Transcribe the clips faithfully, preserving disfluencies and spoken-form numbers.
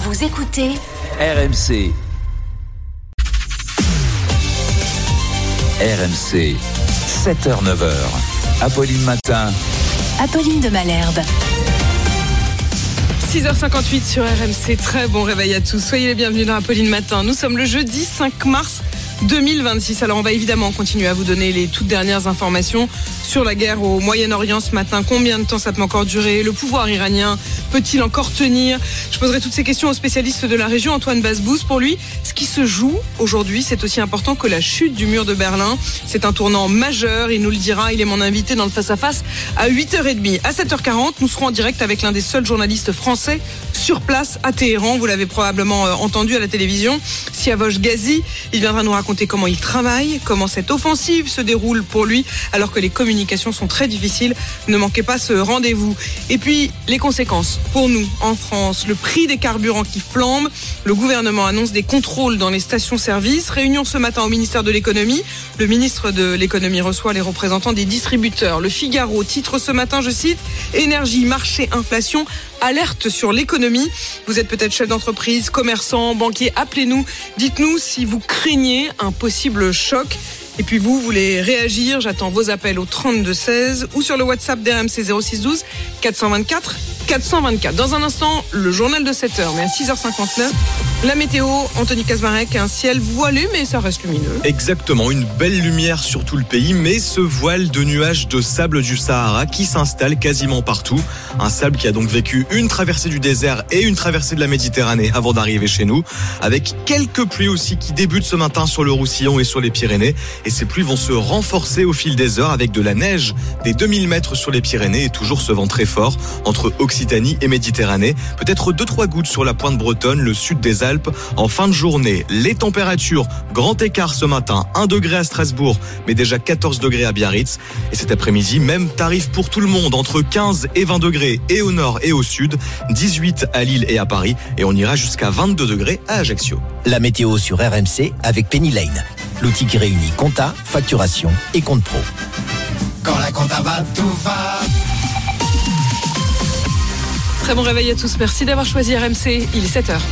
Vous écoutez R M C. R M C, sept heures neuf heures. Apolline Matin. Apolline de Malherbe. six heures cinquante-huit sur R M C, très bon réveil à tous. Soyez les bienvenus dans Apolline Matin. Nous sommes le jeudi cinq mars deux mille vingt-six. Alors on va évidemment continuer à vous donner les toutes dernières informations sur la guerre au Moyen-Orient ce matin. Combien de temps ça peut encore durer? Le pouvoir iranien peut-il encore tenir? Je poserai toutes ces questions au spécialiste de la région, Antoine Basbous. Pour lui, ce qui se joue aujourd'hui, c'est aussi important que la chute du mur de Berlin. C'est un tournant majeur, il nous le dira. Il est mon invité dans le face-à-face à huit heures trente. À sept heures quarante, nous serons en direct avec l'un des seuls journalistes français sur place à Téhéran. Vous l'avez probablement entendu à la télévision, Siavosh Ghazi. Il viendra nous raconter comment il travaille, comment cette offensive se déroule pour lui, alors que les communications sont très difficiles. Ne manquez pas ce rendez-vous. Et puis, les conséquences pour nous en France. Le prix des carburants qui flambe. Le gouvernement annonce des contrôles dans les stations-service. Réunion ce matin au ministère de l'économie. Le ministre de l'économie reçoit les représentants des distributeurs. Le Figaro titre ce matin, je cite, « Énergie, marché, inflation, alerte sur l'économie ». Vous êtes peut-être chef d'entreprise, commerçant, banquier, appelez-nous. Dites-nous si vous craignez un possible choc. Et puis vous, vous voulez réagir, j'attends vos appels au trente-deux seize ou sur le WhatsApp d'R M C zéro six douze quatre cent vingt-quatre quatre cent vingt-quatre. Dans un instant, le journal de sept heures, mais à six heures cinquante-neuf, la météo, Anthony Kazmarek, un ciel voilé, mais ça reste lumineux. Exactement, une belle lumière sur tout le pays, mais ce voile de nuages de sable du Sahara qui s'installe quasiment partout. Un sable qui a donc vécu une traversée du désert et une traversée de la Méditerranée avant d'arriver chez nous, avec quelques pluies aussi qui débutent ce matin sur le Roussillon et sur les Pyrénées. Et ces pluies vont se renforcer au fil des heures avec de la neige des deux mille mètres sur les Pyrénées et toujours ce vent très fort entre Occitanie et Méditerranée. Peut-être deux trois gouttes sur la pointe bretonne, le sud des Alpes en fin de journée. Les températures, grand écart ce matin, un degré à Strasbourg, mais déjà quatorze degrés à Biarritz. Et cet après-midi, même tarif pour tout le monde, entre quinze et vingt degrés et au nord et au sud, dix-huit à Lille et à Paris, et on ira jusqu'à vingt-deux degrés à Ajaccio. La météo sur R M C avec Penny Lane, l'outil qui réunit compta, facturation et compte pro. Quand la compta va, tout va. Très bon réveil à tous, merci d'avoir choisi R M C, il est sept heures.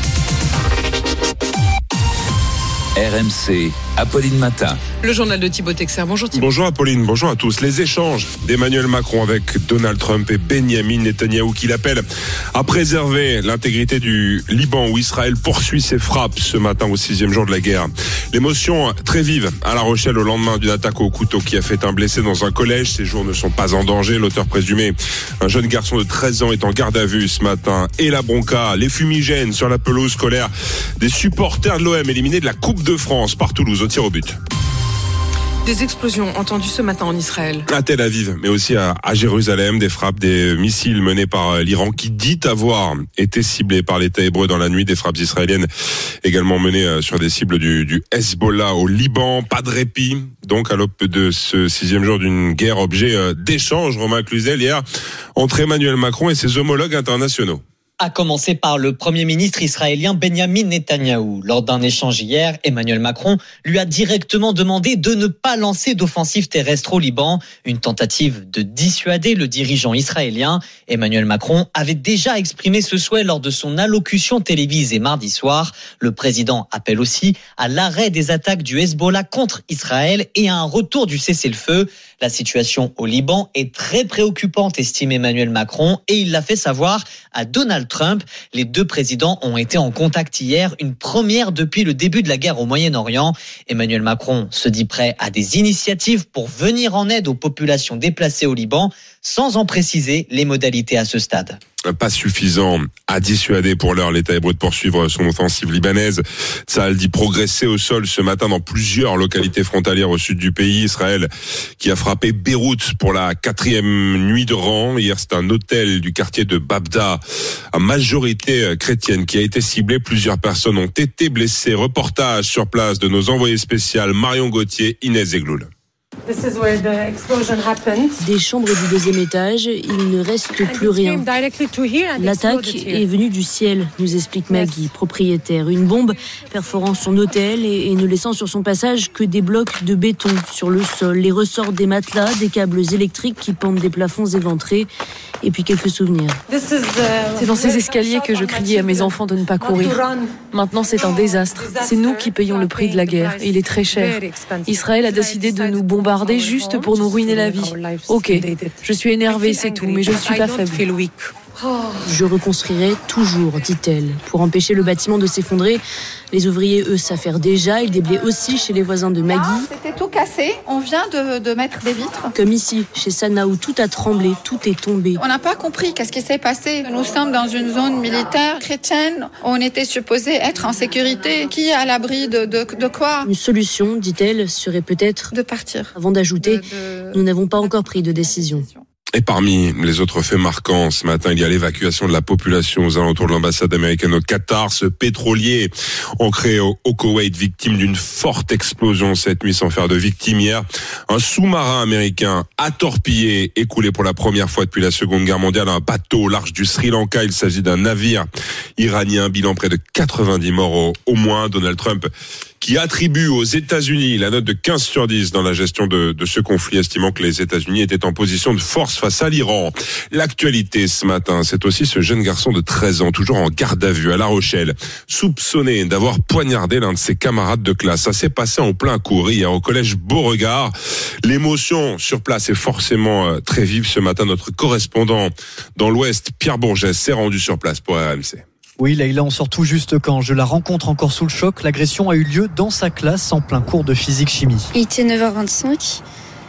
R M C, Apolline Matin. Le journal de Thibaut Texer. Bonjour Thibaut. Bonjour Apolline, bonjour à tous. Les échanges d'Emmanuel Macron avec Donald Trump et Benyamin Netanyahou qui l'appellent à préserver l'intégrité du Liban où Israël poursuit ses frappes ce matin au sixième jour de la guerre. L'émotion très vive à La Rochelle au lendemain d'une attaque au couteau qui a fait un blessé dans un collège. Ces jours ne sont pas en danger. L'auteur présumé, un jeune garçon de treize ans, est en garde à vue ce matin. Et la bronca, les fumigènes sur la pelouse scolaire des supporters de l'O M éliminés de la Coupe de France par Toulouse au tir au but. Des explosions entendues ce matin en Israël. À Tel Aviv, mais aussi à, à Jérusalem, des frappes, des missiles menés par l'Iran qui dit avoir été ciblés par l'État hébreu dans la nuit. Des frappes israéliennes également menées sur des cibles du, du Hezbollah au Liban. Pas de répit, donc à l'aube de ce sixième jour d'une guerre objet d'échange, Romain Cluzel, hier, entre Emmanuel Macron et ses homologues internationaux. À commencer par le Premier ministre israélien Benyamin Netanyahou. Lors d'un échange hier, Emmanuel Macron lui a directement demandé de ne pas lancer d'offensive terrestre au Liban, une tentative de dissuader le dirigeant israélien. Emmanuel Macron avait déjà exprimé ce souhait lors de son allocution télévisée mardi soir. Le président appelle aussi à l'arrêt des attaques du Hezbollah contre Israël et à un retour du cessez-le-feu. La situation au Liban est très préoccupante, estime Emmanuel Macron, et il l'a fait savoir à Donald Trump. Les deux présidents ont été en contact hier, une première depuis le début de la guerre au Moyen-Orient. Emmanuel Macron se dit prêt à des initiatives pour venir en aide aux populations déplacées au Liban, sans en préciser les modalités à ce stade. Pas suffisant à dissuader pour l'heure l'État hébreu de poursuivre son offensive libanaise. Tsahal dit progresser au sol ce matin dans plusieurs localités frontalières au sud du pays. Israël qui a frappé Beyrouth pour la quatrième nuit de rang. Hier, c'est un hôtel du quartier de Babda, à majorité chrétienne, qui a été ciblé. Plusieurs personnes ont été blessées. Reportage sur place de nos envoyés spéciales Marion Gauthier, Inès Zegloul. Des chambres du deuxième étage, il ne reste plus rien. L'attaque est venue du ciel, nous explique Maggie, propriétaire. Une bombe perforant son hôtel et ne laissant sur son passage que des blocs de béton sur le sol, les ressorts des matelas, des câbles électriques qui pendent des plafonds éventrés, et puis quelques souvenirs. C'est dans ces escaliers que je criais à mes enfants de ne pas courir. Maintenant, c'est un désastre. C'est nous qui payons le prix de la guerre. Il est très cher. Israël a décidé de nous bombarder juste pour nous ruiner la vie. Ok, je suis énervée, c'est tout, mais je ne suis pas faible. Je reconstruirai toujours, dit-elle. Pour empêcher le bâtiment de s'effondrer, les ouvriers, eux, s'affairent déjà. Ils déblaient aussi chez les voisins de Maggie. Ah, c'était tout cassé. On vient de, de mettre des vitres. Comme ici, chez Sana, où tout a tremblé, tout est tombé. On n'a pas compris qu'est-ce qui s'est passé. Nous sommes dans une zone militaire chrétienne. On était supposé être en sécurité. Qui est à l'abri de, de, de quoi ? Une solution, dit-elle, serait peut-être de partir. Avant d'ajouter, de, de... nous n'avons pas encore pris de décision. Et parmi les autres faits marquants, ce matin, il y a l'évacuation de la population aux alentours de l'ambassade américaine au Qatar. Ce pétrolier ancré au, au Koweït, victime d'une forte explosion cette nuit sans faire de victime hier. Un sous-marin américain a torpillé et coulé pour la première fois depuis la Seconde Guerre mondiale un bateau au large du Sri Lanka. Il s'agit d'un navire iranien, bilan près de quatre-vingt-dix morts au, au moins. Donald Trump qui attribue aux États-Unis la note de quinze sur dix dans la gestion de, de ce conflit, estimant que les États-Unis étaient en position de force face à l'Iran. L'actualité ce matin, c'est aussi ce jeune garçon de treize ans, toujours en garde à vue à La Rochelle, soupçonné d'avoir poignardé l'un de ses camarades de classe. Ça s'est passé en plein cours hier au collège Beauregard. L'émotion sur place est forcément très vive ce matin. Notre correspondant dans l'Ouest, Pierre Bourgès, s'est rendu sur place pour R M C. Oui, Leïla, on sort tout juste quand je la rencontre encore sous le choc. L'agression a eu lieu dans sa classe en plein cours de physique-chimie. Il était neuf heures vingt-cinq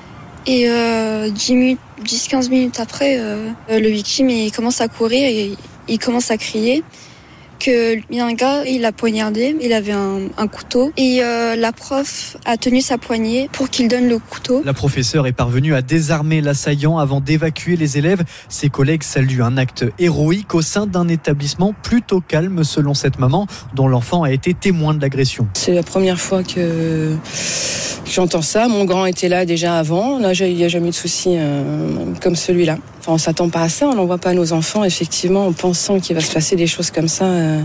et euh, dix quinze minutes après, euh, le victime il commence à courir et il commence à crier qu'il y a un gars, il l'a poignardé, il avait un, un couteau et euh, la prof a tenu sa poignée pour qu'il donne le couteau. La professeure est parvenue à désarmer l'assaillant avant d'évacuer les élèves. Ses collègues saluent un acte héroïque au sein d'un établissement plutôt calme selon cette maman dont l'enfant a été témoin de l'agression. C'est la première fois que j'entends ça. Mon grand était là déjà avant. Là, il n'y a jamais eu de souci euh, comme celui-là. Enfin, on ne s'attend pas à ça. On n'envoie pas nos enfants, effectivement, en pensant qu'il va se passer des choses comme ça euh,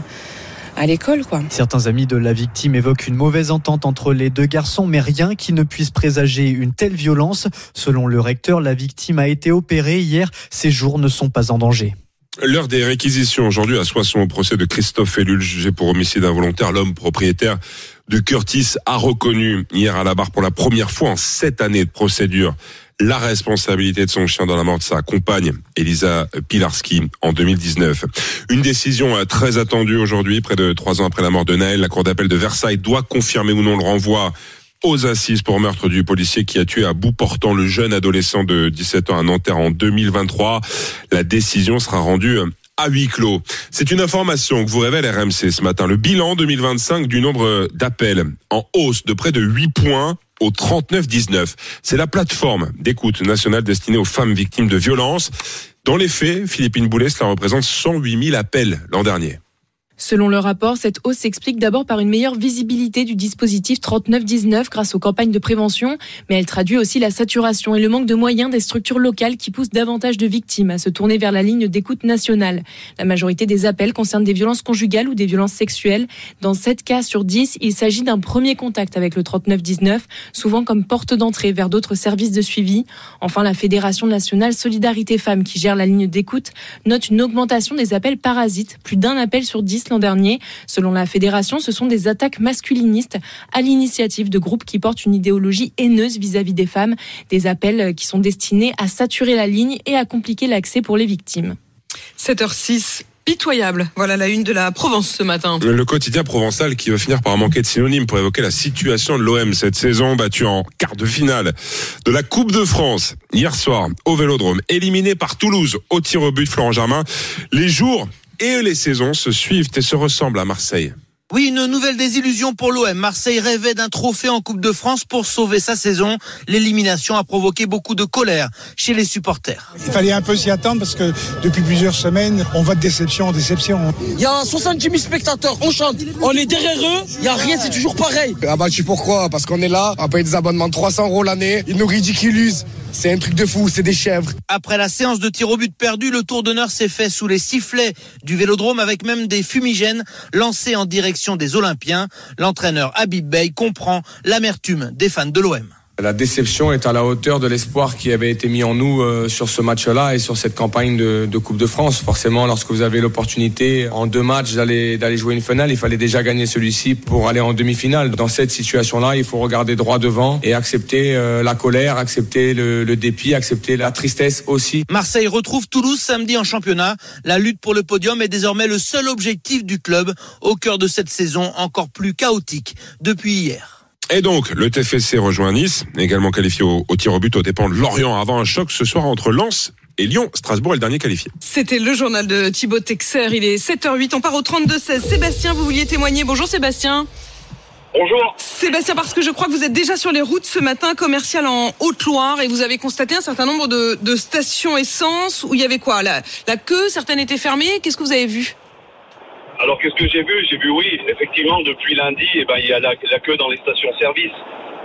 à l'école, quoi. Certains amis de la victime évoquent une mauvaise entente entre les deux garçons, mais rien qui ne puisse présager une telle violence. Selon le recteur, la victime a été opérée hier. Ses jours ne sont pas en danger. L'heure des réquisitions aujourd'hui à Soissons au procès de Christophe Ellul, jugé pour homicide involontaire. L'homme propriétaire de Curtis a reconnu hier à la barre pour la première fois en sept années de procédure la responsabilité de son chien dans la mort de sa compagne, Elisa Pilarski, en deux mille dix-neuf. Une décision très attendue aujourd'hui, près de trois ans après la mort de Naël. La cour d'appel de Versailles doit confirmer ou non le renvoi aux assises pour meurtre du policier qui a tué à bout portant le jeune adolescent de dix-sept ans à Nanterre en deux mille vingt-trois. La décision sera rendue à huis clos. C'est une information que vous révèle R M C ce matin. Le bilan deux mille vingt-cinq du nombre d'appels en hausse de près de huit points au trente-neuf dix-neuf. C'est la plateforme d'écoute nationale destinée aux femmes victimes de violences. Dans les faits, Philippine Boulet, cela représente cent huit mille appels l'an dernier. Selon le rapport, cette hausse s'explique d'abord par une meilleure visibilité du dispositif trente-neuf dix-neuf grâce aux campagnes de prévention, mais elle traduit aussi la saturation et le manque de moyens des structures locales qui poussent davantage de victimes à se tourner vers la ligne d'écoute nationale. La majorité des appels concernent des violences conjugales ou des violences sexuelles. Dans sept cas sur dix, il s'agit d'un premier contact avec le trente-neuf dix-neuf, souvent comme porte d'entrée vers d'autres services de suivi. Enfin, la Fédération nationale Solidarité Femmes, qui gère la ligne d'écoute, note une augmentation des appels parasites, plus d'un appel sur dix l'an dernier. Selon la fédération, ce sont des attaques masculinistes à l'initiative de groupes qui portent une idéologie haineuse vis-à-vis des femmes. Des appels qui sont destinés à saturer la ligne et à compliquer l'accès pour les victimes. sept heures six. Pitoyable. Voilà la une de la Provence ce matin. Le quotidien provençal qui va finir par manquer de synonymes pour évoquer la situation de l'O M cette saison, battue en quart de finale de la Coupe de France hier soir au Vélodrome, éliminé par Toulouse au tir au but. Florent Germain, les jours et les saisons se suivent et se ressemblent à Marseille. Oui, une nouvelle désillusion pour l'O M. Marseille rêvait d'un trophée en Coupe de France pour sauver sa saison. L'élimination a provoqué beaucoup de colère chez les supporters. Il fallait un peu s'y attendre parce que depuis plusieurs semaines, on va de déception en déception. Il y a soixante-dix mille spectateurs, on chante, on est derrière eux, il n'y a rien, c'est toujours pareil. Abattu pourquoi ? Parce qu'on est là, on paye des abonnements de trois cents euros l'année, ils nous ridiculisent. C'est un truc de fou, c'est des chèvres. Après la séance de tir au but perdu, le tour d'honneur s'est fait sous les sifflets du Vélodrome avec même des fumigènes lancés en direction des Olympiens. L'entraîneur Habib Bey comprend l'amertume des fans de l'O M. La déception est à la hauteur de l'espoir qui avait été mis en nous euh, sur ce match-là et sur cette campagne de, de Coupe de France. Forcément, lorsque vous avez l'opportunité en deux matchs d'aller, d'aller jouer une finale, il fallait déjà gagner celui-ci pour aller en demi-finale. Dans cette situation-là, il faut regarder droit devant et accepter euh, la colère, accepter le, le dépit, accepter la tristesse aussi. Marseille retrouve Toulouse samedi en championnat. La lutte pour le podium est désormais le seul objectif du club au cœur de cette saison encore plus chaotique depuis hier. Et donc, le T F C rejoint Nice, également qualifié au, au tir au but aux dépens de Lorient avant un choc ce soir entre Lens et Lyon. Strasbourg est le dernier qualifié. C'était le journal de Thibaut Texer. Il est sept heures huit. On part au trente-deux seize. Sébastien, vous vouliez témoigner. Bonjour Sébastien. Bonjour. Sébastien, parce que je crois que vous êtes déjà sur les routes ce matin, commercial en Haute-Loire, et vous avez constaté un certain nombre de, de stations essence où il y avait quoi ? La, la queue, certaines étaient fermées. Qu'est-ce que vous avez vu ? Alors qu'est-ce que j'ai vu ? J'ai vu, oui, effectivement, depuis lundi, eh ben, il y a la, la queue dans les stations-service.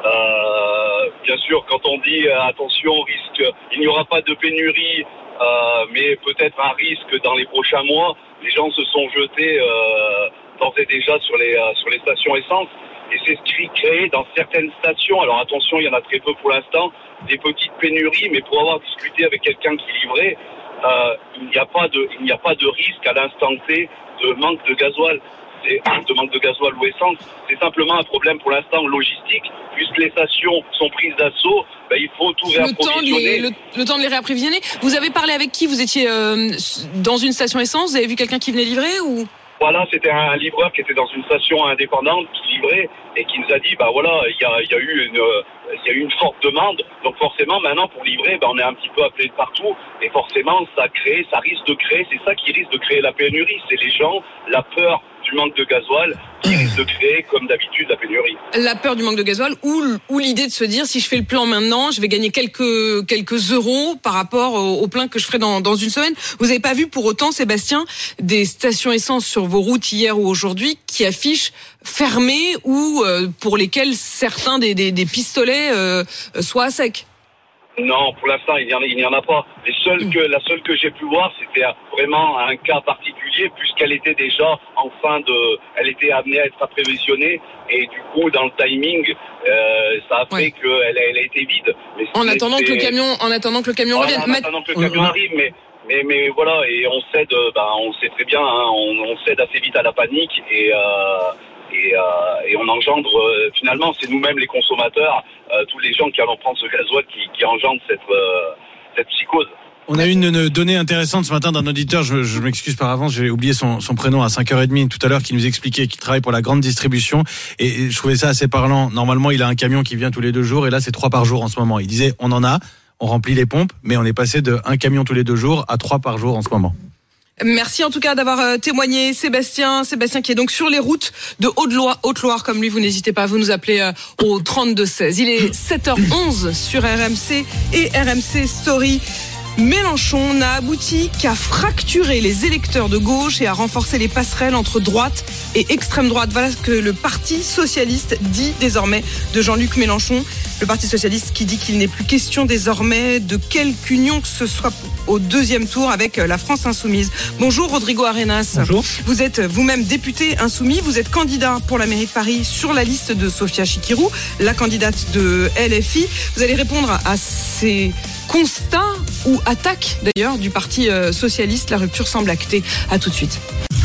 Euh, bien sûr, quand on dit euh, attention, risque, il n'y aura pas de pénurie, euh, mais peut-être un risque dans les prochains mois, les gens se sont jetés euh, d'ores et déjà sur les, euh, sur les stations essence. Et c'est ce qui crée dans certaines stations, alors attention, il y en a très peu pour l'instant, des petites pénuries, mais pour avoir discuté avec quelqu'un qui livrait, euh, il n'y a pas de, il n'y a pas de risque à l'instant T de manque de gasoil, c'est, de manque de gasoil ou essence. C'est simplement un problème pour l'instant logistique, puisque les stations sont prises d'assaut, ben, il faut tout réapprovisionner. Le, le, le temps de les réapprovisionner. Vous avez parlé avec qui ? Vous étiez euh, dans une station essence ? Vous avez vu quelqu'un qui venait livrer ou ? Voilà, c'était un livreur qui était dans une station indépendante qui livrait et qui nous a dit, bah voilà, il y a, il y a eu une, il y a eu une forte demande. Donc forcément, maintenant pour livrer, bah on est un petit peu appelé de partout et forcément ça crée, ça risque de créer, c'est ça qui risque de créer la pénurie, c'est les gens, la peur du manque de gasoil qui risque de créer, comme d'habitude, la pénurie. La peur du manque de gasoil ou, ou l'idée de se dire, si je fais le plein maintenant, je vais gagner quelques, quelques euros par rapport au, au plein que je ferai dans, dans une semaine. Vous n'avez pas vu pour autant, Sébastien, des stations essence sur vos routes hier ou aujourd'hui qui affichent fermées ou euh, pour lesquelles certains des, des, des pistolets euh, soient à sec? Non, pour l'instant, il n'y en, en a pas. Les seules que, la seule que j'ai pu voir, c'était vraiment un cas particulier, puisqu'elle était déjà en fin de... Elle était amenée à être apprévisionnée, et du coup, dans le timing, euh, ça a fait ouais. qu'elle elle a été vide. Mais en, attendant que le camion, en attendant que le camion voilà, revienne. En attendant que le camion arrive, mais... Mais, mais voilà, et on cède, bah, on sait très bien, hein, on, on cède assez vite à la panique, et... Euh, Et, euh, et on engendre, euh, finalement, c'est nous-mêmes les consommateurs, euh, tous les gens qui allons prendre ce gasoil qui, qui engendrent cette, euh, cette psychose. On a eu une, une donnée intéressante ce matin d'un auditeur, je, je m'excuse par avance, j'ai oublié son, son prénom à cinq heures trente tout à l'heure, qui nous expliquait qu'il travaille pour la grande distribution, et, et je trouvais ça assez parlant. Normalement, il a un camion qui vient tous les deux jours, et là, c'est trois par jour en ce moment. Il disait, on en a, on remplit les pompes, mais on est passé de un camion tous les deux jours à trois par jour en ce moment. Merci en tout cas d'avoir témoigné, Sébastien. Sébastien qui est donc sur les routes de Haute-Loire, Haute-Loire comme lui. Vous n'hésitez pas à vous nous appeler au trente-deux seize. Il est sept heures onze sur R M C et R M C Story. Mélenchon n'a abouti qu'à fracturer les électeurs de gauche et à renforcer les passerelles entre droite et extrême droite. Voilà ce que le Parti socialiste dit désormais de Jean-Luc Mélenchon. Le Parti socialiste qui dit qu'il n'est plus question désormais de quelque union que ce soit au deuxième tour avec la France insoumise. Bonjour Rodrigo Arenas. Bonjour. Vous êtes vous-même député insoumis. Vous êtes candidat pour la mairie de Paris sur la liste de Sophia Chikirou, la candidate de L F I. Vous allez répondre à ces constats ou attaques d'ailleurs du Parti socialiste. La rupture semble actée. À tout de suite.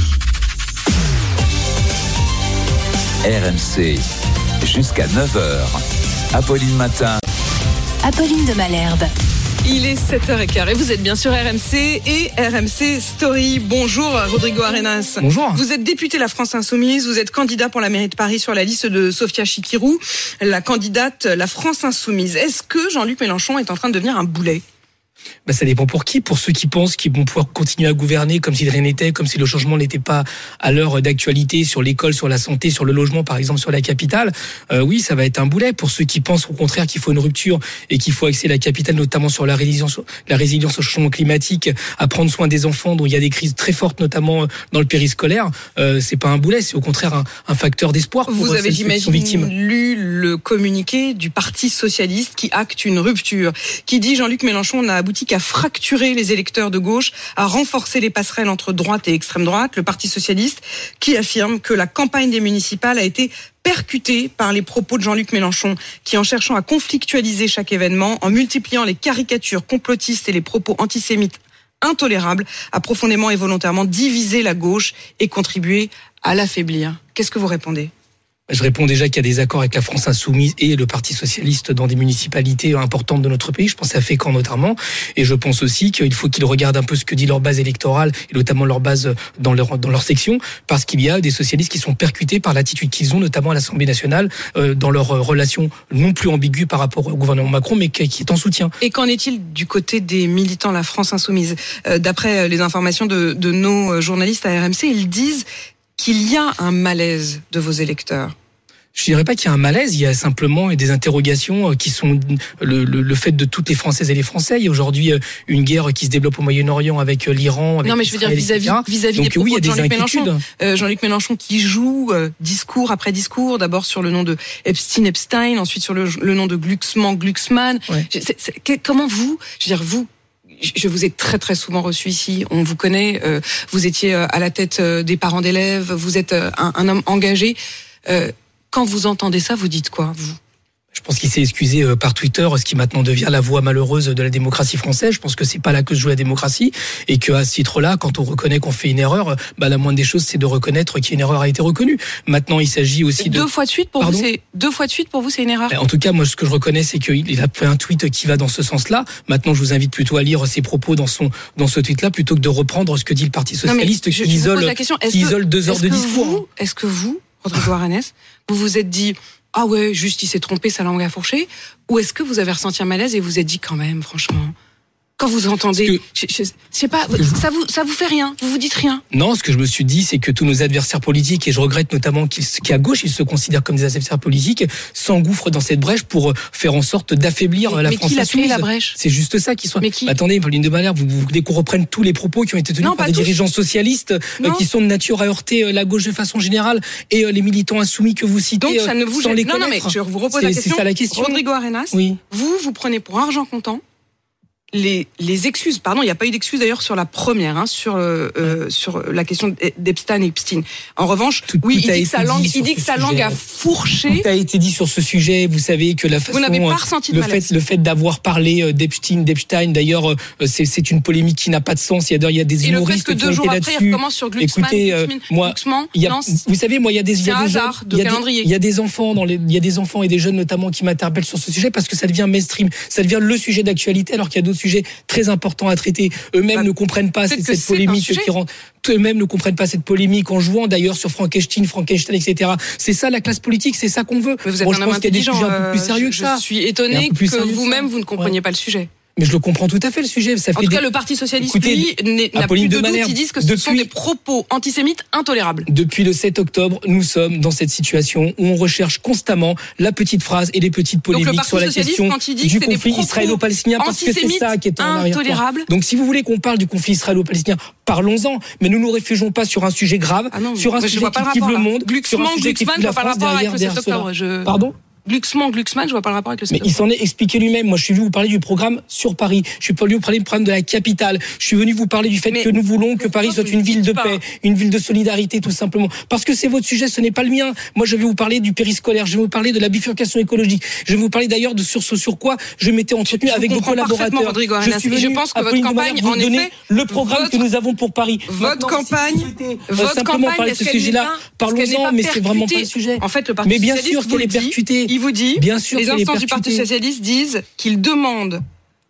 R M C jusqu'à neuf heures. Apolline Matin. Apolline de Malherbe. Il est sept heures quinze et vous êtes bien sur R M C et R M C Story. Bonjour Rodrigo Arenas. Bonjour. Vous êtes député La France Insoumise, vous êtes candidat pour la mairie de Paris sur la liste de Sophia Chikirou, la candidate La France Insoumise. Est-ce que Jean-Luc Mélenchon est en train de devenir un boulet ? Ben, ça dépend pour qui. Pour ceux qui pensent qu'ils vont pouvoir continuer à gouverner comme si de rien n'était, comme si le changement n'était pas à l'heure d'actualité sur l'école, sur la santé, sur le logement, par exemple, sur la capitale, euh, oui, ça va être un boulet. Pour ceux qui pensent au contraire qu'il faut une rupture et qu'il faut axer la capitale, notamment sur la résilience, la résilience au changement climatique, à prendre soin des enfants dont il y a des crises très fortes, notamment dans le périscolaire, euh, c'est pas un boulet, c'est au contraire un, un facteur d'espoir pour Vous avez, celles qui sont victimes. lu le communiqué du Parti socialiste qui acte une rupture, qui dit Jean-Luc Mélenchon n'a abouti qu'à fracturer les électeurs de gauche, à renforcer les passerelles entre droite et extrême droite. Le Parti socialiste qui affirme que la campagne des municipales a été percutée par les propos de Jean-Luc Mélenchon, qui en cherchant à conflictualiser chaque événement, en multipliant les caricatures complotistes et les propos antisémites intolérables, a profondément et volontairement divisé la gauche et contribué à l'affaiblir. Qu'est-ce que vous répondez ? Je réponds déjà qu'il y a des accords avec la France Insoumise et le Parti Socialiste dans des municipalités importantes de notre pays. Je pense à Fécamp notamment. Et je pense aussi qu'il faut qu'ils regardent un peu ce que dit leur base électorale et notamment leur base dans leur, dans leur section, parce qu'il y a des socialistes qui sont percutés par l'attitude qu'ils ont, notamment à l'Assemblée nationale, euh, dans leur relation non plus ambiguë par rapport au gouvernement Macron, mais qui, qui est en soutien. Et qu'en est-il du côté des militants de la France Insoumise ? euh, D'après les informations de, de nos journalistes à R M C, ils disent qu'il y a un malaise de vos électeurs. Je dirais pas qu'il y a un malaise, il y a simplement des interrogations qui sont le, le, le fait de toutes les Françaises et les Français. Il y a aujourd'hui une guerre qui se développe au Moyen-Orient avec l'Iran, avec Non, mais je veux dire vis-à-vis, vis-à-vis Donc, des propos oui, il y a de Jean-Luc des Mélenchon. Euh, Jean-Luc Mélenchon qui joue euh, discours après discours, d'abord sur le nom de Epstein, Epstein, ensuite sur le, le nom de Glucksmann, Glucksmann. Ouais. C'est, c'est, comment vous, je veux dire vous, je vous ai très très souvent reçu ici, on vous connaît, euh, vous étiez à la tête des parents d'élèves, vous êtes un, un homme engagé. Euh, Quand vous entendez ça, vous dites quoi, vous ? Je pense qu'il s'est excusé par Twitter, ce qui maintenant devient la voix malheureuse de la démocratie française. Je pense que c'est pas là que se joue la démocratie et qu'à ce titre-là, quand on reconnaît qu'on fait une erreur, bah la moindre des choses, c'est de reconnaître qu'une erreur a été reconnue. Maintenant, il s'agit aussi de deux fois de suite pour Pardon vous. C'est deux fois de suite pour vous, c'est une erreur. En tout cas, moi, ce que je reconnais, c'est qu'il a fait un tweet qui va dans ce sens-là. Maintenant, je vous invite plutôt à lire ses propos dans son dans ce tweet-là, plutôt que de reprendre ce que dit le Parti socialiste, je, qui je isole, question, qui isole deux heures de discours. Vous, est-ce que vous, Rodrigo Aranès, vous vous êtes dit ah ouais, juste il s'est trompé, sa langue a fourché, ou est-ce que vous avez ressenti un malaise et vous êtes dit quand même, franchement, quand vous entendez, que, je, je, je sais pas, ça vous ça vous fait rien, vous vous dites rien. Non, ce que je me suis dit, c'est que tous nos adversaires politiques, et je regrette notamment qu'ils, qu'à gauche ils se considèrent comme des adversaires politiques, s'engouffrent dans cette brèche pour faire en sorte d'affaiblir mais, la mais France qui l'a insoumise. créé la brèche ? C'est juste ça qui soit. Mais qui... Attendez, Pauline de Malherbe, vous, vous dès qu'on reprenne tous les propos qui ont été tenus non, par des tous. dirigeants socialistes euh, qui sont de nature à heurter euh, la gauche de façon générale et euh, les militants insoumis que vous citez. Donc ça ne vous sans gêne. les Non, non, mais je vous repose la question. C'est ça la question. Rodrigo Arenas, oui. vous vous prenez pour argent comptant les les excuses, pardon, il n'y a pas eu d'excuses d'ailleurs sur la première, hein, sur euh, euh, sur la question d'Epstein et Epstein. En revanche, tout, oui, tout il dit que sa langue, il dit que sa langue a fourché. Tout a été dit sur ce sujet. Vous savez que la façon, vous n'avez pas ressenti de le malaise. fait, le fait d'avoir parlé d'Epstein, d'Epstein, d'ailleurs, c'est c'est une polémique qui n'a pas de sens. Il y a il y a des humoristes et le fait que qui deux ont été jours après, là-dessus. il recommence sur Glucksmann, Écoutez, euh, moi, Glucksmann, il y a, non, vous savez, moi, il y a des, il y a des, hasard de il y a calendrier. des, il y a des enfants dans les, il y a des enfants et des jeunes notamment qui m'interpellent sur ce sujet parce que ça devient mainstream, ça devient le sujet d'actualité alors qu'il y a d'autres sujets très importants à traiter. Eux-mêmes bah, ne comprennent pas cette, cette polémique qui rentre. Eux-mêmes ne comprennent pas cette polémique en jouant d'ailleurs sur Frankenstein, Frankenstein, et cetera. C'est ça la classe politique, c'est ça qu'on veut. Mais vous êtes bon, un je homme pense qu'il y a des sujets un peu plus sérieux je, que ça. Je suis étonné que vous-même vous ne compreniez ouais. pas le sujet. Mais je le comprends tout à fait, le sujet. Ça en fait tout des... cas, le Parti Socialiste, Écoutez, lui, n'a plus de, de doute. Ils disent que ce depuis... sont des propos antisémites intolérables. Depuis le sept octobre, nous sommes dans cette situation où on recherche constamment la petite phrase et les petites polémiques sur la question du conflit israélo-palestinien, parce que c'est ça qui est en arrière-plan. Donc, si vous voulez qu'on parle du conflit israélo-palestinien, parlons-en. Mais nous ne nous réfugions pas sur un sujet grave, ah non, sur un sujet qui clive le monde, sur un sujet qui clive la France derrière cela. Pardon ? Glucksmann, Glucksmann, je vois pas le rapport avec le sept octobre. Mais il s'en est expliqué lui-même. Moi, je suis venu vous parler du programme sur Paris. Je suis venu vous parler du programme de la capitale. Je suis venu vous parler du fait mais que nous voulons que Paris soit une ville de paix, une ville de solidarité, tout simplement. Parce que c'est votre sujet, ce n'est pas le mien. Moi, je vais vous parler du périscolaire. Je vais vous parler de la bifurcation écologique. Je vais vous parler d'ailleurs de sur ce sur quoi je m'étais entretenu avec vos collaborateurs. Rodrigo Arenas, je, je pense que votre campagne, en effet, le programme que nous avons pour Paris. Votre campagne, votre campagne, parler de ce sujet-là. Parlons-en, mais c'est vraiment pas le sujet. En fait, le Parti socialiste, il vous dit, bien sûr. Les instances du Parti socialiste disent qu'ils demandent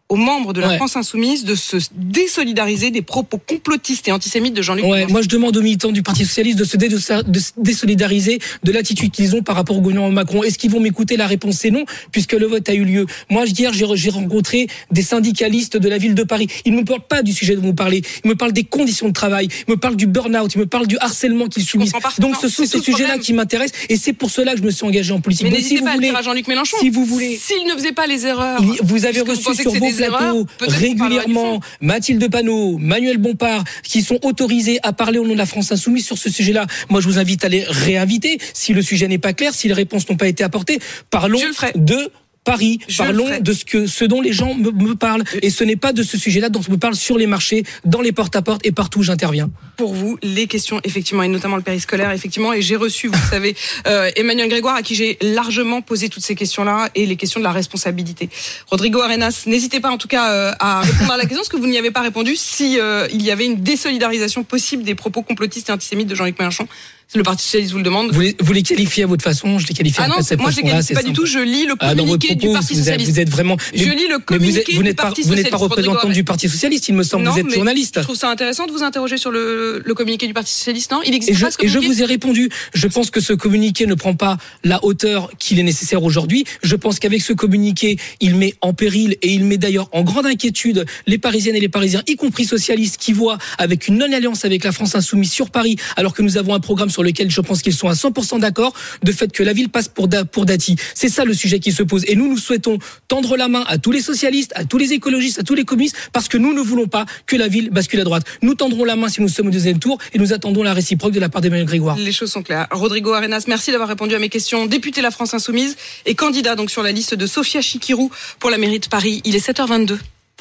aux membres de la Ouais. France Insoumise de se désolidariser des propos complotistes et antisémites de Jean-Luc Ouais, Mélenchon. moi je demande aux militants du Parti Socialiste de se, dé- de se désolidariser de l'attitude qu'ils ont par rapport au gouvernement Macron. Est-ce qu'ils vont m'écouter? La réponse c'est non, puisque le vote a eu lieu. Moi hier j'ai, j'ai rencontré des syndicalistes de la ville de Paris. Ils ne me parlent pas du sujet dont vous parlez. Ils me parlent des conditions de travail. Ils me parlent du burn-out. Ils me parlent du harcèlement qu'ils subissent. Donc ce sont ces sujets-là qui m'intéressent et c'est pour cela que je me suis engagé en politique. Mais Donc, n'hésitez si vous pas à le voulez, dire à Jean-Luc Mélenchon. si vous voulez, s'il ne faisait pas les erreurs, il- vous avez puisque vous reçu pensez sur que c'est vos des erreurs, plateaux peut-être qu'on parlera du régulièrement fond. Mathilde Panot, Manuel Bompard, qui sont autorisés à parler au nom de la France Insoumise sur ce sujet-là. Moi, je vous invite à les réinviter. Si le sujet n'est pas clair, si les réponses n'ont pas été apportées, parlons de Paris, Je parlons le ferai. de ce que ce dont les gens me, me parlent. Et ce n'est pas de ce sujet-là dont on me parle sur les marchés, dans les porte-à-porte et partout où j'interviens. Pour vous, les questions, effectivement, et notamment le périscolaire, effectivement, et j'ai reçu, vous savez, euh, Emmanuel Grégoire, à qui j'ai largement posé toutes ces questions-là, et les questions de la responsabilité. Rodrigo Arenas, n'hésitez pas en tout cas euh, à répondre à la question, parce que vous n'y avez pas répondu, si euh, il y avait une désolidarisation possible des propos complotistes et antisémites de Jean-Luc Mélenchon. Le Parti Socialiste vous le demande. Vous les, vous les qualifiez à votre façon, je les qualifie Ah non, à cette moi je les façon-là, qualifie c'est pas simple. du tout, je lis le Ah, dans votre communiqué du propos, Parti vous êtes, Socialiste. vous êtes vraiment. Je mais- lis le mais vous communiqué êtes, vous du n'êtes pas, Parti vous n'êtes pas Socialiste, Rodrigo représentant du Parti Socialiste, il me semble. Non, vous êtes mais journaliste. Je trouve ça intéressant de vous interroger sur le, le communiqué du Parti Socialiste, non? Il Et existe je, pas ce et je communiqué? vous ai répondu. Je pense que ce communiqué ne prend pas la hauteur qu'il est nécessaire aujourd'hui. Je pense qu'avec ce communiqué, il met en péril et il met d'ailleurs en grande inquiétude les Parisiennes et les Parisiens, y compris socialistes, qui voient avec une non-alliance avec la France Insoumise sur Paris, alors que nous avons un programme sur lequel je pense qu'ils sont à cent pour cent d'accord, de fait que la ville passe pour, da, pour Dati. C'est ça le sujet qui se pose. Et nous, nous souhaitons tendre la main à tous les socialistes, à tous les écologistes, à tous les communistes, parce que nous ne voulons pas que la ville bascule à droite. Nous tendrons la main si nous sommes au deuxième tour et nous attendons la réciproque de la part d'Emmanuel Grégoire. Les choses sont claires. Rodrigo Arenas, merci d'avoir répondu à mes questions. Député La France Insoumise et candidat donc sur la liste de Sophia Chikirou pour la mairie de Paris. Il est sept heures vingt-deux.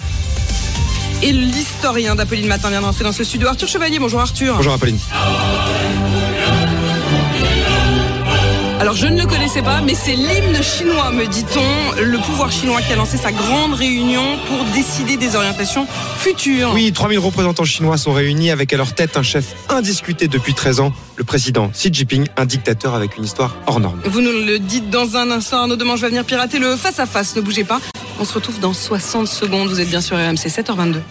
Et l'historien d'Apolline Matin vient d'entrer dans ce studio. Arthur Chevalier, bonjour Arthur. Bonjour Apolline. Alors je ne le connaissais pas, mais c'est l'hymne chinois, me dit-on, le pouvoir chinois qui a lancé sa grande réunion pour décider des orientations futures. Oui, trois mille représentants chinois sont réunis avec à leur tête un chef indiscuté depuis treize ans, le président Xi Jinping, un dictateur avec une histoire hors norme. Vous nous le dites dans un instant, Arnaud Demange va venir pirater le face-à-face, ne bougez pas. On se retrouve dans soixante secondes, vous êtes bien sur R M C, sept heures vingt-deux.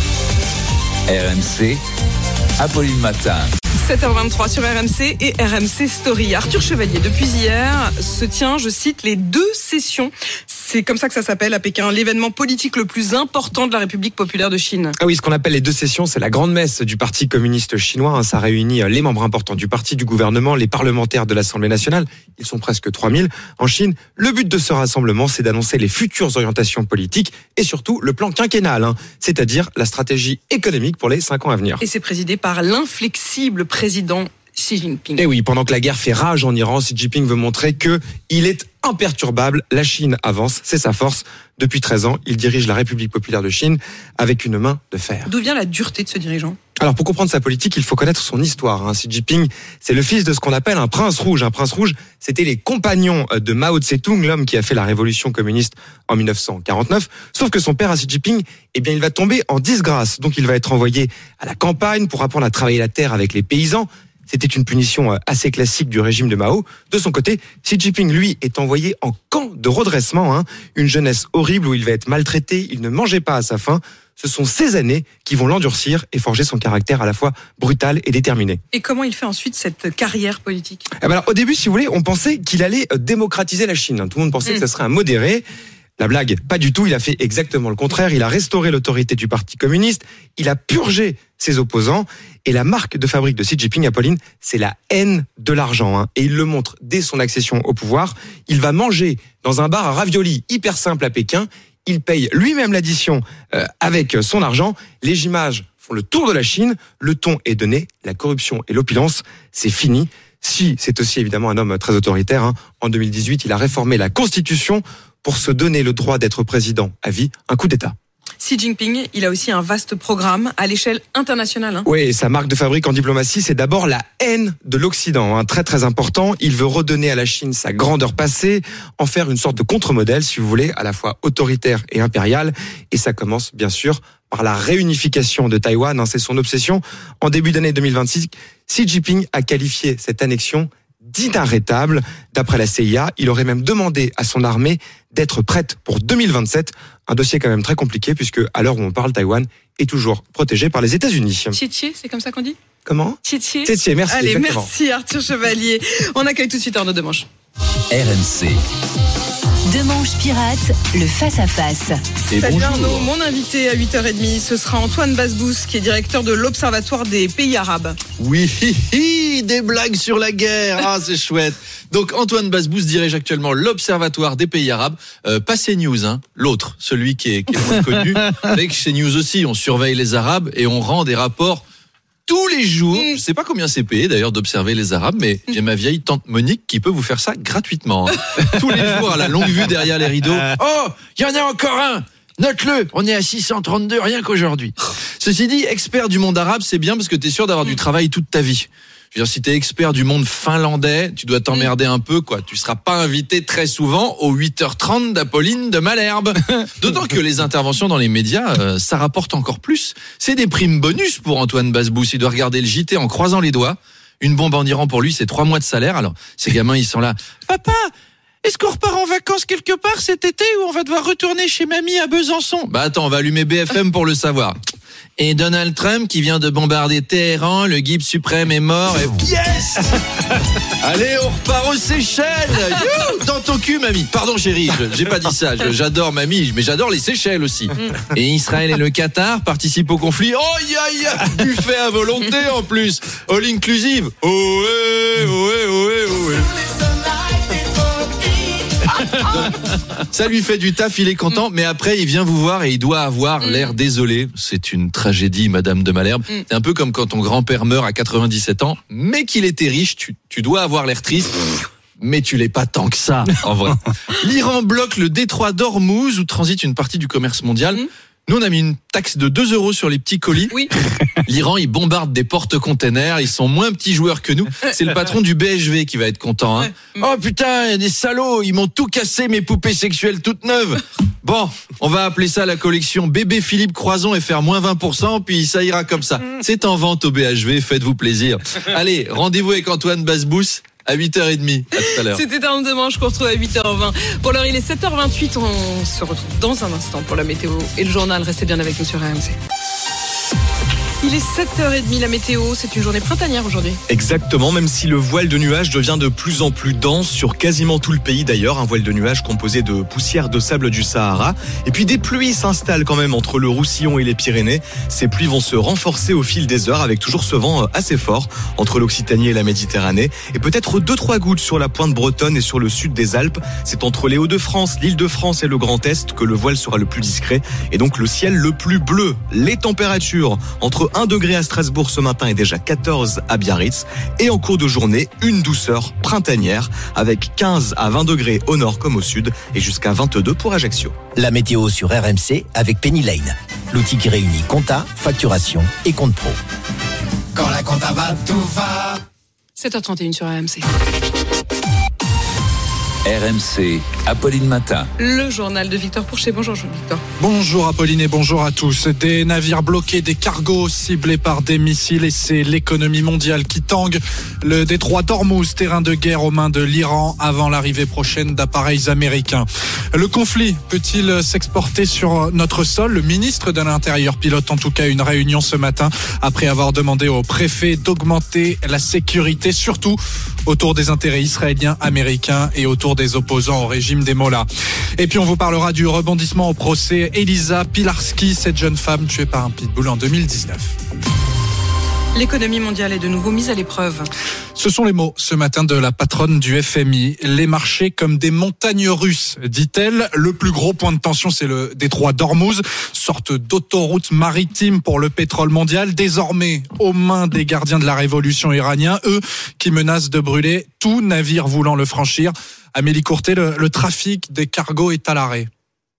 R M C, Apolline Matin. sept heures vingt-trois sur R M C et R M C Story. Arthur Chevalier, depuis hier, se tient, je cite, les deux sessions. C'est comme ça que ça s'appelle à Pékin, l'événement politique le plus important de la République populaire de Chine. Ah oui, ce qu'on appelle les deux sessions, c'est la grande messe du Parti communiste chinois. Ça réunit les membres importants du parti, du gouvernement, les parlementaires de l'Assemblée nationale. Ils sont presque trois mille. En Chine, le but de ce rassemblement, c'est d'annoncer les futures orientations politiques et surtout le plan quinquennal, hein, c'est-à-dire la stratégie économique pour les cinq ans à venir. Et c'est présidé par l'inflexible président Xi Jinping. Et oui, pendant que la guerre fait rage en Iran, Xi Jinping veut montrer que il est imperturbable. La Chine avance, c'est sa force. Depuis treize ans, il dirige la République populaire de Chine avec une main de fer. D'où vient la dureté de ce dirigeant ? Alors, pour comprendre sa politique, il faut connaître son histoire. Hein. Xi Jinping, c'est le fils de ce qu'on appelle un prince rouge. Un prince rouge, c'était les compagnons de Mao Tse-tung, l'homme qui a fait la révolution communiste en mille neuf cent quarante-neuf. Sauf que son père, Xi Jinping, eh bien, il va tomber en disgrâce. Donc, il va être envoyé à la campagne pour apprendre à travailler la terre avec les paysans. C'était une punition assez classique du régime de Mao. De son côté, Xi Jinping, lui, est envoyé en camp de redressement. Hein. Une jeunesse horrible où il va être maltraité, il ne mangeait pas à sa faim. Ce sont ces années qui vont l'endurcir et forger son caractère à la fois brutal et déterminé. Et comment il fait ensuite cette carrière politique ? Eh ben alors, au début, si vous voulez, on pensait qu'il allait démocratiser la Chine. Tout le monde pensait mmh. que ce serait un modéré. La blague, pas du tout, il a fait exactement le contraire. Il a restauré l'autorité du Parti communiste, il a purgé ses opposants. Et la marque de fabrique de Xi Jinping, Apolline, c'est la haine de l'argent. Hein. Et il le montre dès son accession au pouvoir. Il va manger dans un bar à raviolis hyper simple à Pékin. Il paye lui-même l'addition euh, avec son argent. Les images font le tour de la Chine. Le ton est donné. La corruption et l'opulence, c'est fini. Xi, c'est aussi évidemment un homme très autoritaire. Hein. En deux mille dix-huit, il a réformé la Constitution pour se donner le droit d'être président à vie, un coup d'État. Xi Jinping, il a aussi un vaste programme à l'échelle internationale. Hein. Oui, sa marque de fabrique en diplomatie, c'est d'abord la haine de l'Occident, hein, très très important. Il veut redonner à la Chine sa grandeur passée, en faire une sorte de contre-modèle, si vous voulez, à la fois autoritaire et impérial. Et ça commence, bien sûr, par la réunification de Taïwan, hein, c'est son obsession. En début d'année deux mille vingt-six, Xi Jinping a qualifié cette annexion d'inarrêtable. D'après la C I A, il aurait même demandé à son armée d'être prête pour deux mille vingt-sept. Un dossier quand même très compliqué puisque à l'heure où on parle, Taïwan est toujours protégé par les États-Unis. Tietie, c'est comme ça qu'on dit ? Comment ? Tietie. Tietie, merci. Allez, exactement. merci Arthur Chevalier. On accueille tout de suite Arnaud Demanche. R M C. Demanche pirate, le face-à-face. Et Salut bonjour. Arnaud, mon invité à huit heures trente, ce sera Antoine Basbous, qui est directeur de l'Observatoire des pays arabes. Oui, des blagues sur la guerre, ah c'est chouette. Donc Antoine Basbous dirige actuellement l'Observatoire des pays arabes, euh, pas CNews, hein, l'autre, celui qui est, qui est moins connu. Avec chez News aussi, on surveille les Arabes et on rend des rapports tous les jours. Je sais pas combien c'est payé d'ailleurs d'observer les Arabes, mais j'ai ma vieille tante Monique qui peut vous faire ça gratuitement. Hein. Tous les jours à la longue vue derrière les rideaux. Oh, il y en a encore un. Note-le, on est à six cent trente-deux rien qu'aujourd'hui. Ceci dit, expert du monde arabe, c'est bien parce que t'es sûr d'avoir du travail toute ta vie. Je veux dire, si t'es expert du monde finlandais, tu dois t'emmerder un peu, quoi. Tu seras pas invité très souvent aux huit heures trente d'Apolline de Malherbe. D'autant que les interventions dans les médias, euh, ça rapporte encore plus. C'est des primes bonus pour Antoine Basbous. Il doit regarder le J T en croisant les doigts. Une bombe en Iran pour lui, c'est trois mois de salaire. Alors, ces gamins, ils sont là. Papa, est-ce qu'on repart en vacances quelque part cet été ou on va devoir retourner chez mamie à Besançon? Bah attends, on va allumer B F M pour le savoir. Et Donald Trump qui vient de bombarder Téhéran, le guide suprême est mort et yes. Allez, on repart aux Seychelles. You dans ton cul, mamie. Pardon, chérie, je- j'ai pas dit ça. Je- J'adore mamie, mais j'adore les Seychelles aussi. Et Israël et le Qatar participent au conflit. Oh, aïe, aïe, buffet à volonté en plus. All inclusive. Ohé, ohé, ohé, ohé. Ça lui fait du taf, il est content, mais après il vient vous voir et il doit avoir l'air désolé. C'est une tragédie, Madame de Malherbe. C'est un peu comme quand ton grand-père meurt à quatre-vingt-dix-sept ans, mais qu'il était riche, tu, tu dois avoir l'air triste. Mais tu l'es pas tant que ça, en vrai. L'Iran bloque le détroit d'Ormuz où transite une partie du commerce mondial. Nous, on a mis une taxe de deux euros sur les petits colis. Oui. L'Iran, il bombarde des porte-containers. Ils sont moins petits joueurs que nous. C'est le patron du B H V qui va être content. Hein. Oh putain, y a des salauds. Ils m'ont tout cassé, mes poupées sexuelles toutes neuves. Bon, on va appeler ça la collection Bébé Philippe Croison et faire moins vingt pour cent, puis ça ira comme ça. C'est en vente au B H V, faites-vous plaisir. Allez, rendez-vous avec Antoine Basbous à huit heures trente. À tout à l'heure. C'était Arnaud Demanche qu'on retrouve à huit heures vingt. Pour l'heure, il est sept heures vingt-huit. On se retrouve dans un instant pour la météo et le journal. Restez bien avec nous sur R M C. Il est sept heures trente, la météo. C'est une journée printanière aujourd'hui. Exactement, même si le voile de nuages devient de plus en plus dense sur quasiment tout le pays d'ailleurs, un voile de nuages composé de poussière de sable du Sahara. Et puis des pluies s'installent quand même entre le Roussillon et les Pyrénées. Ces pluies vont se renforcer au fil des heures avec toujours ce vent assez fort entre l'Occitanie et la Méditerranée. Et peut-être deux trois gouttes sur la pointe bretonne et sur le sud des Alpes. C'est entre les Hauts-de-France, l'Île-de-France et le Grand Est que le voile sera le plus discret. Et donc le ciel le plus bleu. Les températures entre un degré à Strasbourg ce matin et déjà quatorze à Biarritz. Et en cours de journée, une douceur printanière avec quinze à vingt degrés au nord comme au sud et jusqu'à vingt-deux pour Ajaccio. La météo sur R M C avec Penny Lane, l'outil qui réunit compta, facturation et compte pro. Quand la compta va, tout va. sept heures trente et une sur R M C. R M C, Apolline Matin. Le journal de Victor Pourchet. Bonjour Victor. Bonjour Apolline et bonjour à tous. Des navires bloqués, des cargos ciblés par des missiles et c'est l'économie mondiale qui tangue. Le détroit d'Ormuz, terrain de guerre aux mains de l'Iran avant l'arrivée prochaine d'appareils américains. Le conflit peut-il s'exporter sur notre sol? Le ministre de l'Intérieur pilote en tout cas une réunion ce matin après avoir demandé au préfet d'augmenter la sécurité, surtout autour des intérêts israéliens, américains et autour des opposants au régime des Mollahs. Et puis on vous parlera du rebondissement au procès Elisa Pilarski, cette jeune femme tuée par un pitbull en deux mille dix-neuf. L'économie mondiale est de nouveau mise à l'épreuve. Ce sont les mots ce matin de la patronne du F M I. Les marchés comme des montagnes russes, dit-elle. Le plus gros point de tension, c'est le détroit d'Ormuz, sorte d'autoroute maritime pour le pétrole mondial, désormais aux mains des gardiens de la révolution iranien, eux qui menacent de brûler tout navire voulant le franchir. Amélie Courtet, le, le trafic des cargos est à l'arrêt.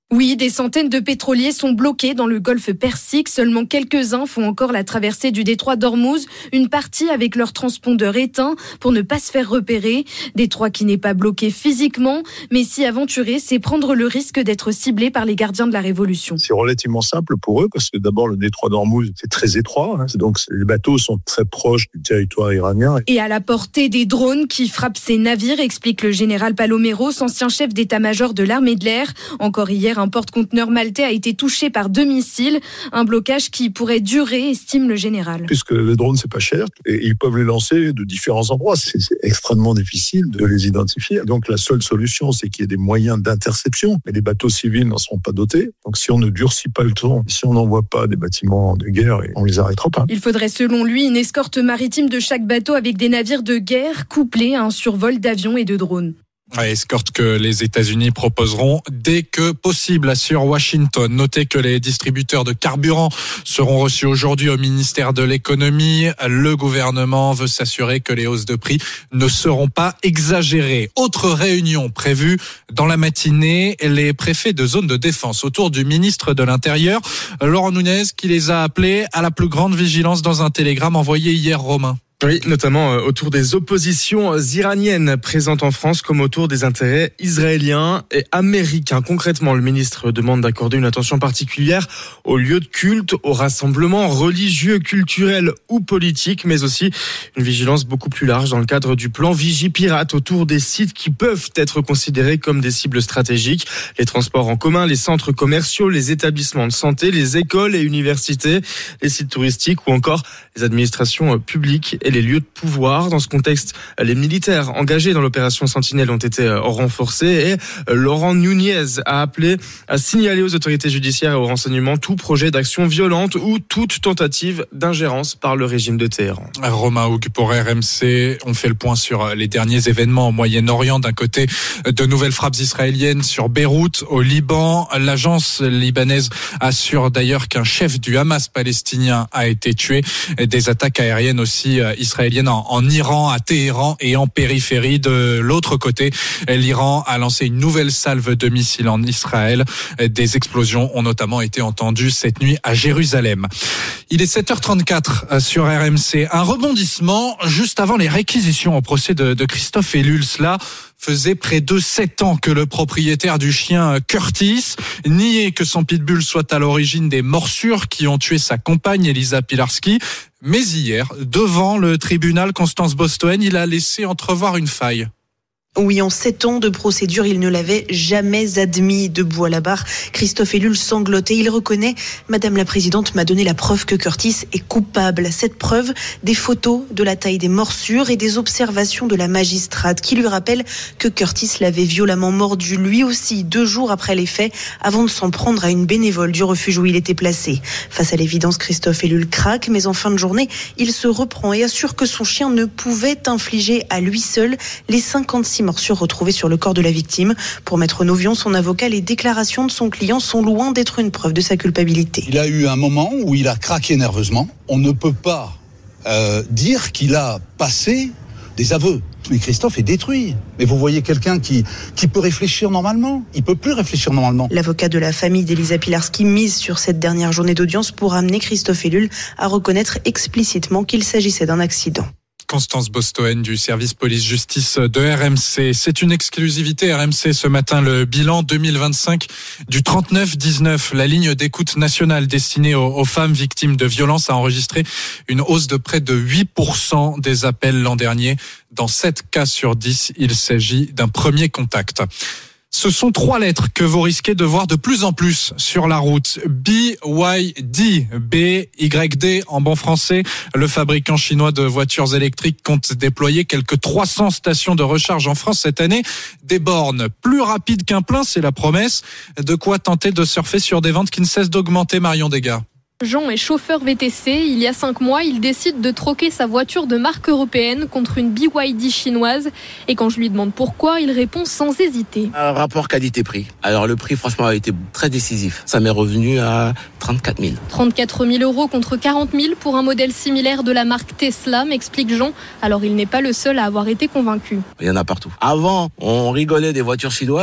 Oui, des centaines de pétroliers sont bloqués dans le golfe Persique. Seulement quelques-uns font encore la traversée du détroit d'Ormuz, une partie avec leur transpondeur éteint pour ne pas se faire repérer. Détroit qui n'est pas bloqué physiquement, mais s'y aventurer, c'est prendre le risque d'être ciblé par les gardiens de la Révolution. C'est relativement simple pour eux parce que d'abord le détroit d'Ormuz, c'est très étroit, hein, donc les bateaux sont très proches du territoire iranien. Et à la portée des drones qui frappent ces navires, explique le général Paloméros, ancien chef d'état-major de l'armée de l'air. Encore hier, un porte-conteneur maltais a été touché par deux missiles, un blocage qui pourrait durer, estime le général. Puisque les drones, c'est pas cher, et ils peuvent les lancer de différents endroits. C'est, c'est extrêmement difficile de les identifier. Donc la seule solution, c'est qu'il y ait des moyens d'interception. Mais les bateaux civils n'en sont pas dotés. Donc si on ne durcit pas le ton, si on n'envoie pas des bâtiments de guerre, on les arrêtera pas. Il faudrait selon lui une escorte maritime de chaque bateau avec des navires de guerre couplés à un survol d'avions et de drones. Escorte que les États-Unis proposeront dès que possible, assure Washington. Notez que les distributeurs de carburant seront reçus aujourd'hui au ministère de l'économie. Le gouvernement veut s'assurer que les hausses de prix ne seront pas exagérées. Autre réunion prévue dans la matinée, les préfets de zone de défense autour du ministre de l'Intérieur, Laurent Nunez, qui les a appelés à la plus grande vigilance dans un télégramme envoyé hier, Romain. Oui, notamment autour des oppositions iraniennes présentes en France comme autour des intérêts israéliens et américains. Concrètement, le ministre demande d'accorder une attention particulière aux lieux de culte, aux rassemblements religieux, culturels ou politiques, mais aussi une vigilance beaucoup plus large dans le cadre du plan Vigipirate autour des sites qui peuvent être considérés comme des cibles stratégiques. Les transports en commun, les centres commerciaux, les établissements de santé, les écoles et universités, les sites touristiques ou encore les administrations publiques et les lieux de pouvoir. Dans ce contexte, les militaires engagés dans l'opération Sentinelle ont été renforcés et Laurent Nunez a appelé à signaler aux autorités judiciaires et aux renseignements tout projet d'action violente ou toute tentative d'ingérence par le régime de Téhéran. Romain Hougue pour R M C. On fait le point sur les derniers événements au Moyen-Orient. D'un côté, de nouvelles frappes israéliennes sur Beyrouth, au Liban. L'agence libanaise assure d'ailleurs qu'un chef du Hamas palestinien a été tué. Des attaques aériennes aussi israélienne en, en Iran, à Téhéran et en périphérie. De l'autre côté, l'Iran a lancé une nouvelle salve de missiles en Israël. Des explosions ont notamment été entendues cette nuit à Jérusalem. Il est sept heures trente-quatre sur R M C. Un rebondissement juste avant les réquisitions au procès de, de Christophe Ellul. Cela faisait près de sept ans que le propriétaire du chien Curtis niait que son pitbull soit à l'origine des morsures qui ont tué sa compagne Elisa Pilarski. Mais hier, devant le tribunal, Constance Bostoen, il a laissé entrevoir une faille. Oui, en sept ans de procédure, il ne l'avait jamais admis. Debout à la barre, Christophe Ellul sanglotait. Il reconnaît « Madame la Présidente m'a donné la preuve que Curtis est coupable ». Cette preuve, des photos de la taille des morsures et des observations de la magistrate qui lui rappellent que Curtis l'avait violemment mordu lui aussi deux jours après les faits avant de s'en prendre à une bénévole du refuge où il était placé. Face à l'évidence, Christophe Ellul craque, mais en fin de journée, il se reprend et assure que son chien ne pouvait infliger à lui seul les cinquante-six morsures retrouvées sur le corps de la victime. Pour Maître Novion, son avocat, les déclarations de son client sont loin d'être une preuve de sa culpabilité. Il a eu un moment où il a craqué nerveusement. On ne peut pas euh, dire qu'il a passé des aveux. Mais Christophe est détruit. Mais vous voyez quelqu'un qui, qui peut réfléchir normalement. Il peut plus réfléchir normalement. L'avocat de la famille d'Elisa Pilarski mise sur cette dernière journée d'audience pour amener Christophe Ellul à reconnaître explicitement qu'il s'agissait d'un accident. Constance Bostoen du service police-justice de R M C. C'est une exclusivité R M C ce matin, le bilan deux mille vingt-cinq du trente-neuf dix-neuf. La ligne d'écoute nationale destinée aux, aux femmes victimes de violences a enregistré une hausse de près de huit pour cent des appels l'an dernier. Dans sept cas sur dix, il s'agit d'un premier contact. Ce sont trois lettres que vous risquez de voir de plus en plus sur la route. B Y D. B Y D en bon français. Le fabricant chinois de voitures électriques compte déployer quelques trois cents stations de recharge en France cette année. Des bornes plus rapides qu'un plein, c'est la promesse. De quoi tenter de surfer sur des ventes qui ne cessent d'augmenter, Marion Desgars. Jean est chauffeur V T C. Il y a cinq mois, il décide de troquer sa voiture de marque européenne contre une B Y D chinoise. Et quand je lui demande pourquoi, il répond sans hésiter. Un rapport qualité-prix. Alors le prix, franchement, a été très décisif. Ça m'est revenu à trente-quatre mille. trente-quatre mille euros contre quarante mille pour un modèle similaire de la marque Tesla, m'explique Jean. Alors il n'est pas le seul à avoir été convaincu. Il y en a partout. Avant, on rigolait des voitures chinoises.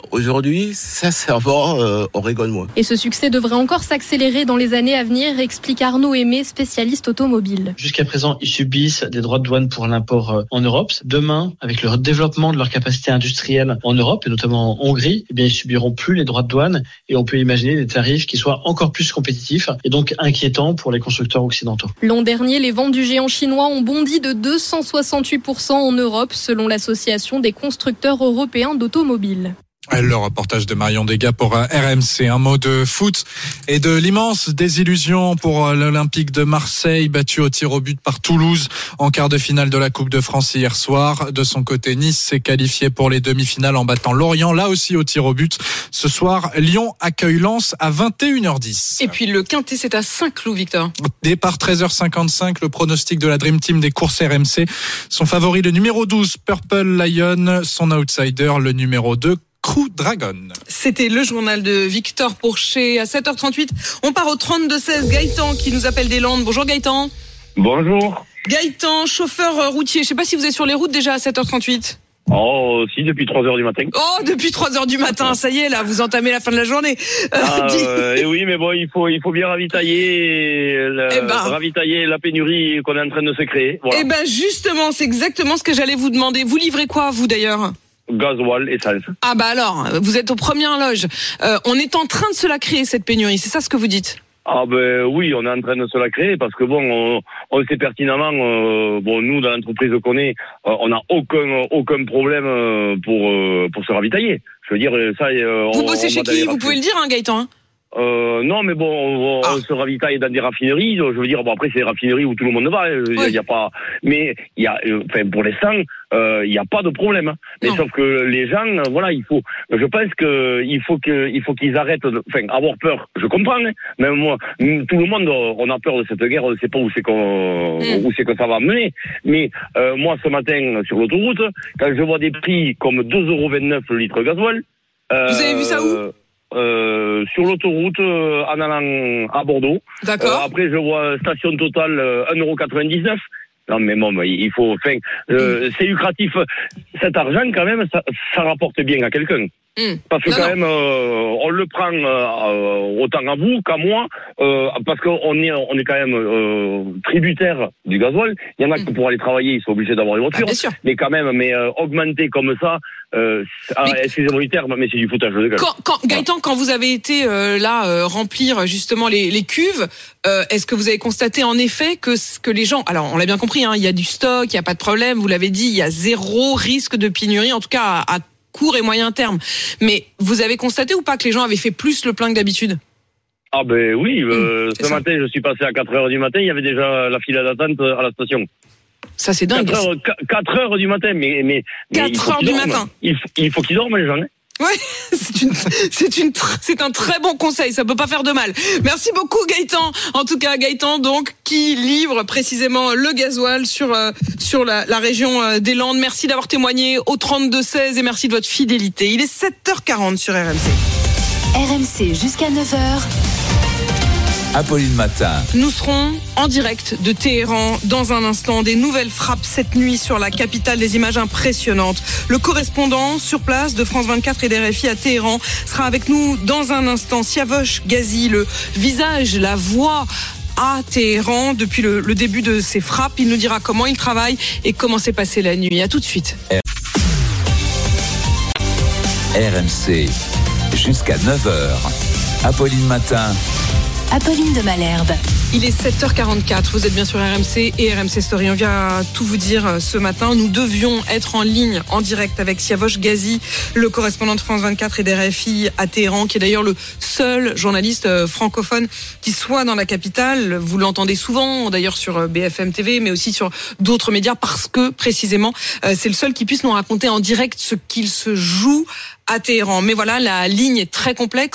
Aujourd'hui, sincèrement, euh, on rigole moins. Et ce succès devrait encore s'accélérer dans les années à venir, explique Arnaud Aimé, spécialiste automobile. Jusqu'à présent, ils subissent des droits de douane pour l'import en Europe. Demain, avec le développement de leur capacité industrielle en Europe, et notamment en Hongrie, eh bien, ils subiront plus les droits de douane et on peut imaginer des tarifs qui soient encore plus compétitifs et donc inquiétants pour les constructeurs occidentaux. L'an dernier, les ventes du géant chinois ont bondi de deux cent soixante-huit pour cent en Europe, selon l'Association des constructeurs européens d'automobiles. Le reportage de Marion Degas pour R M C. Un mot de foot et de l'immense désillusion pour l'Olympique de Marseille, battu au tir au but par Toulouse en quart de finale de la Coupe de France hier soir. De son côté, Nice s'est qualifié pour les demi-finales en battant Lorient, là aussi au tir au but. Ce soir, Lyon accueille Lens à vingt et une heures dix. Et puis le Quintet, c'est à Saint-Cloud, Victor. Départ treize heures cinquante-cinq, le pronostic de la Dream Team des courses R M C. Son favori, le numéro douze, Purple Lion. Son outsider, le numéro deux, Crew Dragon. C'était le journal de Victor Pourchet à sept heures trente-huit. On part au trente-deux seize. Gaëtan qui nous appelle des Landes. Bonjour Gaëtan. Bonjour. Gaëtan, chauffeur routier. Je sais pas si vous êtes sur les routes déjà à sept heures trente-huit. Oh, si, depuis trois heures du matin. Oh, depuis trois heures du matin, ça y est, là, vous entamez la fin de la journée. Euh, ah, euh, et oui, mais bon, il faut, il faut bien ravitailler, la, eh ben, ravitailler la pénurie qu'on est en train de se créer. Voilà. Eh ben, justement, c'est exactement ce que j'allais vous demander. Vous livrez quoi, vous, d'ailleurs? Gasoil, essence. Ah bah alors, vous êtes aux premières loges. Euh, on est en train de se la créer, cette pénurie, c'est ça ce que vous dites? Ah ben oui, on est en train de se la créer parce que bon, on, on sait pertinemment, euh, bon nous dans l'entreprise qu'on est, euh, on n'a aucun aucun problème pour euh, pour se ravitailler. Je veux dire ça. Euh, vous on, bossez on chez qui? Vous pouvez le dire, hein, Gaëtan, hein? Euh, non, mais bon, on, ah. on se ravitaille dans des raffineries. Je veux dire, bon après c'est des raffineries où tout le monde va. Il oui. y a pas, mais il y a, enfin pour l'instant, euh, il y a pas de problème. Mais non. Sauf que les gens, voilà, il faut, je pense que il faut que, il faut qu'ils arrêtent, de, enfin avoir peur. Je comprends. Hein, même moi, tout le monde, on a peur de cette guerre. On ne sait pas où c'est qu'on, mm. où c'est que ça va mener. Mais euh, moi, ce matin sur l'autoroute, quand je vois des prix comme deux euros vingt-neuf le litre gasoil. Euh, Vous avez vu ça où? Euh, sur l'autoroute euh, en allant à Bordeaux. D'accord. Euh, après je vois station totale euh, un euro quatre-vingt-dix-neuf. Non mais bon, il faut, enfin, euh, mm. c'est lucratif. Cet argent quand même, ça, ça rapporte bien à quelqu'un. Mmh. Parce que non, quand non. même, euh, on le prend euh, autant à vous qu'à moi, euh, parce qu'on est, on est quand même euh, tributaire du gasoil. Il y en a mmh. qui pour aller travailler, ils sont obligés d'avoir une voiture. Ah, mais quand même, mais euh, augmenter comme ça, euh, ah, excusez-moi du terme, mais c'est du foutage de gueule. Quand, quand, Gaëtan, quand vous avez été euh, là euh, remplir justement les, les cuves, euh, est-ce que vous avez constaté en effet que que les gens, alors on l'a bien compris, hein, il y a du stock, il y a pas de problème. Vous l'avez dit, il y a zéro risque de pénurie, en tout cas à, à court et moyen terme. Mais vous avez constaté ou pas que les gens avaient fait plus le plein que d'habitude? Ah ben oui, euh, mmh, ce matin je suis passé à quatre heures du matin, il y avait déjà la file d'attente à la station. Ça c'est dingue. quatre heures du matin, mais... mais quatre heures du matin. Il faut, il faut qu'ils dorment les gens. Hein. Ouais, c'est une, c'est une, c'est un très bon conseil. Ça peut pas faire de mal. Merci beaucoup, Gaëtan. En tout cas, Gaëtan, donc, qui livre précisément le gasoil sur, euh, sur la, la région euh, des Landes. Merci d'avoir témoigné au trente-deux seize et merci de votre fidélité. Il est sept heures quarante sur R M C. R M C jusqu'à neuf heures. Apolline Matin. Nous serons en direct de Téhéran dans un instant. Des nouvelles frappes cette nuit sur la capitale, des images impressionnantes. Le correspondant sur place de France vingt-quatre et d'R F I à Téhéran sera avec nous dans un instant. Siavosh Ghazi, le visage, la voix à Téhéran depuis le, le début de ces frappes. Il nous dira comment il travaille et comment s'est passée la nuit. À tout de suite. R M C jusqu'à neuf heures. Apolline Matin. Apolline de Malherbe. Il est sept heures quarante-quatre, vous êtes bien sur R M C et R M C Story. On vient tout vous dire ce matin. Nous devions être en ligne, en direct avec Siavosh Ghazi, le correspondant de France vingt-quatre et d'R F I à Téhéran, qui est d'ailleurs le seul journaliste francophone qui soit dans la capitale. Vous l'entendez souvent, d'ailleurs sur B F M T V, mais aussi sur d'autres médias, parce que précisément, c'est le seul qui puisse nous raconter en direct ce qu'il se joue à Téhéran. Mais voilà, la ligne est très complexe.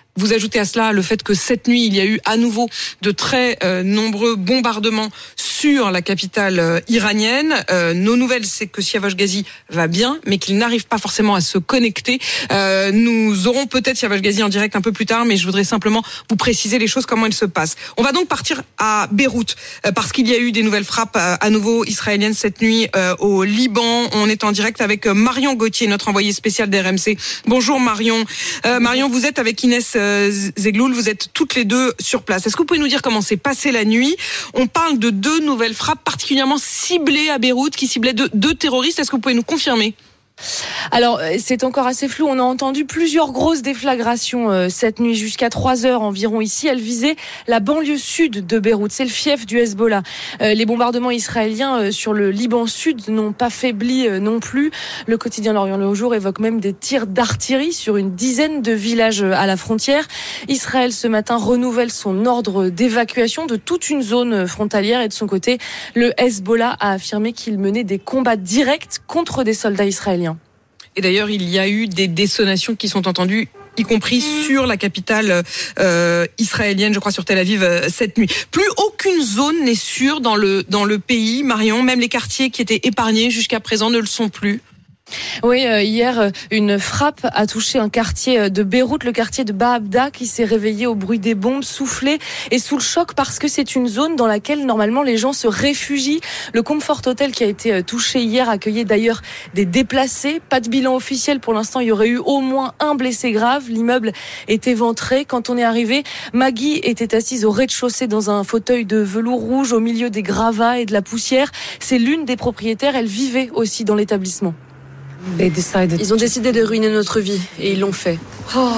Vous ajoutez à cela le fait que cette nuit, il y a eu à nouveau de très euh, nombreux bombardements sur la capitale euh, iranienne. Euh, nos nouvelles, c'est que Siavash Ghazi va bien, mais qu'il n'arrive pas forcément à se connecter. Euh, nous aurons peut-être Siavash Ghazi en direct un peu plus tard, mais je voudrais simplement vous préciser les choses, comment elles se passent. On va donc partir à Beyrouth, euh, parce qu'il y a eu des nouvelles frappes euh, à nouveau israéliennes cette nuit euh, au Liban. On est en direct avec Marion Gauthier, notre envoyée spéciale d'R M C. Bonjour Marion. Euh, Marion, vous êtes avec Inès euh, Zegloul, vous êtes toutes les deux sur place. Est-ce que vous pouvez nous dire comment s'est passée la nuit? On parle de deux nouvelles frappes particulièrement ciblées à Beyrouth, qui ciblaient deux, deux terroristes. Est-ce que vous pouvez nous confirmer? Alors, c'est encore assez flou. On a entendu plusieurs grosses déflagrations euh, cette nuit jusqu'à trois heures environ ici. Elles visaient la banlieue sud de Beyrouth. C'est le fief du Hezbollah. Euh, les bombardements israéliens euh, sur le Liban sud n'ont pas faibli euh, non plus. Le quotidien L'Orient le Jour évoque même des tirs d'artillerie sur une dizaine de villages à la frontière. Israël, ce matin, renouvelle son ordre d'évacuation de toute une zone frontalière. Et de son côté, le Hezbollah a affirmé qu'il menait des combats directs contre des soldats israéliens. Et d'ailleurs, il y a eu des détonations qui sont entendues, y compris sur la capitale euh, israélienne, je crois sur Tel Aviv, euh, cette nuit. Plus aucune zone n'est sûre dans le, dans le pays, Marion. Même les quartiers qui étaient épargnés jusqu'à présent ne le sont plus. Oui, euh, hier, une frappe a touché un quartier de Beyrouth, le quartier de Baabda, qui s'est réveillé au bruit des bombes soufflées et sous le choc parce que c'est une zone dans laquelle normalement les gens se réfugient. Le Comfort Hotel qui a été touché hier accueillait d'ailleurs des déplacés. Pas de bilan officiel pour l'instant, il y aurait eu au moins un blessé grave. L'immeuble est éventré. Quand on est arrivé, Maggie était assise au rez-de-chaussée dans un fauteuil de velours rouge au milieu des gravats et de la poussière. C'est l'une des propriétaires, elle vivait aussi dans l'établissement. Ils ont décidé de ruiner notre vie et ils l'ont fait. Oh.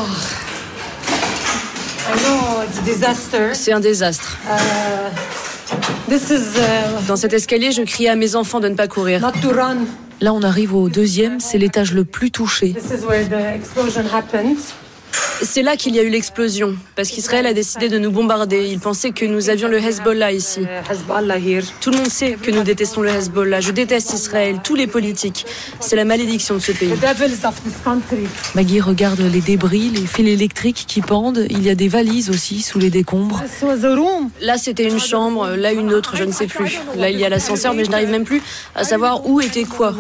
C'est un désastre. Uh, is, uh... Dans cet escalier, je criais à mes enfants de ne pas courir. Là, on arrive au deuxième, c'est l'étage le plus touché. C'est là qu'il y a eu l'explosion, parce qu'Israël a décidé de nous bombarder. Ils pensaient que nous avions le Hezbollah ici. Tout le monde sait que nous détestons le Hezbollah. Je déteste Israël, tous les politiques. C'est la malédiction de ce pays. Maggie regarde les débris, les fils électriques qui pendent. Il y a des valises aussi sous les décombres. Là, c'était une chambre, là une autre, je ne sais plus. Là, il y a l'ascenseur, mais je n'arrive même plus à savoir où était quoi.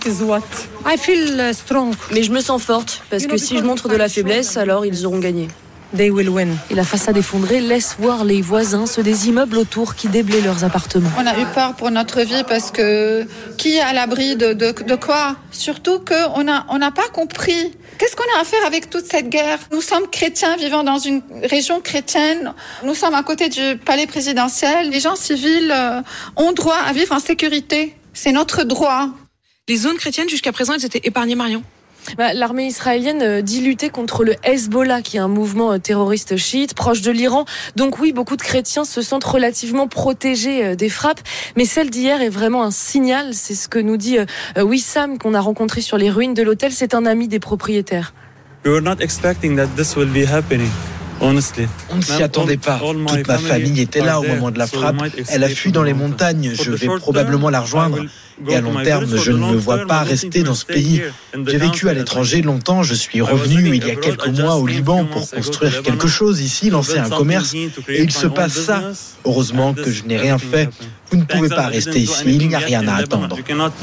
Mais je me sens forte, parce que si je montre de la faiblesse, alors ils auront gagné. They will win. Et la façade effondrée laisse voir les voisins, ceux des immeubles autour qui déblaient leurs appartements. On a eu peur pour notre vie parce que qui est à l'abri de, de, de quoi? Surtout qu'on n'a on n'a pas compris. Qu'est-ce qu'on a à faire avec toute cette guerre? Nous sommes chrétiens vivant dans une région chrétienne. Nous sommes à côté du palais présidentiel. Les gens civils euh, ont droit à vivre en sécurité. C'est notre droit. Les zones chrétiennes, jusqu'à présent, elles étaient épargnées, Marion? Bah, l'armée israélienne dit lutter contre le Hezbollah, qui est un mouvement terroriste chiite proche de l'Iran. Donc oui, beaucoup de chrétiens se sentent relativement protégés des frappes. Mais celle d'hier est vraiment un signal. C'est ce que nous dit Wissam, qu'on a rencontré sur les ruines de l'hôtel. C'est un ami des propriétaires. We were not expecting that this will be happening. On ne s'y attendait pas. Toute ma famille était là au moment de la frappe. Elle a fui dans les montagnes. Je vais probablement la rejoindre. Et à long terme, je ne me vois pas rester dans ce pays. J'ai vécu à l'étranger longtemps. Je suis revenu il y a quelques mois au Liban pour construire quelque chose ici, lancer un commerce. Et il se passe ça. Heureusement que je n'ai rien fait. Vous ne pouvez pas rester ici. Il n'y a rien à attendre.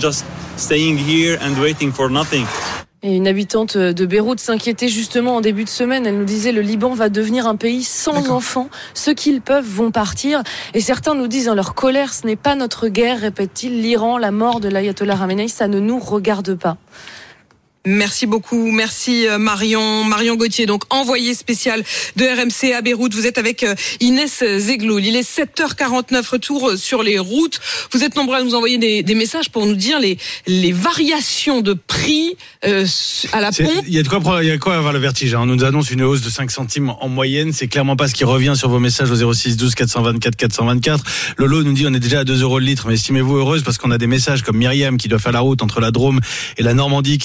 Et une habitante de Beyrouth s'inquiétait justement en début de semaine. Elle nous disait le Liban va devenir un pays sans D'accord. enfants. Ceux qui peuvent vont partir. Et certains nous disent dans leur colère, ce n'est pas notre guerre, répète-t-il. L'Iran, la mort de l'ayatollah Khamenei, ça ne nous regarde pas. Merci beaucoup, merci Marion, Marion Gauthier, donc envoyée spéciale de R M C à Beyrouth. Vous êtes avec Inès Zegloul. Il est sept heures quarante-neuf, retour sur les routes. Vous êtes nombreux à nous envoyer des, des messages pour nous dire les, les variations de prix euh, à la pompe. Il y a de quoi, il y a de quoi avoir le vertige. Hein. On nous annonce une hausse de cinq centimes en moyenne. C'est clairement pas ce qui revient sur vos messages au zéro six douze quatre cent vingt-quatre quatre cent vingt-quatre. Lolo nous dit on est déjà à deux euros le litre, mais estimez-vous heureuse parce qu'on a des messages comme Myriam qui doit faire la route entre la Drôme et la Normandie qui nous dit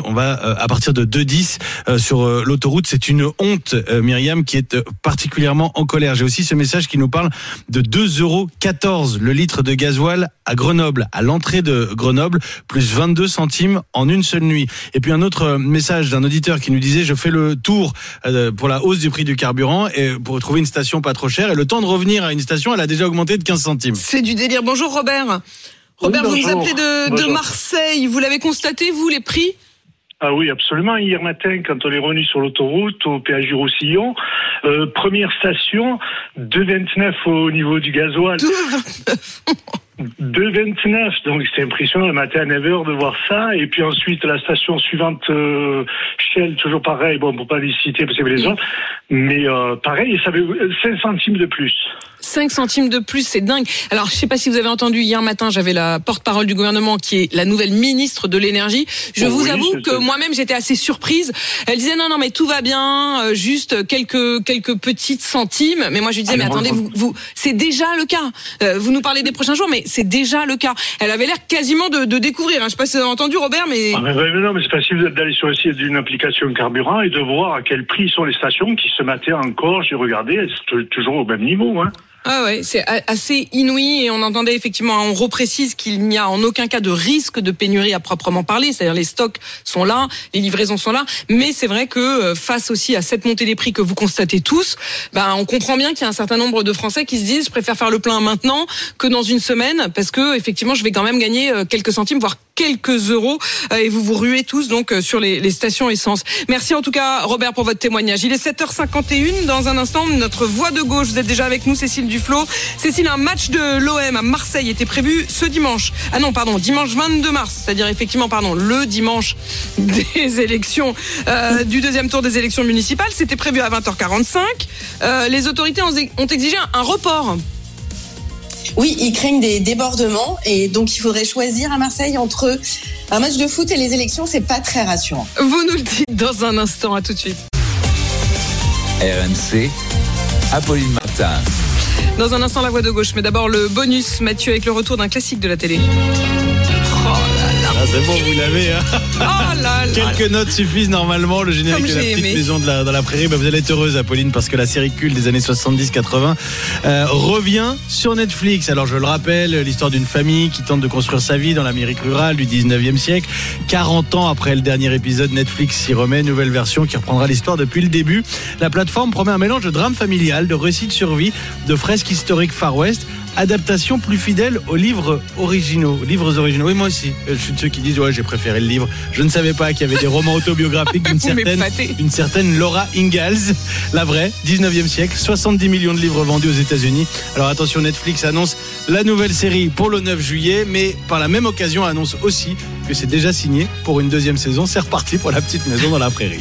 on va euh, à partir de deux dix euh, sur euh, l'autoroute. C'est une honte, euh, Myriam, qui est euh, particulièrement en colère. J'ai aussi ce message qui nous parle de deux euros quatorze le litre de gasoil à Grenoble, à l'entrée de Grenoble, plus vingt-deux centimes en une seule nuit. Et puis un autre message d'un auditeur qui nous disait: je fais le tour euh, pour la hausse du prix du carburant et pour trouver une station pas trop chère, et le temps de revenir à une station, elle a déjà augmenté de quinze centimes. C'est du délire. Bonjour Robert. Robert, oui, vous nous appelez de, de Marseille. Vous l'avez constaté, vous, les prix ? Ah oui, absolument. Hier matin, quand on est revenu sur l'autoroute, au péage du Roussillon, euh, première station, deux vingt-neuf au niveau du gasoil. deux vingt-neuf deux vingt-neuf, donc c'est impressionnant le matin à neuf heures de voir ça. Et puis ensuite, la station suivante, euh, Shell, toujours pareil, bon, on ne peut pas les citer parce qu'il y avait les autres, mais euh, pareil, ça avait cinq centimes de plus. cinq centimes de plus, c'est dingue. Alors, je ne sais pas si vous avez entendu, hier matin, j'avais la porte-parole du gouvernement qui est la nouvelle ministre de l'énergie. Je oh vous oui, avoue que moi-même, j'étais assez surprise. Elle disait non, non, mais tout va bien, euh, juste quelques quelques petites centimes. Mais moi, je lui disais, ah, mais attendez, vous, vous, c'est déjà le cas. Euh, vous nous parlez des prochains jours, mais c'est déjà le cas. Elle avait l'air quasiment de, de découvrir. Hein. Je ne sais pas si vous avez entendu, Robert, mais... Ah, mais, mais non, mais c'est facile d'aller sur le site d'une application carburant et de voir à quel prix sont les stations qui ce matin encore, j'ai regardé, c'est toujours au même niveau, hein. Ah ouais, c'est assez inouï, et on entendait effectivement, on reprécise qu'il n'y a en aucun cas de risque de pénurie à proprement parler, c'est-à-dire les stocks sont là, les livraisons sont là, mais c'est vrai que face aussi à cette montée des prix que vous constatez tous, ben on comprend bien qu'il y a un certain nombre de Français qui se disent je préfère faire le plein maintenant que dans une semaine, parce que effectivement je vais quand même gagner quelques centimes, voire quelques euros, et vous vous ruez tous donc sur les, les stations essence. Merci en tout cas Robert pour votre témoignage. Il est sept heures cinquante et une, dans un instant notre voix de gauche, vous êtes déjà avec nous, Cécile Duflot. Cécile, un match de l'O M à Marseille était prévu ce dimanche. Ah non, pardon, dimanche vingt-deux mars, c'est-à-dire effectivement, pardon, le dimanche des élections, euh, du deuxième tour des élections municipales. C'était prévu à vingt heures quarante-cinq. Euh, les autorités ont, ont exigé un, un report. Oui, ils craignent des débordements, et donc il faudrait choisir à Marseille entre un match de foot et les élections. C'est pas très rassurant. Vous nous le dites dans un instant, à tout de suite. R M C, Apolline Matin. Dans un instant, la voix de gauche, mais d'abord le bonus, Mathieu, avec le retour d'un classique de la télé. Oh là là. Ah, c'est bon, vous l'avez. Hein. Oh là là. Quelques notes suffisent normalement. Le générique Comme de la petite aimé. maison de la, dans la prairie. Bah, vous allez être heureuse, Apolline, parce que la série culte des années soixante-dix quatre-vingts euh, revient sur Netflix. Alors, je le rappelle, l'histoire d'une famille qui tente de construire sa vie dans l'Amérique rurale du dix-neuvième siècle. quarante ans après le dernier épisode, Netflix s'y remet. Nouvelle version qui reprendra l'histoire depuis le début. La plateforme promet un mélange de drame familial, de récits de survie, de fresques historiques Far West. Adaptation plus fidèle aux livres originaux, livres originaux. Oui, moi aussi. Je suis de ceux qui disent ouais, j'ai préféré le livre. Je ne savais pas qu'il y avait des romans autobiographiques d'une certaine, une certaine Laura Ingalls, la vraie, dix-neuvième siècle, soixante-dix millions de livres vendus aux États-Unis. Alors attention, Netflix annonce la nouvelle série pour le neuf juillet, mais par la même occasion annonce aussi que c'est déjà signé pour une deuxième saison. C'est reparti pour la petite maison dans la prairie.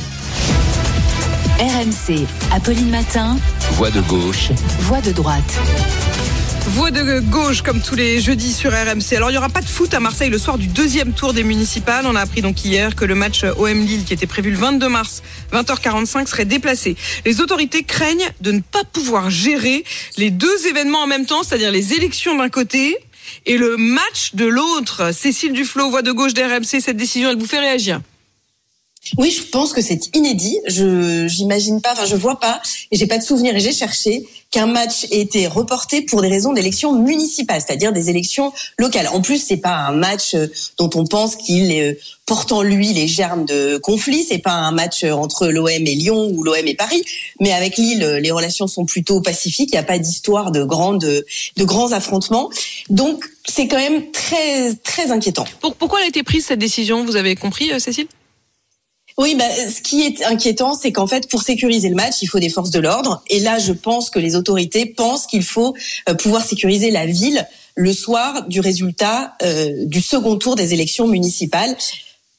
R M C, Apolline Matin. Voix de gauche. Voix de droite. Voix de gauche comme tous les jeudis sur R M C. Alors il n'y aura pas de foot à Marseille le soir du deuxième tour des municipales. On a appris donc hier que le match O M Lille qui était prévu le vingt-deux mars, vingt heures quarante-cinq, serait déplacé. Les autorités craignent de ne pas pouvoir gérer les deux événements en même temps, c'est-à-dire les élections d'un côté et le match de l'autre. Cécile Duflot, voix de gauche d'R M C, cette décision, elle vous fait réagir ? Oui, je pense que c'est inédit. Je j'imagine pas, enfin je vois pas, et j'ai pas de souvenir, et j'ai cherché qu'un match ait été reporté pour des raisons d'élections municipales, c'est-à-dire des élections locales. En plus, c'est pas un match dont on pense qu'il porte en lui les germes de conflit. C'est pas un match entre l'O M et Lyon ou l'O M et Paris, mais avec Lille, les relations sont plutôt pacifiques. Il n'y a pas d'histoire de grandes, de grands affrontements. Donc, c'est quand même très, très inquiétant. Pourquoi a été prise cette décision ? Vous avez compris, Cécile ? Oui, bah, ce qui est inquiétant, c'est qu'en fait, pour sécuriser le match, il faut des forces de l'ordre. Et là, je pense que les autorités pensent qu'il faut euh, pouvoir sécuriser la ville le soir du résultat euh, du second tour des élections municipales. Pourquoi ?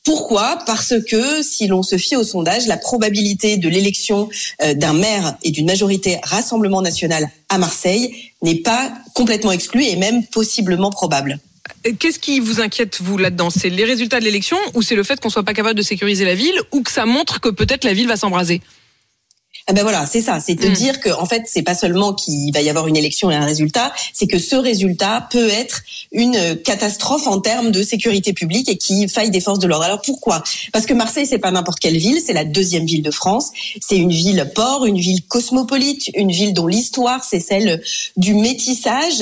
Parce que si l'on se fie au sondage, la probabilité de l'élection euh, d'un maire et d'une majorité Rassemblement National à Marseille n'est pas complètement exclue et même possiblement probable. Qu'est-ce qui vous inquiète, vous, là-dedans ? C'est les résultats de l'élection ou c'est le fait qu'on soit pas capable de sécuriser la ville ou que ça montre que peut-être la ville va s'embraser ? Ah ben voilà, c'est ça, c'est te mmh. dire que en fait, c'est pas seulement qu'il va y avoir une élection et un résultat, c'est que ce résultat peut être une catastrophe en termes de sécurité publique et qui faille des forces de l'ordre. Alors pourquoi ? Parce que Marseille, c'est pas n'importe quelle ville, c'est la deuxième ville de France, c'est une ville port, une ville cosmopolite, une ville dont l'histoire c'est celle du métissage.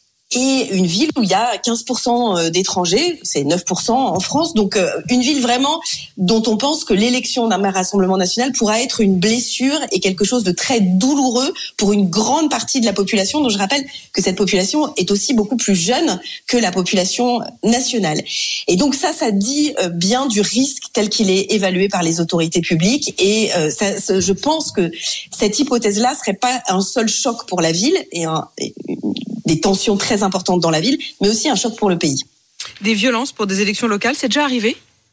Et une ville où il y a quinze pour cent d'étrangers, c'est neuf pour cent en France, donc euh, une ville vraiment dont on pense que l'élection d'un Rassemblement national pourra être une blessure et quelque chose de très douloureux pour une grande partie de la population, dont je rappelle que cette population est aussi beaucoup plus jeune que la population nationale. Et donc ça, ça dit euh, bien du risque tel qu'il est évalué par les autorités publiques, et euh, ça, ça, je pense que cette hypothèse-là serait pas un seul choc pour la ville et, un, et des tensions très importantes dans la ville, mais aussi un choc pour le pays. Des violences pour des élections locales, c'est déjà arrivé ?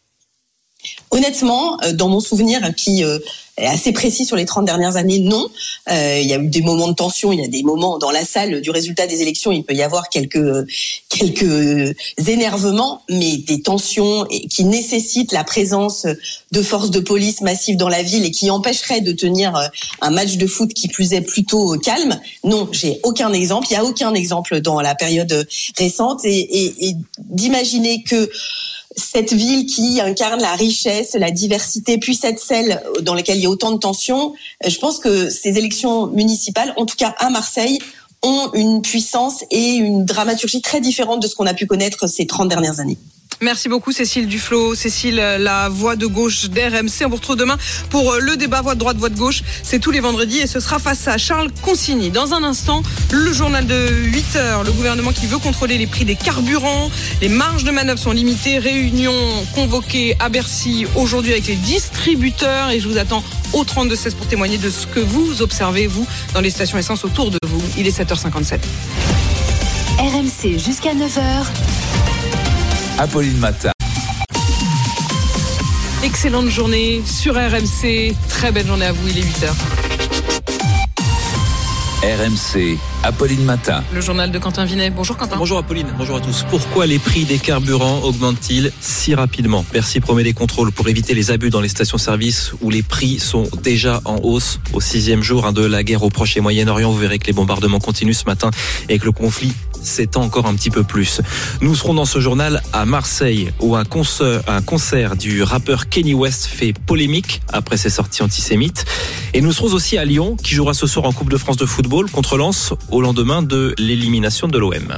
Honnêtement, dans mon souvenir qui euh, est assez précis sur les trente dernières années, non. Euh, il y a eu des moments de tension, il y a des moments dans la salle du résultat des élections, il peut y avoir quelques quelques énervements, mais des tensions qui nécessitent la présence de forces de police massives dans la ville et qui empêcheraient de tenir un match de foot qui plus est plutôt calme. Non, j'ai aucun exemple. Il y a aucun exemple dans la période récente, et, et, et d'imaginer que cette ville qui incarne la richesse, la diversité, puisse être celle dans laquelle il y a autant de tensions. Je pense que ces élections municipales, en tout cas à Marseille, ont une puissance et une dramaturgie très différente de ce qu'on a pu connaître ces trente dernières années. Merci beaucoup Cécile Duflot. Cécile, la voix de gauche d'R M C. On vous retrouve demain pour le débat voix de droite, voix de gauche. C'est tous les vendredis et ce sera face à Charles Consigny. Dans un instant, le journal de huit heures. Le gouvernement qui veut contrôler les prix des carburants. Les marges de manœuvre sont limitées. Réunion convoquée à Bercy aujourd'hui avec les distributeurs. Et je vous attends au trente-deux seize pour témoigner de ce que vous observez, vous, dans les stations essence autour de vous. Il est sept heures cinquante-sept. R M C jusqu'à neuf heures. Apolline Matin. Excellente journée sur R M C. Très belle journée à vous, il est huit heures. R M C, Apolline Matin. Le journal de Quentin Vinet. Bonjour Quentin. Bonjour Apolline, bonjour à tous. Pourquoi les prix des carburants augmentent-ils si rapidement ? Bercy promet des contrôles pour éviter les abus dans les stations-service où les prix sont déjà en hausse au sixième jour de la guerre au Proche et Moyen-Orient. Vous verrez que les bombardements continuent ce matin et que le conflit s'étend encore un petit peu plus. Nous serons dans ce journal à Marseille où un concert, un concert du rappeur Kanye West fait polémique après ses sorties antisémites. Et nous serons aussi à Lyon qui jouera ce soir en Coupe de France de football contre Lens au lendemain de l'élimination de l'O M.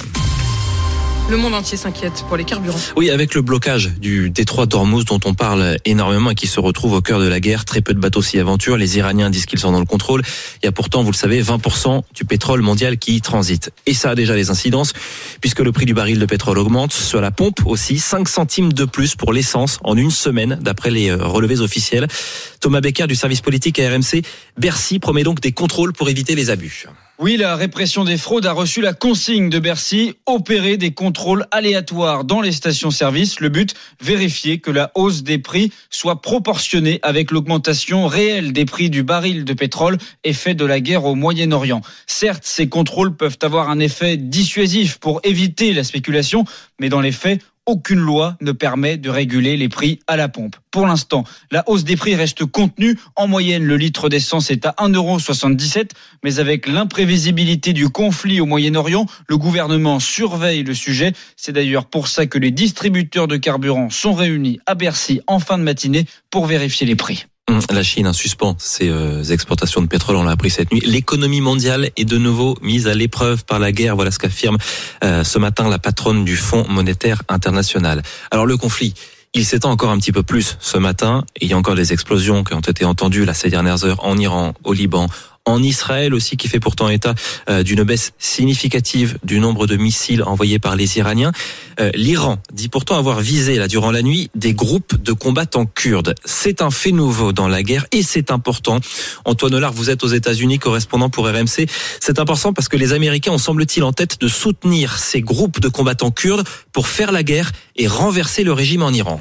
Le monde entier s'inquiète pour les carburants. Oui, avec le blocage du détroit d'Ormuz dont on parle énormément et qui se retrouve au cœur de la guerre, très peu de bateaux s'y aventurent. Les Iraniens disent qu'ils sont dans le contrôle. Il y a pourtant, vous le savez, vingt pour cent du pétrole mondial qui y transite. Et ça a déjà les incidences puisque le prix du baril de pétrole augmente. Sur la pompe aussi, cinq centimes de plus pour l'essence en une semaine d'après les relevés officiels. Thomas Becker du service politique à R M C. Bercy promet donc des contrôles pour éviter les abus. Oui, la répression des fraudes a reçu la consigne de Bercy, opérer des contrôles aléatoires dans les stations-service. Le but, vérifier que la hausse des prix soit proportionnée avec l'augmentation réelle des prix du baril de pétrole, effet de la guerre au Moyen-Orient. Certes, ces contrôles peuvent avoir un effet dissuasif pour éviter la spéculation, mais dans les faits, aucune loi ne permet de réguler les prix à la pompe. Pour l'instant, la hausse des prix reste contenue. En moyenne, le litre d'essence est à un euro soixante-dix-sept. Mais avec l'imprévisibilité du conflit au Moyen-Orient, le gouvernement surveille le sujet. C'est d'ailleurs pour ça que les distributeurs de carburant sont réunis à Bercy en fin de matinée pour vérifier les prix. La Chine suspend ses euh, exportations de pétrole, on l'a appris cette nuit. L'économie mondiale est de nouveau mise à l'épreuve par la guerre. Voilà ce qu'affirme euh, ce matin la patronne du Fonds monétaire international. Alors le conflit, il s'étend encore un petit peu plus ce matin. Il y a encore des explosions qui ont été entendues là ces dernières heures en Iran, au Liban, en Israël aussi, qui fait pourtant état euh, d'une baisse significative du nombre de missiles envoyés par les Iraniens. Euh, L'Iran dit pourtant avoir visé là durant la nuit des groupes de combattants kurdes. C'est un fait nouveau dans la guerre et c'est important. Antoine Hollard, vous êtes aux États-Unis, correspondant pour R M C. C'est important parce que les Américains ont, semble-t-il, en tête de soutenir ces groupes de combattants kurdes pour faire la guerre et renverser le régime en Iran.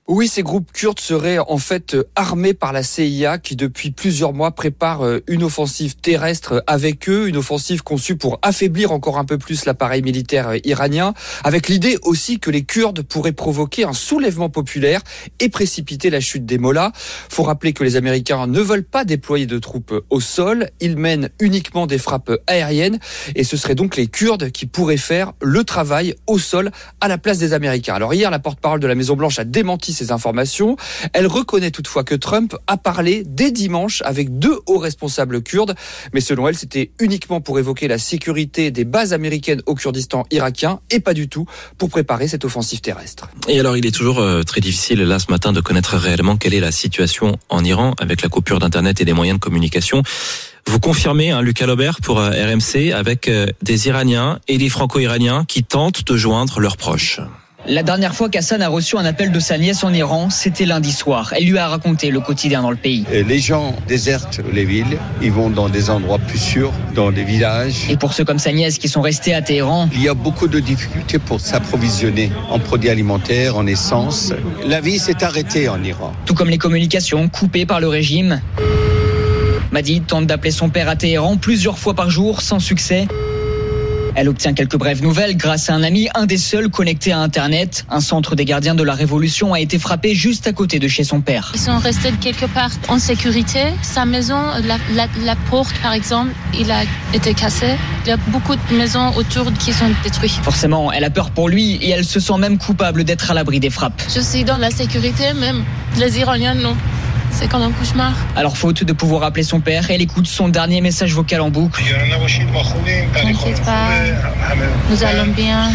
Oui, ces groupes kurdes seraient en fait armés par la C I A qui depuis plusieurs mois prépare une offensive terrestre avec eux, une offensive conçue pour affaiblir encore un peu plus l'appareil militaire iranien, avec l'idée aussi que les Kurdes pourraient provoquer un soulèvement populaire et précipiter la chute des mollahs. Faut rappeler que les Américains ne veulent pas déployer de troupes au sol, ils mènent uniquement des frappes aériennes et ce serait donc les Kurdes qui pourraient faire le travail au sol à la place des Américains. Alors hier, la porte-parole de la Maison-Blanche a démenti ces informations. Elle reconnaît toutefois que Trump a parlé dès dimanche avec deux hauts responsables kurdes, mais selon elle, c'était uniquement pour évoquer la sécurité des bases américaines au Kurdistan irakien et pas du tout pour préparer cette offensive terrestre. Et alors, il est toujours euh, très difficile là ce matin de connaître réellement quelle est la situation en Iran avec la coupure d'internet et des moyens de communication. Vous confirmez, hein, Lucas Laubert pour euh, R M C, avec euh, des Iraniens et des Franco-Iraniens qui tentent de joindre leurs proches. La dernière fois qu'Hassan a reçu un appel de sa nièce en Iran, c'était lundi soir. Elle lui a raconté le quotidien dans le pays. Et les gens désertent les villes, ils vont dans des endroits plus sûrs, dans des villages. Et pour ceux comme sa nièce qui sont restés à Téhéran, il y a beaucoup de difficultés pour s'approvisionner en produits alimentaires, en essence. La vie s'est arrêtée en Iran. Tout comme les communications coupées par le régime. Madi tente d'appeler son père à Téhéran plusieurs fois par jour, sans succès. Elle obtient quelques brèves nouvelles grâce à un ami, un des seuls connectés à Internet. Un centre des gardiens de la Révolution a été frappé juste à côté de chez son père. Ils sont restés quelque part en sécurité. Sa maison, la, la, la porte par exemple, il a été cassée. Il y a beaucoup de maisons autour qui sont détruites. Forcément, elle a peur pour lui et elle se sent même coupable d'être à l'abri des frappes. Je suis dans la sécurité, même les Iraniens non. C'est comme un cauchemar. Alors faute de pouvoir appeler son père, elle écoute son dernier message vocal en boucle. T'inquiète pas, nous allons bien.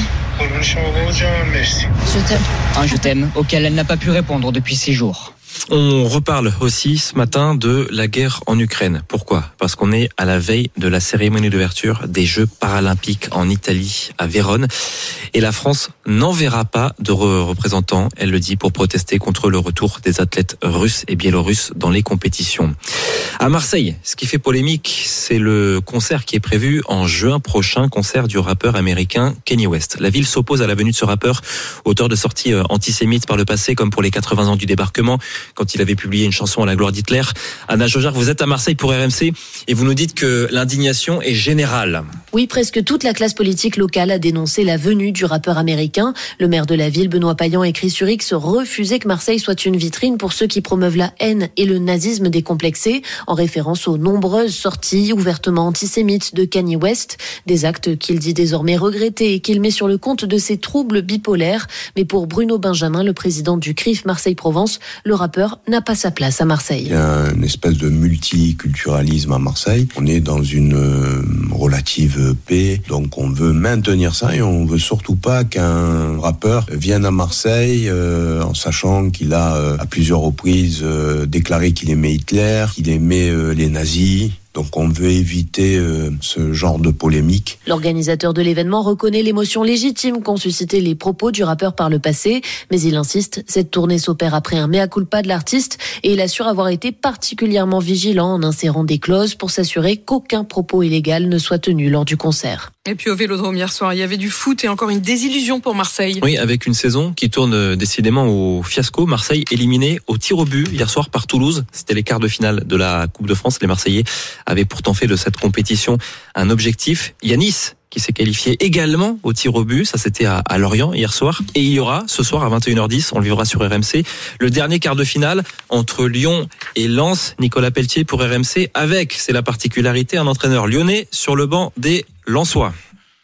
Je t'aime. Un je t'aime auquel elle n'a pas pu répondre depuis six jours. On reparle aussi ce matin de la guerre en Ukraine. Pourquoi ? Parce qu'on est à la veille de la cérémonie d'ouverture des Jeux paralympiques en Italie, à Vérone. Et la France n'enverra pas de représentants, elle le dit, pour protester contre le retour des athlètes russes et biélorusses dans les compétitions. À Marseille, ce qui fait polémique, c'est le concert qui est prévu en juin prochain, concert du rappeur américain Kanye West. La ville s'oppose à la venue de ce rappeur, auteur de sorties antisémites par le passé, comme pour les quatre-vingts ans du débarquement, quand il avait publié une chanson à la gloire d'Hitler. Anna Jaujar, vous êtes à Marseille pour R M C et vous nous dites que l'indignation est générale. Oui, presque toute la classe politique locale a dénoncé la venue du rappeur américain. Le maire de la ville, Benoît Payan, écrit sur X, refuser que Marseille soit une vitrine pour ceux qui promeuvent la haine et le nazisme décomplexé, en référence aux nombreuses sorties ouvertement antisémites de Kanye West, des actes qu'il dit désormais regretter et qu'il met sur le compte de ses troubles bipolaires. Mais pour Bruno Benjamin, le président du C R I F Marseille-Provence, le rappeur n'a pas sa place à Marseille. Il y a une espèce de multiculturalisme à Marseille. On est dans une euh, relative paix, donc on veut maintenir ça et on veut surtout pas qu'un rappeur vienne à Marseille euh, en sachant qu'il a euh, à plusieurs reprises euh, déclaré qu'il aimait Hitler, qu'il aimait euh, les nazis. Donc on veut éviter euh, ce genre de polémique. L'organisateur de l'événement reconnaît l'émotion légitime qu'ont suscité les propos du rappeur par le passé, mais il insiste, cette tournée s'opère après un mea culpa de l'artiste et il assure avoir été particulièrement vigilant en insérant des clauses pour s'assurer qu'aucun propos illégal ne soit tenu lors du concert. Et puis au Vélodrome hier soir, il y avait du foot et encore une désillusion pour Marseille. Oui, avec une saison qui tourne décidément au fiasco. Marseille éliminé au tir au but hier soir par Toulouse. C'était les quarts de finale de la Coupe de France. Les Marseillais avaient pourtant fait de cette compétition un objectif. Il y a Nice qui s'est qualifié également au tir au but. Ça, c'était à, à Lorient hier soir. Et il y aura ce soir à vingt et une heures dix, on le vivra sur R M C, le dernier quart de finale entre Lyon et Lens. Nicolas Pelletier pour R M C avec, c'est la particularité, un entraîneur lyonnais sur le banc des Lensois.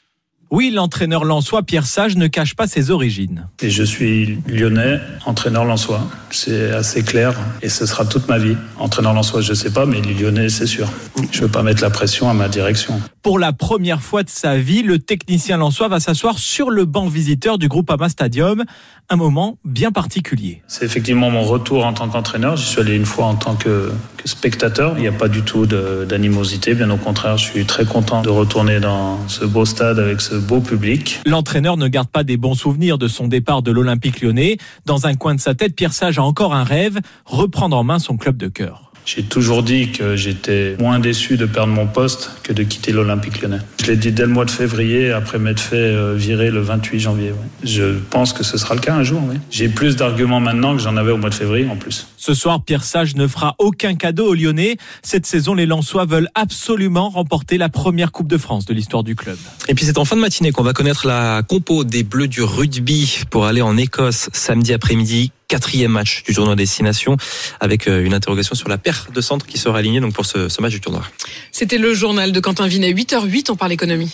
Oui, l'entraîneur lensois Pierre Sage ne cache pas ses origines. Et je suis lyonnais, entraîneur lensois. C'est assez clair et ce sera toute ma vie. Entraîneur lensois, je ne sais pas, mais lyonnais, c'est sûr. Je ne veux pas mettre la pression à ma direction. Pour la première fois de sa vie, le technicien lensois va s'asseoir sur le banc visiteur du Groupama Stadium. Un moment bien particulier. C'est effectivement mon retour en tant qu'entraîneur. J'y suis allé une fois en tant que, que spectateur. Il n'y a pas du tout de, d'animosité. Bien au contraire, je suis très content de retourner dans ce beau stade avec ce beau public. L'entraîneur ne garde pas des bons souvenirs de son départ de l'Olympique Lyonnais. Dans un coin de sa tête, Pierre Sage a encore un rêve, reprendre en main son club de cœur. J'ai toujours dit que j'étais moins déçu de perdre mon poste que de quitter l'Olympique Lyonnais. Je l'ai dit dès le mois de février, après m'être fait virer le vingt-huit janvier. Ouais. Je pense que ce sera le cas un jour. Oui. J'ai plus d'arguments maintenant que j'en avais au mois de février en plus. Ce soir, Pierre Sage ne fera aucun cadeau aux Lyonnais. Cette saison, les Lensois veulent absolument remporter la première Coupe de France de l'histoire du club. Et puis c'est en fin de matinée qu'on va connaître la compo des Bleus du rugby pour aller en Écosse samedi après-midi. Quatrième match du tournoi Destination avec une interrogation sur la paire de centre qui sera alignée donc pour ce, ce match du tournoi. C'était le journal de Quentin Vinet, huit heures huit, on parle économie.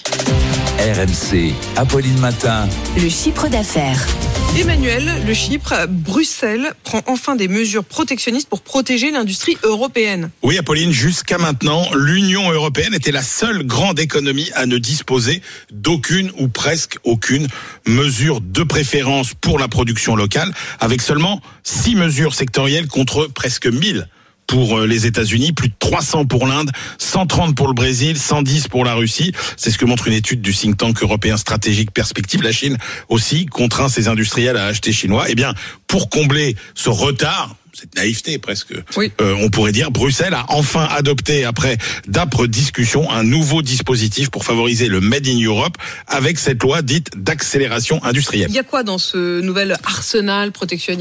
R M C, Apolline Matin. Le chiffre d'affaires. Emmanuel, le Chypre, Bruxelles prend enfin des mesures protectionnistes pour protéger l'industrie européenne. Oui, Apolline, jusqu'à maintenant, l'Union européenne était la seule grande économie à ne disposer d'aucune ou presque aucune mesure de préférence pour la production locale, avec seulement six mesures sectorielles contre presque mille pour les États-Unis, plus de trois cents pour l'Inde, cent trente pour le Brésil, cent dix pour la Russie. C'est ce que montre une étude du think tank européen stratégique Perspective. La Chine aussi contraint ses industriels à acheter chinois. Eh bien, pour combler ce retard, cette naïveté presque, oui. euh, on pourrait dire, Bruxelles a enfin adopté, après d'âpres discussions, un nouveau dispositif pour favoriser le Made in Europe avec cette loi dite d'accélération industrielle. Il y a quoi dans ce nouvel arsenal protectionniste ?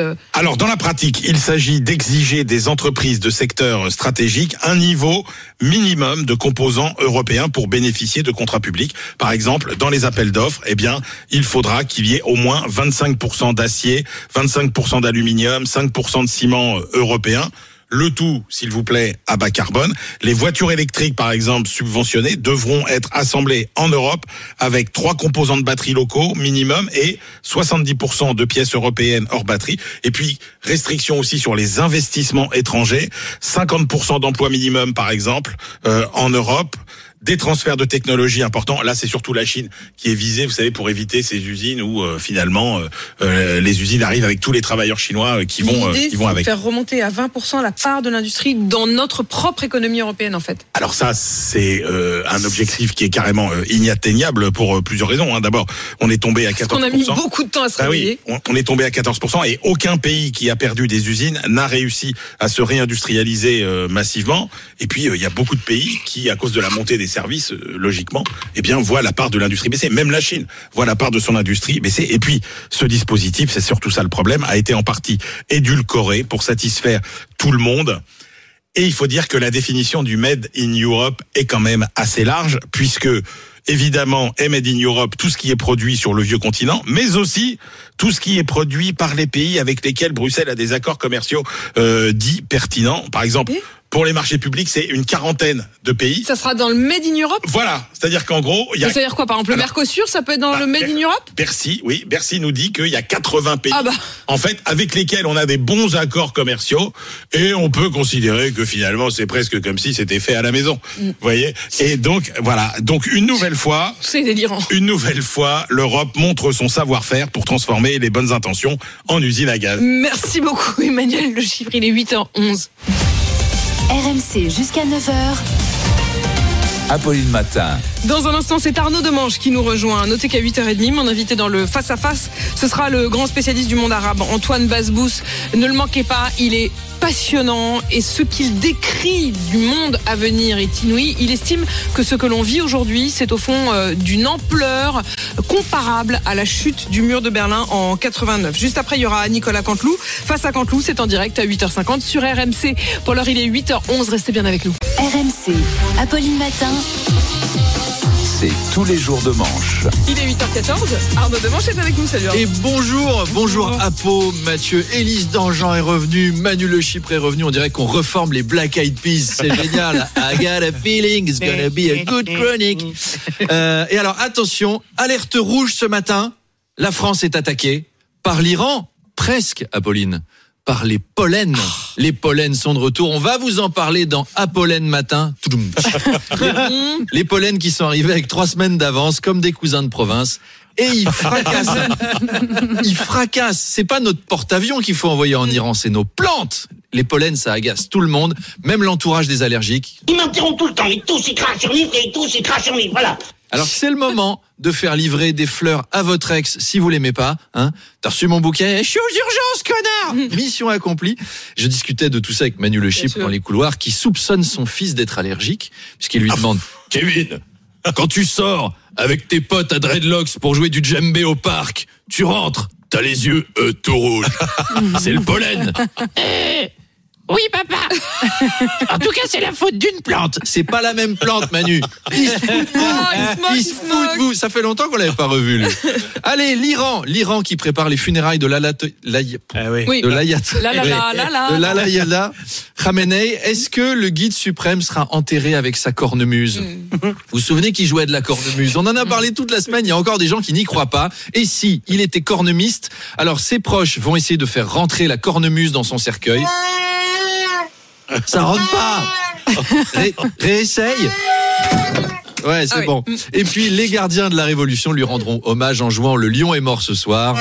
Alors, dans la pratique, il s'agit d'exiger des entreprises de secteurs stratégiques un niveau minimum de composants européens pour bénéficier de contrats publics. Par exemple, dans les appels d'offres, eh bien, il faudra qu'il y ait au moins vingt-cinq pour cent d'acier, vingt-cinq pour cent d'aluminium, cinq pour cent de ciment européen. Le tout, s'il vous plaît, à bas carbone. Les voitures électriques, par exemple, subventionnées, devront être assemblées en Europe avec trois composants de batterie locaux minimum et soixante-dix pour cent de pièces européennes hors batterie. Et puis, restriction aussi sur les investissements étrangers. cinquante pour cent d'emplois minimum, par exemple, euh, en Europe. Des transferts de technologie importants. Là, c'est surtout la Chine qui est visée, vous savez, pour éviter ces usines où euh, finalement euh, euh, les usines arrivent avec tous les travailleurs chinois euh, qui vont, euh, qui vont avec. L'idée, c'est de faire remonter à vingt pour cent la part de l'industrie dans notre propre économie européenne, en fait. Alors ça, c'est euh, un objectif qui est carrément euh, inatteignable pour euh, plusieurs raisons. Hein. D'abord, on est tombé à quatorze pour cent. Parce qu'on a mis beaucoup de temps à se réveiller. Ah oui, on, on est tombé à quatorze pour cent et aucun pays qui a perdu des usines n'a réussi à se réindustrialiser euh, massivement. Et puis, il euh, y a beaucoup de pays qui, à cause de la montée des services, euh, logiquement, eh bien, voient la part de l'industrie baisser. Même la Chine voit la part de son industrie baisser. Et puis, ce dispositif, c'est surtout ça le problème, a été en partie édulcoré pour satisfaire tout le monde. Et il faut dire que la définition du Made in Europe est quand même assez large, puisque évidemment est Made in Europe tout ce qui est produit sur le vieux continent, mais aussi tout ce qui est produit par les pays avec lesquels Bruxelles a des accords commerciaux euh, dits pertinents. Par exemple, et pour les marchés publics, c'est une quarantaine de pays. Ça sera dans le Made in Europe ? Voilà, c'est-à-dire qu'en gros, il y a. Ça veut dire quoi, par exemple, le Alors, Mercosur, ça peut être dans bah, le Made in Europe ? Bercy, oui, Bercy nous dit qu'il y a quatre-vingts pays, ah bah. en fait, avec lesquels on a des bons accords commerciaux, et on peut considérer que finalement, c'est presque comme si c'était fait à la maison. Mm. Vous voyez ? Et donc, voilà, donc une nouvelle fois, c'est délirant. Une nouvelle fois, l'Europe montre son savoir-faire pour transformer les bonnes intentions en usine à gaz. Merci beaucoup, Emmanuel. Le chiffre, il est huit heures onze. R M C jusqu'à neuf heures. Apolline Matin. Dans un instant, c'est Arnaud Demange qui nous rejoint. Notez qu'à huit heures trente, mon invité dans le face-à-face, ce sera le grand spécialiste du monde arabe, Antoine Bazbous. Ne le manquez pas, il est passionnant et ce qu'il décrit du monde à venir est inouï. Il estime que ce que l'on vit aujourd'hui, c'est au fond euh, d'une ampleur comparable à la chute du mur de Berlin en quatre-vingt-neuf. Juste après, il y aura Nicolas Canteloup. Face à Canteloup, c'est en direct à huit heures cinquante sur R M C. Pour l'heure, il est huit heures onze. Restez bien avec nous. R M C, Apolline Matin. C'est tous les jours de manche. Il est huit heures quatorze, Arnaud Demange est avec nous, salut Arnaud. Et bonjour, bonjour, bonjour Apo, Mathieu, Élise Dangean est revenu, Manu Le Chypre est revenu, on dirait qu'on reforme les Black Eyed Peas, c'est génial. I got a feeling it's gonna be a good chronic. Euh, et alors attention, alerte rouge ce matin, la France est attaquée par l'Iran, presque Apolline. Par les pollens. Les pollens sont de retour. On va vous en parler dans Apolline Matin. Les pollens qui sont arrivés avec trois semaines d'avance, comme des cousins de province. Et ils fracassent. Ils fracassent. C'est pas notre porte-avions qu'il faut envoyer en Iran, c'est nos plantes. Les pollens, ça agace tout le monde, même l'entourage des allergiques. Ils m'interrompent tout le temps. Ils toussent, ils crachent sur livre et ils toussent, ils crachent sur livre. Voilà. Alors c'est le moment de faire livrer des fleurs à votre ex si vous l'aimez pas. Hein. T'as reçu mon bouquet? Je suis aux urgences, connard. Mission accomplie. Je discutais de tout ça avec Manu Le Chypre dans les couloirs, qui soupçonne son fils d'être allergique, puisqu'il lui demande « Kevin, quand tu sors avec tes potes à dreadlocks pour jouer du djembé au parc, tu rentres, t'as les yeux euh, tout rouges. C'est le pollen. » Oui, papa. En tout cas, c'est la faute d'une plante. C'est pas la même plante, Manu. Il se fout de vous. Ah, il se moque, il se fout de vous. Ça fait longtemps qu'on l'avait pas revu, lui. Allez, l'Iran. L'Iran qui prépare les funérailles de l'Ayat... Ah oui. De l'Ayat... La la la la la. De l'Ayatollah Khamenei. Est-ce que le guide suprême sera enterré avec sa cornemuse? mm. Vous vous souvenez qu'il jouait de la cornemuse? On en a parlé toute la semaine. Il y a encore des gens qui n'y croient pas. Et si il était cornemiste, alors ses proches vont essayer de faire rentrer la cornemuse dans son cercueil. Ça rentre pas. Ré- réessaye. Ouais, c'est ah oui. bon. Et puis, les gardiens de la Révolution lui rendront hommage en jouant Le Lion est mort ce soir.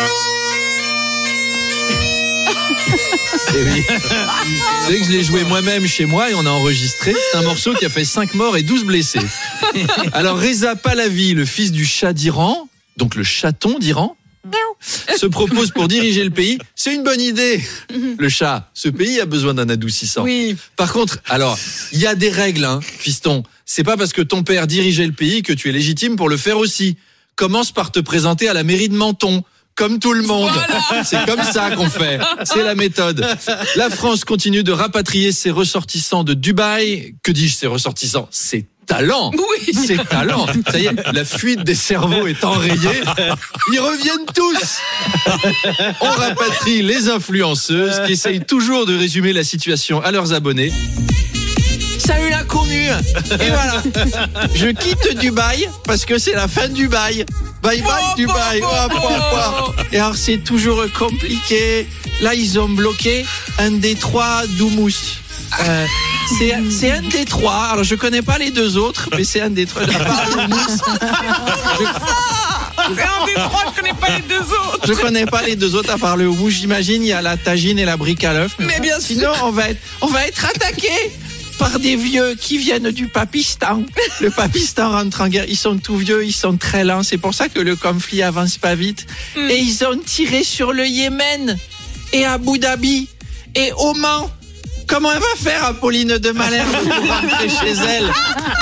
Et oui. Vous savez que je l'ai joué moi-même chez moi et on a enregistré. C'est un morceau qui a fait cinq morts et douze blessés. Alors, Reza Pahlavi, le fils du Shah d'Iran, donc le chaton d'Iran, se propose pour diriger le pays. C'est une bonne idée. Le Shah, ce pays a besoin d'un adoucissant. Oui. Par contre, alors, il y a des règles, hein, fiston. C'est pas parce que ton père dirigeait le pays que tu es légitime pour le faire aussi. Commence par te présenter à la mairie de Menton. Comme tout le monde. Voilà. C'est comme ça qu'on fait. C'est la méthode. La France continue de rapatrier ses ressortissants de Dubaï. Que dis-je, ses ressortissants? C'est talent. Oui. C'est talent. Ça y est, la fuite des cerveaux est enrayée. Ils reviennent tous. On rapatrie les influenceuses qui essayent toujours de résumer la situation à leurs abonnés. Salut la commu. Et voilà. Je quitte Dubaï parce que c'est la fin de Dubaï. Bye bye oh, Dubaï. Oh, oh, oh, oh. Et alors c'est toujours compliqué. Là ils ont bloqué un des trois d'Houmous. Euh, c'est, c'est un des trois. Alors je connais pas les deux autres, mais c'est un des trois. De la part d'Houmous. Je... C'est un des trois, je connais pas les deux autres. Je connais pas les deux autres à part le houmous. J'imagine il y a la tagine et la brique à l'œuf. Mais, mais bien sinon, sûr. Sinon on va être, on va être attaqué par des vieux qui viennent du Pakistan. Le Pakistan rentre en guerre. Ils sont tout vieux, ils sont très lents. C'est pour ça que le conflit avance pas vite. Mm. Et ils ont tiré sur le Yémen et Abu Dhabi et Oman. Comment elle va faire, Apolline de Malherbe, pour rentrer chez elle?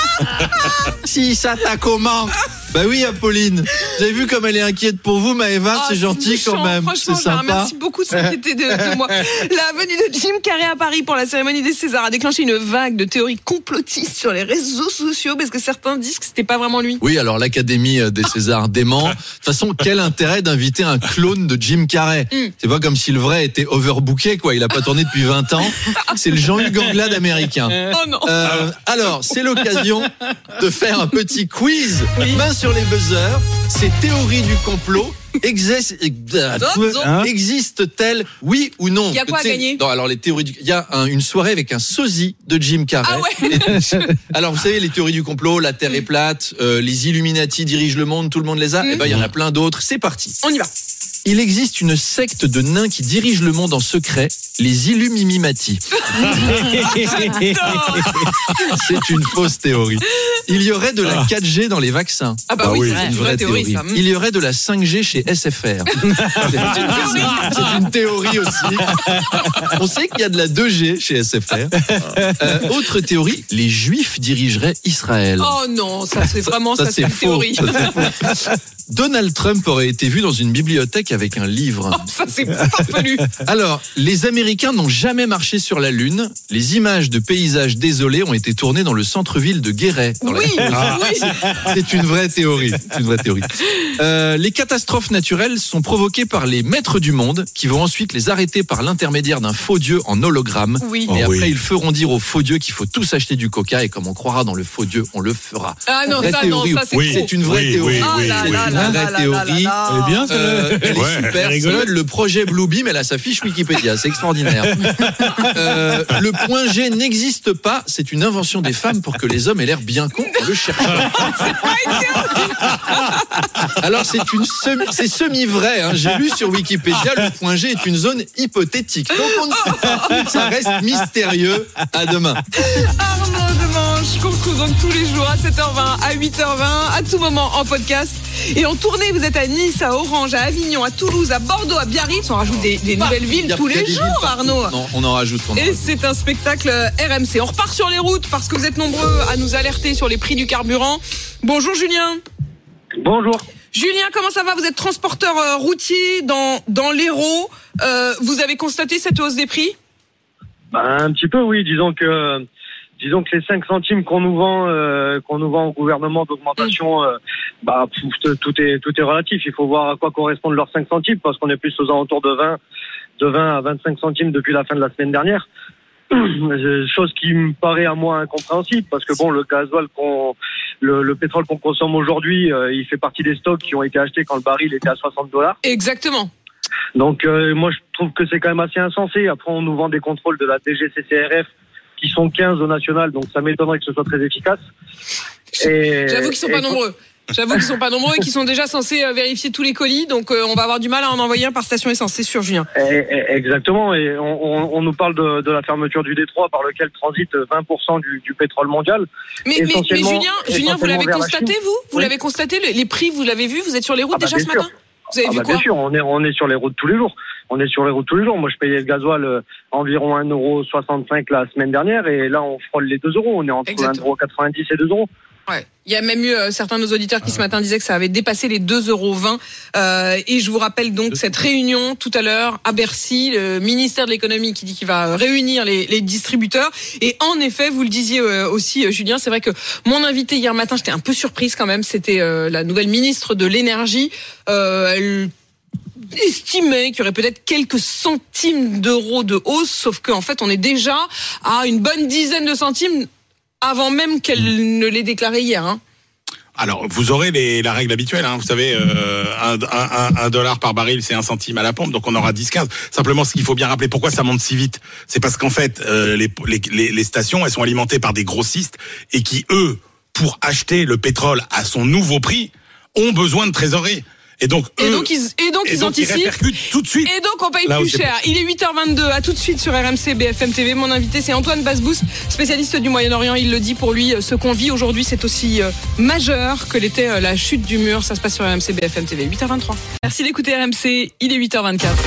S'ils s'attaquent au Mans. Bah oui, Apolline. Vous avez vu comme elle est inquiète pour vous, Maëva, oh, c'est, c'est gentil méchant, quand même. Franchement, c'est sympa. Merci beaucoup de s'inquiéter de, de moi. La venue de Jim Carrey à Paris pour la cérémonie des Césars a déclenché une vague de théories complotistes sur les réseaux sociaux parce que certains disent que c'était pas vraiment lui. Oui, alors l'Académie des Césars dément. De toute façon, quel intérêt d'inviter un clone de Jim Carrey? Mm. C'est pas comme si le vrai était overbooké, quoi. Il a pas tourné depuis vingt ans. C'est le Jean-Hugues Anglade américain. Oh non. Euh, alors, c'est l'occasion de faire un petit quiz. Oui. Main sur les buzzers. Ces théories du complot exist... hein existent-elles, oui ou non? Il y a quoi à gagner? Non, alors les théories du... Il y a un, une soirée avec un sosie de Jim Carrey. Ah ouais. Et... Alors vous savez, les théories du complot, la Terre est plate, euh, les Illuminati dirigent le monde, tout le monde les a. Mm. Eh ben il y en a plein d'autres. C'est parti. On y va. Il existe une secte de nains qui dirige le monde en secret, les Illumimimati. C'est une fausse théorie. Il y aurait de la quatre G dans les vaccins. Ah bah oui, c'est une vraie théorie. théorie. Ça. Il y aurait de la cinq G chez S F R. C'est une théorie. C'est une théorie aussi. On sait qu'il y a de la deux G chez S F R. Euh, autre théorie, les Juifs dirigeraient Israël. Oh non, ça c'est vraiment ça, ça, ça c'est, c'est faux. théorie. Ça, c'est faux. Donald Trump aurait été vu dans une bibliothèque avec un livre. Oh, ça c'est farfelu. Alors, les Américains n'ont jamais marché sur la Lune. Les images de paysages désolés ont été tournées dans le centre-ville de Guéret. Oui, la... oui. C'est une vraie théorie. C'est une vraie théorie. Euh, les catastrophes naturelles sont provoquées par les maîtres du monde, qui vont ensuite les arrêter par l'intermédiaire d'un faux dieu en hologramme. Oui. Et oh, après, oui. ils feront dire aux faux dieux qu'il faut tous acheter du coca. Et comme on croira dans le faux dieu, on le fera. Ah non, vraie ça, théorie. non, ça c'est oui. trop. C'est une vraie oui, théorie. Oui, ah oui, là oui. là Une là vraie là théorie. là là. Elle est bien, euh, elle ouais, est super. elle C'est le projet Bluebeam, elle a sa fiche Wikipédia. C'est extraordinaire. euh, le point G n'existe pas. C'est une invention des femmes pour que les hommes aient l'air bien cons en le cherchant. C'est pas une théorie. Alors c'est une semi, c'est semi-vrai. Hein. J'ai lu sur Wikipédia, le point G est une zone hypothétique. Donc on ne sait pas. Ça reste mystérieux. À demain. Arnaud, demain, je comprends. retrouve donc tous les jours à sept heures vingt, à huit heures vingt, à tout moment en podcast. Et en tournée, vous êtes à Nice, à Orange, à Avignon, à Toulouse, à Bordeaux, à Biarritz. On rajoute des, des nouvelles villes tous les jours, Arnaud. Non, on en rajoute. On en Et rajoute. c'est un spectacle R M C. On repart sur les routes parce que vous êtes nombreux à nous alerter sur les prix du carburant. Bonjour Julien. Bonjour. Julien, comment ça va? Vous êtes transporteur euh, routier dans, dans l'Hérault. Euh, vous avez constaté cette hausse des prix? Bah, un petit peu, oui. Disons que, disons que les cinq centimes qu'on nous vend, euh, qu'on nous vend au gouvernement d'augmentation, euh, bah, pff, tout est, tout est relatif. Il faut voir à quoi correspondent leurs cinq centimes parce qu'on est plus aux alentours de vingt, de vingt à vingt-cinq centimes depuis la fin de la semaine dernière. Chose qui me paraît à moi incompréhensible parce que bon, le gasoil qu'on, le, le pétrole qu'on consomme aujourd'hui, euh, il fait partie des stocks qui ont été achetés quand le baril était à soixante dollars. Exactement. Donc euh, moi je trouve que c'est quand même assez insensé. Après on nous vend des contrôles de la D G C C R F qui sont quinze au national, donc ça m'étonnerait que ce soit très efficace. Et, J'avoue qu'ils sont pas et, nombreux. J'avoue qu'ils sont pas nombreux et qu'ils sont déjà censés euh, vérifier tous les colis, donc euh, on va avoir du mal à en envoyer un par station essence, c'est sûr, Julien. Et, et, exactement, et on, on, on nous parle de, de la fermeture du détroit par lequel transite vingt pour cent du, du pétrole mondial. Mais, mais, mais Julien, Julien, vous l'avez constaté, vous Vous oui. l'avez constaté, les prix, vous l'avez vu, vous êtes sur les routes ah bah, déjà ce sûr. matin Vous avez ah vu bah, quoi? Bien sûr, on est, on est sur les routes tous les jours. On est sur les routes tous les jours. Moi, je payais le gasoil euh, environ un euro soixante-cinq la semaine dernière et là, on frôle les deux euros. On est entre un euro quatre-vingt-dix et deux euros. Ouais. Il y a même eu euh, certains de nos auditeurs qui ce matin disaient que ça avait dépassé les deux euros vingt. Euh, et je vous rappelle donc cette réunion tout à l'heure à Bercy, le ministère de l'économie qui dit qu'il va réunir les, les distributeurs. Et en effet, vous le disiez euh, aussi, Julien, c'est vrai que mon invité hier matin, j'étais un peu surprise quand même. C'était euh, la nouvelle ministre de l'énergie. Euh, elle estimait qu'il y aurait peut-être quelques centimes d'euros de hausse, sauf qu'en fait, on est déjà à une bonne dizaine de centimes avant même qu'elle mmh. ne l'ait déclaré hier. Hein. Alors, vous aurez les, la règle habituelle, hein, vous savez, euh, un, un, un dollar par baril, c'est un centime à la pompe, donc on aura dix quinze. Simplement, ce qu'il faut bien rappeler, pourquoi ça monte si vite, c'est parce qu'en fait, euh, les, les, les stations, elles sont alimentées par des grossistes et qui, eux, pour acheter le pétrole à son nouveau prix, ont besoin de trésorerie. Et donc, eux, et donc ils, et donc et ils donc anticipent. Ils répercutent tout de suite. Et donc on paye Là plus cher. Il est huit heures vingt-deux. À tout de suite sur R M C B F M T V. Mon invité c'est Antoine Basbous, spécialiste du Moyen-Orient. Il le dit, pour lui, ce qu'on vit aujourd'hui, c'est aussi euh, majeur que l'était euh, la chute du mur. Ça se passe sur R M C B F M T V. huit heures vingt-trois. Merci d'écouter R M C. Il est huit heures vingt-quatre.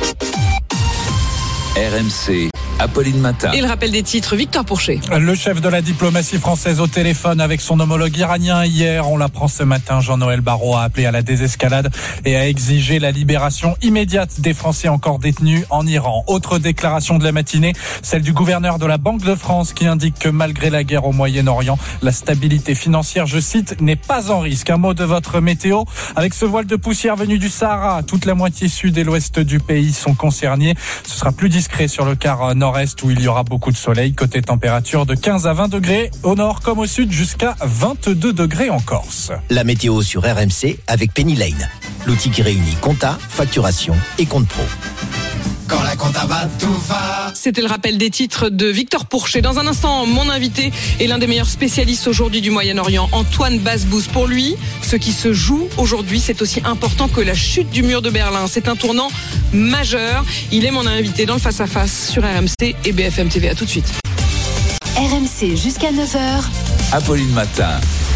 R M C. Apolline Matin. Et le rappel des titres, Victor Pourchet. Le chef de la diplomatie française au téléphone avec son homologue iranien hier. On l'apprend ce matin. Jean-Noël Barrot a appelé à la désescalade et a exigé la libération immédiate des Français encore détenus en Iran. Autre déclaration de la matinée, celle du gouverneur de la Banque de France qui indique que malgré la guerre au Moyen-Orient, la stabilité financière, je cite, n'est pas en risque. Un mot de votre météo. Avec ce voile de poussière venu du Sahara, toute la moitié sud et l'ouest du pays sont concernés. Ce sera plus discret sur le quart nord est où il y aura beaucoup de soleil. Côté température de quinze à vingt degrés au nord comme au sud, jusqu'à vingt-deux degrés en Corse. La météo sur R M C avec Penny Lane, l'outil qui réunit compta, facturation et compte pro. Quand la compta va, tout va. C'était le rappel des titres de Victor Pourchet. Dans un instant, mon invité est l'un des meilleurs spécialistes aujourd'hui du Moyen-Orient, Antoine Basbous. Pour lui, ce qui se joue aujourd'hui, c'est aussi important que la chute du mur de Berlin. C'est un tournant majeur. Il est mon invité dans le face-à-face sur R M C et B F M T V. À tout de suite. R M C jusqu'à neuf heures. Apolline Matin.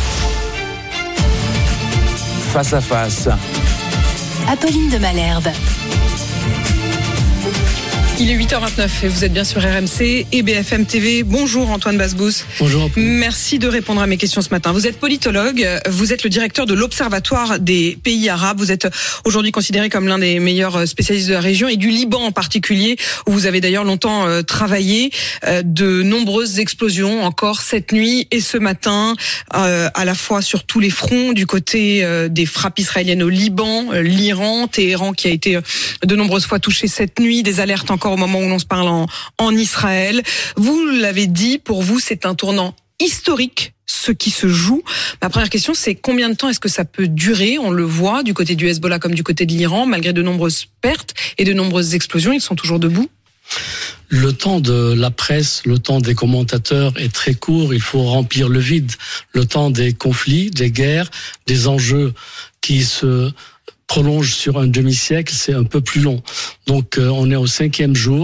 Face à face. Apolline de Malherbe. Il est huit heures vingt-neuf et vous êtes bien sur R M C et B F M T V. Bonjour Antoine Basbous. Bonjour. Merci de répondre à mes questions ce matin. Vous êtes politologue, vous êtes le directeur de l'Observatoire des pays arabes. Vous êtes aujourd'hui considéré comme l'un des meilleurs spécialistes de la région et du Liban en particulier, où vous avez d'ailleurs longtemps euh, travaillé. Euh, de nombreuses explosions encore cette nuit et ce matin, euh, à la fois sur tous les fronts, du côté euh, des frappes israéliennes au Liban, euh, l'Iran, Téhéran qui a été euh, de nombreuses fois touché cette nuit, des alertes encore au moment où l'on se parle en, en Israël. Vous l'avez dit, pour vous, c'est un tournant historique, ce qui se joue. Ma première question, c'est combien de temps est-ce que ça peut durer? On le voit du côté du Hezbollah comme du côté de l'Iran, malgré de nombreuses pertes et de nombreuses explosions, ils sont toujours debout. Le temps de la presse, le temps des commentateurs est très court. Il faut remplir le vide. Le temps des conflits, des guerres, des enjeux qui se prolonge sur un demi-siècle, c'est un peu plus long. Donc euh, on est au cinquième jour.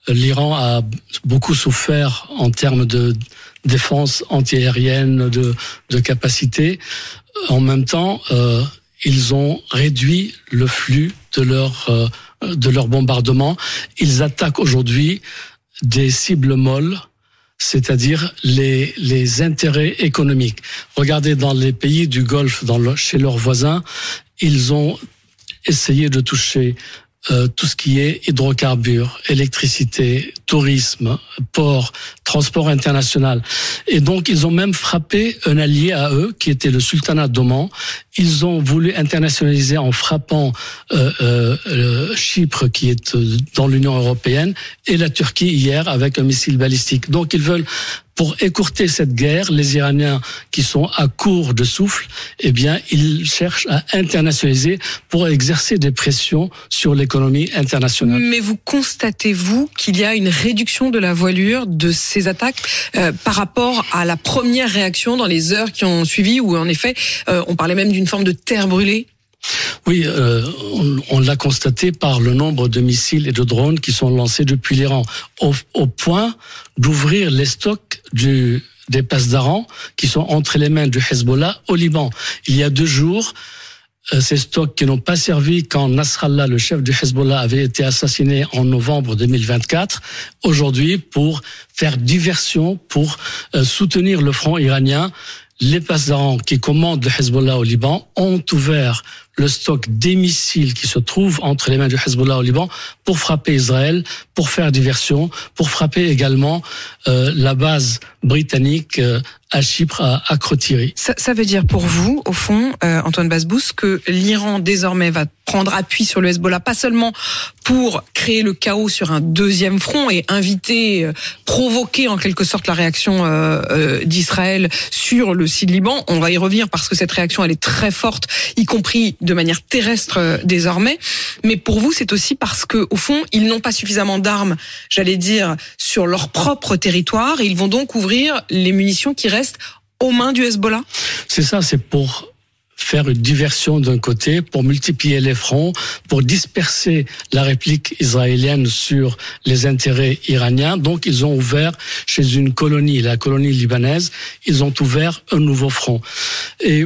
l'Iran a beaucoup souffert en termes de défense antiaérienne, de, de capacité. En même temps, euh, ils ont réduit le flux de leur euh, de leur bombardement. Ils attaquent aujourd'hui des cibles molles, c'est-à-dire les les intérêts économiques. Regardez dans les pays du Golfe, dans le, chez leurs voisins, ils ont essayé de toucher Euh, tout ce qui est hydrocarbures, électricité, tourisme, port, transport international. Et donc, ils ont même frappé un allié à eux, qui était le sultanat d'Oman. Ils ont voulu internationaliser en frappant euh, euh, Chypre, qui est dans l'Union européenne, et la Turquie hier avec un missile balistique. Donc, ils veulent, pour écourter cette guerre, les Iraniens qui sont à court de souffle, eh bien, ils cherchent à internationaliser pour exercer des pressions sur l'économie internationale. Mais vous constatez-vous qu'il y a une réduction de la voilure de ces attaques euh, par rapport à la première réaction dans les heures qui ont suivi, où en effet, euh, on parlait même d'une forme de terre brûlée? Oui, euh, on, on l'a constaté par le nombre de missiles et de drones qui sont lancés depuis l'Iran, au, au point d'ouvrir les stocks du, des Pasdaran qui sont entre les mains du Hezbollah au Liban. Il y a deux jours, euh, ces stocks qui n'ont pas servi quand Nasrallah, le chef du Hezbollah, avait été assassiné en novembre deux mille vingt-quatre, aujourd'hui pour faire diversion, pour euh, soutenir le front iranien. Les Pasdaran qui commandent le Hezbollah au Liban ont ouvert le stock des missiles qui se trouvent entre les mains du Hezbollah au Liban pour frapper Israël, pour faire diversion, pour frapper également euh, la base britannique euh, à Chypre, à Akrotiri. Ça, ça veut dire pour vous, au fond, euh, Antoine Basbous, que l'Iran désormais va prendre appui sur le Hezbollah, pas seulement pour créer le chaos sur un deuxième front et inviter, euh, provoquer en quelque sorte la réaction euh, euh, d'Israël sur le site Liban. On va y revenir parce que cette réaction, elle est très forte, y compris de manière terrestre euh, désormais. Mais pour vous, c'est aussi parce que, au fond, ils n'ont pas suffisamment d'armes, j'allais dire, sur leur propre territoire, et ils vont donc ouvrir les munitions qui restent aux mains du Hezbollah. C'est ça, c'est pour faire une diversion d'un côté, pour multiplier les fronts, pour disperser la réplique israélienne sur les intérêts iraniens. Donc, ils ont ouvert chez une colonie, la colonie libanaise, ils ont ouvert un nouveau front. Et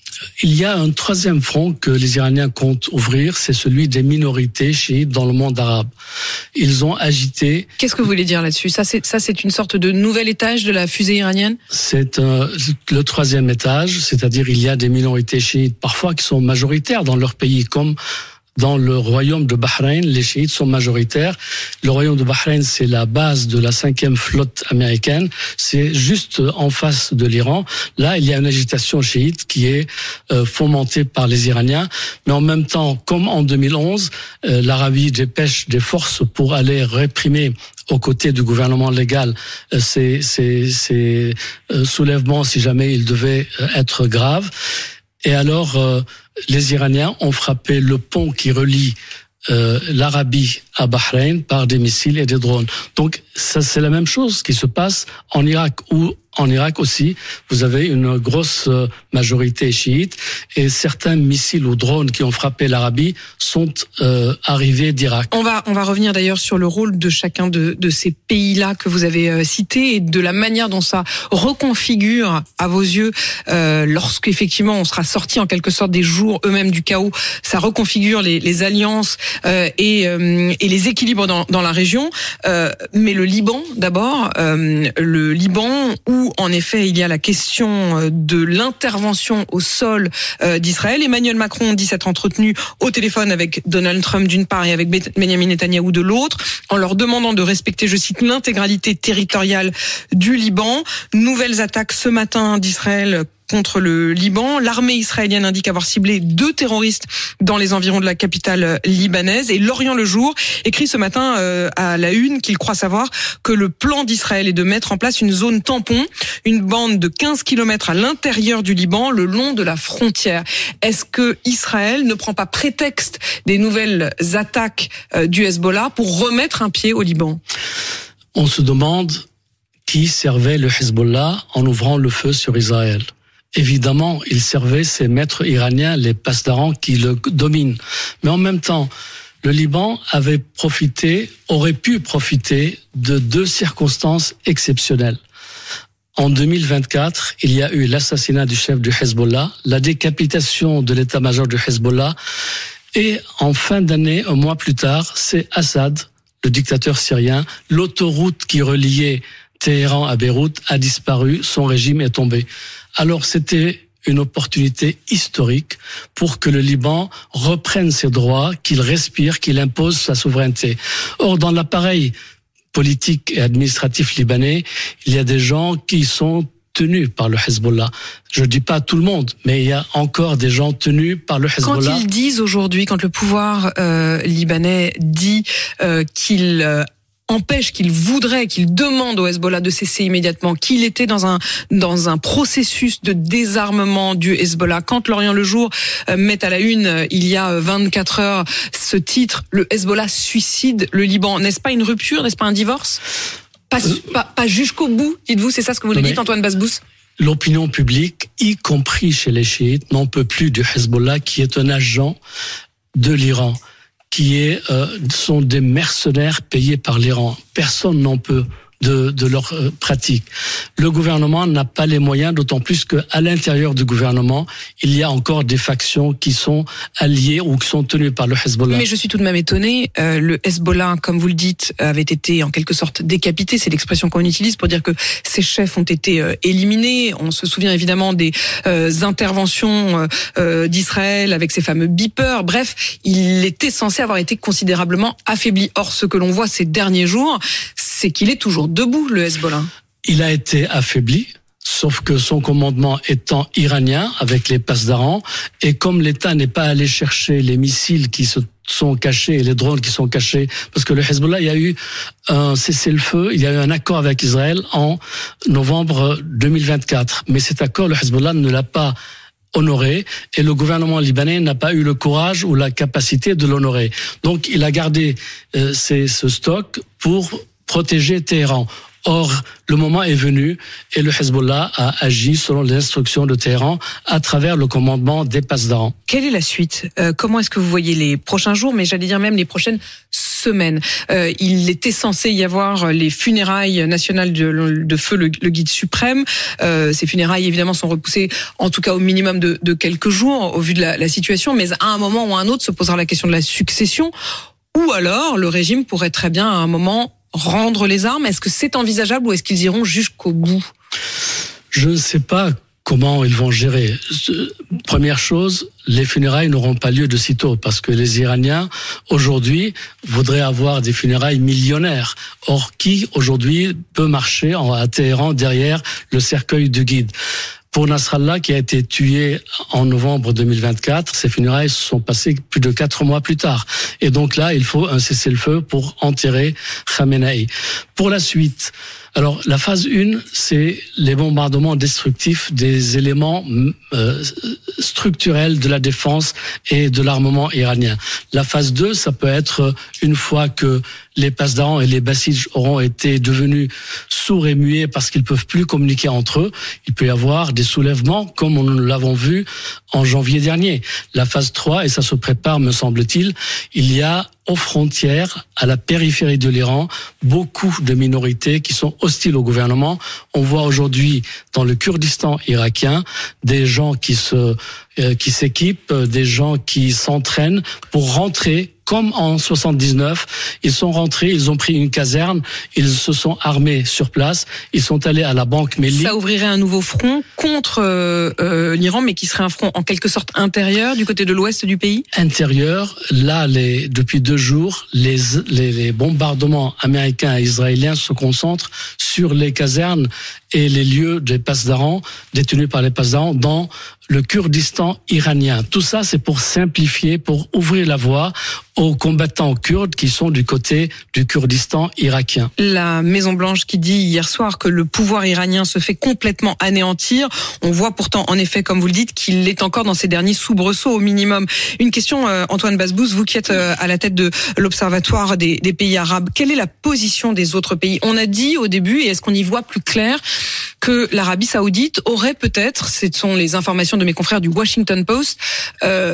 il y a un troisième front que les Iraniens comptent ouvrir, c'est celui des minorités chiites dans le monde arabe. Ils ont agité... Qu'est-ce que vous voulez dire là-dessus ? Ça, c'est, ça, c'est une sorte de nouvel étage de la fusée iranienne ? C'est euh, le troisième étage, c'est-à-dire il y a des minorités chiites parfois qui sont majoritaires dans leur pays, comme dans le royaume de Bahreïn, les chiites sont majoritaires. Le royaume de Bahreïn, c'est la base de la cinquième flotte américaine. C'est juste en face de l'Iran. Là, il y a une agitation chiite qui est euh, fomentée par les Iraniens. Mais en même temps, comme en deux mille onze, euh, l'Arabie dépêche des forces pour aller réprimer aux côtés du gouvernement légal euh, ces, ces, ces euh, soulèvements, si jamais ils devaient euh, être graves. Et alors, euh, les Iraniens ont frappé le pont qui relie euh, l'Arabie à Bahreïn par des missiles et des drones. Donc, ça, c'est la même chose qui se passe en Irak, où en Irak aussi, vous avez une grosse majorité chiite et certains missiles ou drones qui ont frappé l'Arabie sont euh, arrivés d'Irak. On va on va revenir d'ailleurs sur le rôle de chacun de de ces pays-là que vous avez euh, cités et de la manière dont ça reconfigure à vos yeux euh, lorsqu'effectivement on sera sorti en quelque sorte des jours eux-mêmes du chaos. Ça reconfigure les les alliances euh, et euh, et les équilibres dans dans la région. Euh, mais le Liban d'abord, euh, le Liban où en effet, il y a la question de l'intervention au sol d'Israël. Emmanuel Macron dit s'être entretenu au téléphone avec Donald Trump d'une part et avec Benjamin Netanyahou de l'autre, en leur demandant de respecter, je cite, l'intégralité territoriale du Liban. Nouvelles attaques ce matin d'Israël contre le Liban. L'armée israélienne indique avoir ciblé deux terroristes dans les environs de la capitale libanaise. Et L'Orient le Jour écrit ce matin euh, à la une qu'il croit savoir que le plan d'Israël est de mettre en place une zone tampon, une bande de quinze kilomètres à l'intérieur du Liban, le long de la frontière. Est-ce que Israël ne prend pas prétexte des nouvelles attaques euh, du Hezbollah pour remettre un pied au Liban ? On se demande qui servait le Hezbollah en ouvrant le feu sur Israël. Évidemment, il servait ces maîtres iraniens, les Pasdaran, qui le dominent. Mais en même temps, le Liban avait profité, aurait pu profiter de deux circonstances exceptionnelles. En deux mille vingt-quatre, il y a eu l'assassinat du chef du Hezbollah, la décapitation de l'état-major du Hezbollah, et en fin d'année, un mois plus tard, c'est Assad, le dictateur syrien, l'autoroute qui reliait Téhéran à Beyrouth a disparu, son régime est tombé. Alors c'était une opportunité historique pour que le Liban reprenne ses droits, qu'il respire, qu'il impose sa souveraineté. Or, dans l'appareil politique et administratif libanais, il y a des gens qui sont tenus par le Hezbollah. Je dis pas tout le monde, mais il y a encore des gens tenus par le Hezbollah. Quand ils disent aujourd'hui, quand le pouvoir euh, libanais dit euh, qu'il euh, empêche, qu'il voudrait, qu'il demande au Hezbollah de cesser immédiatement, qu'il était dans un dans un processus de désarmement du Hezbollah. Quand Lorient Le Jour euh, met à la une, euh, il y a vingt-quatre heures, ce titre, le Hezbollah suicide le Liban. N'est-ce pas une rupture, n'est-ce pas un divorce ? Pas, euh, pas, pas jusqu'au bout, dites-vous, c'est ça ce que vous nous dites, Antoine Basbous ? L'opinion publique, y compris chez les chiites, n'en peut plus du Hezbollah, qui est un agent de l'Iran, qui est euh, sont des mercenaires payés par l'Iran. Personne n'en peut de, de leur euh, pratique. Le gouvernement n'a pas les moyens, d'autant plus qu'à l'intérieur du gouvernement, il y a encore des factions qui sont alliées ou qui sont tenues par le Hezbollah. Mais je suis tout de même étonné. Euh, le Hezbollah, comme vous le dites, avait été en quelque sorte décapité. C'est l'expression qu'on utilise pour dire que ses chefs ont été euh, éliminés. On se souvient évidemment des euh, interventions euh, d'Israël avec ses fameux beepers. Bref, il était censé avoir été considérablement affaibli. Or, ce que l'on voit ces derniers jours, c'est qu'il est toujours debout, le Hezbollah. Il a été affaibli, sauf que son commandement étant iranien, avec les Pasdaran, et comme l'État n'est pas allé chercher les missiles qui se sont cachés et les drones qui sont cachés, parce que le Hezbollah, il y a eu un cessez-le-feu, il y a eu un accord avec Israël en novembre deux mille vingt-quatre. Mais cet accord, le Hezbollah ne l'a pas honoré, et le gouvernement libanais n'a pas eu le courage ou la capacité de l'honorer. Donc il a gardé euh, ces, ce stock pour protéger Téhéran. Or, le moment est venu et le Hezbollah a agi selon les instructions de Téhéran à travers le commandement des Pasdaran. Quelle est la suite ? euh, Comment est-ce que vous voyez les prochains jours, mais j'allais dire même les prochaines semaines ? euh, Il était censé y avoir les funérailles nationales de, de feu, le, le guide suprême. Euh, ces funérailles, évidemment, sont repoussées en tout cas au minimum de, de quelques jours au vu de la, la situation, mais à un moment ou à un autre se posera la question de la succession. Ou alors, le régime pourrait très bien à un moment rendre les armes. Est-ce que c'est envisageable ou est-ce qu'ils iront jusqu'au bout ? Je ne sais pas comment ils vont gérer. Première chose, les funérailles n'auront pas lieu de sitôt parce que les Iraniens, aujourd'hui, voudraient avoir des funérailles millionnaires. Or, qui, aujourd'hui, peut marcher à Téhéran derrière le cercueil du guide ? Pour Nasrallah, qui a été tué en novembre deux mille vingt-quatre, ces funérailles se sont passées plus de quatre mois plus tard. Et donc là, il faut un cessez-le-feu pour enterrer Khamenei. Pour la suite, alors la phase un, c'est les bombardements destructifs des éléments euh, structurels de la défense et de l'armement iranien. La phase deux, ça peut être une fois que les Pasdaran et les Bassidj auront été devenus sourds et muets parce qu'ils peuvent plus communiquer entre eux. Il peut y avoir des soulèvements comme nous l'avons vu en janvier dernier. La phase trois, et ça se prépare me semble-t-il, il y a aux frontières, à la périphérie de l'Iran, beaucoup de minorités qui sont hostiles au gouvernement. On voit aujourd'hui dans le Kurdistan irakien des gens qui se euh, qui s'équipent, des gens qui s'entraînent pour rentrer. Comme en soixante-dix-neuf, ils sont rentrés, ils ont pris une caserne, ils se sont armés sur place, ils sont allés à la banque Melli. Ça ouvrirait un nouveau front contre euh, euh, l'Iran, mais qui serait un front en quelque sorte intérieur, du côté de l'ouest du pays ? Intérieur, là, les, depuis deux jours, les, les, les bombardements américains et israéliens se concentrent sur les casernes et les lieux des Pasdaran, détenus par les Pasdaran, dans le Kurdistan iranien. Tout ça, c'est pour simplifier, pour ouvrir la voie aux combattants kurdes qui sont du côté du Kurdistan irakien. La Maison-Blanche qui dit hier soir que le pouvoir iranien se fait complètement anéantir. On voit pourtant, en effet, comme vous le dites, qu'il est encore dans ses derniers soubresauts au minimum. Une question, euh, Antoine Basbous, vous qui êtes euh, à la tête de l'Observatoire des, des pays arabes. Quelle est la position des autres pays ? On a dit au début, et est-ce qu'on y voit plus clair, que l'Arabie Saoudite aurait peut-être, ce sont les informations de mes confrères du Washington Post, euh,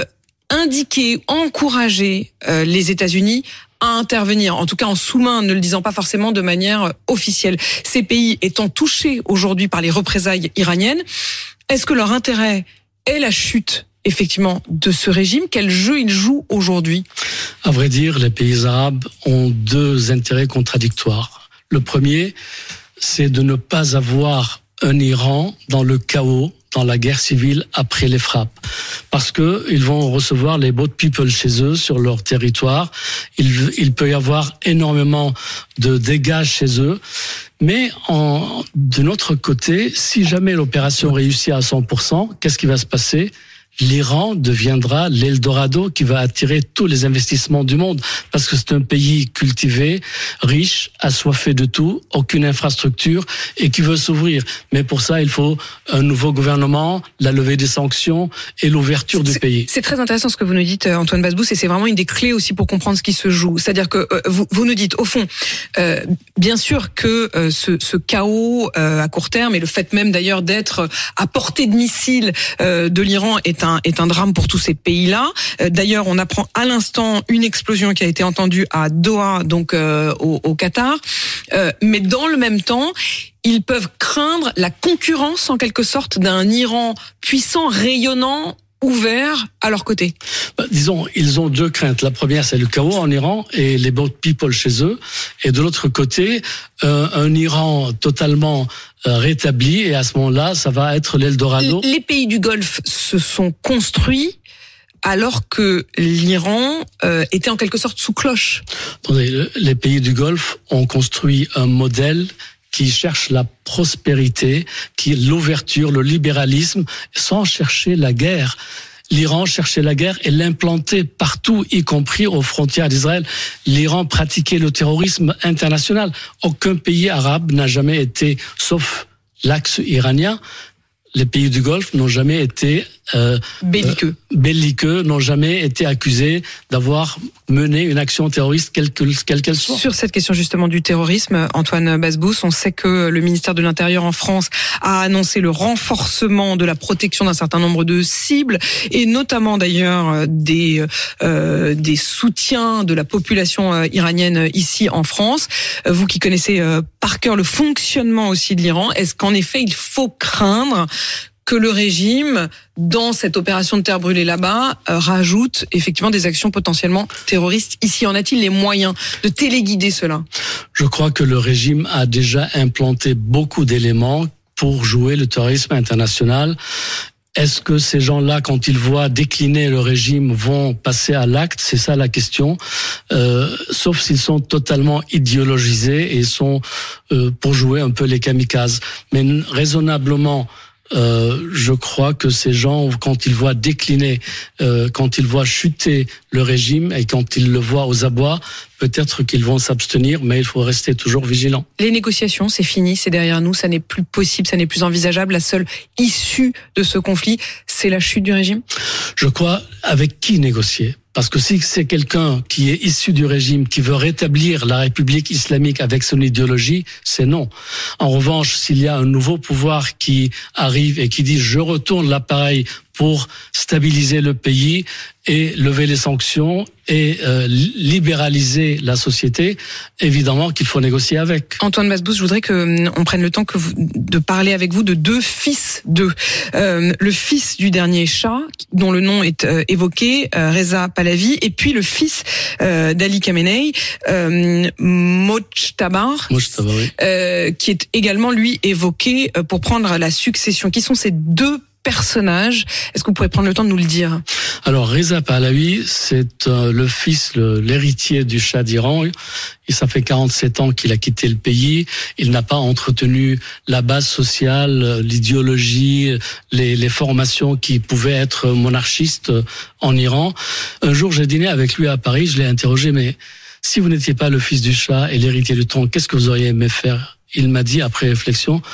indiqué, encouragé euh, les États-Unis à intervenir, en tout cas en sous-main, ne le disant pas forcément de manière officielle. Ces pays étant touchés aujourd'hui par les représailles iraniennes, est-ce que leur intérêt est la chute effectivement de ce régime? Quel jeu ils jouent aujourd'hui? À vrai dire, les pays arabes ont deux intérêts contradictoires. Le premier, c'est de ne pas avoir un Iran dans le chaos, dans la guerre civile après les frappes. Parce que ils vont recevoir les boat people chez eux, sur leur territoire. Il, il peut y avoir énormément de dégâts chez eux. Mais en, de notre côté, si jamais l'opération réussit à cent pour cent, qu'est-ce qui va se passer? L'Iran deviendra l'Eldorado qui va attirer tous les investissements du monde, parce que c'est un pays cultivé, riche, assoiffé de tout, aucune infrastructure et qui veut s'ouvrir. Mais pour ça, il faut un nouveau gouvernement, la levée des sanctions et l'ouverture du pays. C'est très intéressant ce que vous nous dites, Antoine Basbous, et c'est vraiment une des clés aussi pour comprendre ce qui se joue. C'est-à-dire que euh, vous, vous nous dites, au fond, euh, bien sûr que euh, ce, ce chaos euh, à court terme et le fait même d'ailleurs d'être à portée de missiles euh, de l'Iran est un est un drame pour tous ces pays-là. D'ailleurs, on apprend à l'instant une explosion qui a été entendue à Doha, donc euh, au, au Qatar. Euh, mais dans le même temps, ils peuvent craindre la concurrence en quelque sorte d'un Iran puissant, rayonnant, ouvert à leur côté. Bah, disons, ils ont deux craintes. La première, c'est le chaos en Iran et les boat people chez eux. Et de l'autre côté, euh, un Iran totalement euh, rétabli. Et à ce moment-là, ça va être l'Eldorado. Les pays du Golfe se sont construits alors que l'Iran euh, était en quelque sorte sous cloche. Attendez, les pays du Golfe ont construit un modèle qui cherche la prospérité, qui est l'ouverture, le libéralisme, sans chercher la guerre. L'Iran cherchait la guerre et l'implantait partout, y compris aux frontières d'Israël. L'Iran pratiquait le terrorisme international. Aucun pays arabe n'a jamais été, sauf l'axe iranien, les pays du Golfe n'ont jamais été euh, belliqueux. Euh, belliqueux, n'ont jamais été accusés d'avoir mené une action terroriste quelle que, quelle qu'elle soit. Sur cette question justement du terrorisme, Antoine Basbous, on sait que le ministère de l'Intérieur en France a annoncé le renforcement de la protection d'un certain nombre de cibles et notamment d'ailleurs des euh, des soutiens de la population iranienne ici en France. Vous qui connaissez euh, par cœur le fonctionnement aussi de l'Iran, est-ce qu'en effet il faut craindre que le régime, dans cette opération de terre brûlée là-bas, euh, rajoute effectivement des actions potentiellement terroristes ici? En a-t-il les moyens de téléguider cela? Je crois que le régime a déjà implanté beaucoup d'éléments pour jouer le terrorisme international. Est-ce que ces gens-là, quand ils voient décliner le régime, vont passer à l'acte? C'est ça la question. Euh, sauf s'ils sont totalement idéologisés et sont euh, pour jouer un peu les kamikazes. Mais raisonnablement, Euh, je crois que ces gens, quand ils voient décliner, euh, quand ils voient chuter le régime et quand ils le voient aux abois, peut-être qu'ils vont s'abstenir, mais il faut rester toujours vigilant. Les négociations, c'est fini, c'est derrière nous, ça n'est plus possible, ça n'est plus envisageable. La seule issue de ce conflit, c'est la chute du régime? Je crois, avec qui négocier? Parce que si c'est quelqu'un qui est issu du régime, qui veut rétablir la République islamique avec son idéologie, c'est non. En revanche, s'il y a un nouveau pouvoir qui arrive et qui dit « je retourne l'appareil pour stabiliser le pays et lever les sanctions et euh, libéraliser la société », évidemment qu'il faut négocier avec. Antoine Basbous, je voudrais que on prenne le temps que vous, de parler avec vous de deux fils d'eux. Euh, le fils du dernier Shah, dont le nom est euh, évoqué, euh, Reza Pahlavi, et puis le fils euh, d'Ali Khamenei, euh, Mojtaba, Mojtaba oui. euh, qui est également lui évoqué euh, pour prendre la succession. Qui sont ces deux personnages? Est-ce que vous pourrez prendre le temps de nous le dire? Alors, Reza Pahlavi, c'est euh, le fils, le, l'héritier du Shah d'Iran. Et ça fait quarante-sept ans qu'il a quitté le pays. Il n'a pas entretenu la base sociale, l'idéologie, les, les formations qui pouvaient être monarchistes en Iran. Un jour, j'ai dîné avec lui à Paris. Je l'ai interrogé, mais si vous n'étiez pas le fils du Shah et l'héritier du trône, qu'est-ce que vous auriez aimé faire? Il m'a dit, après réflexion,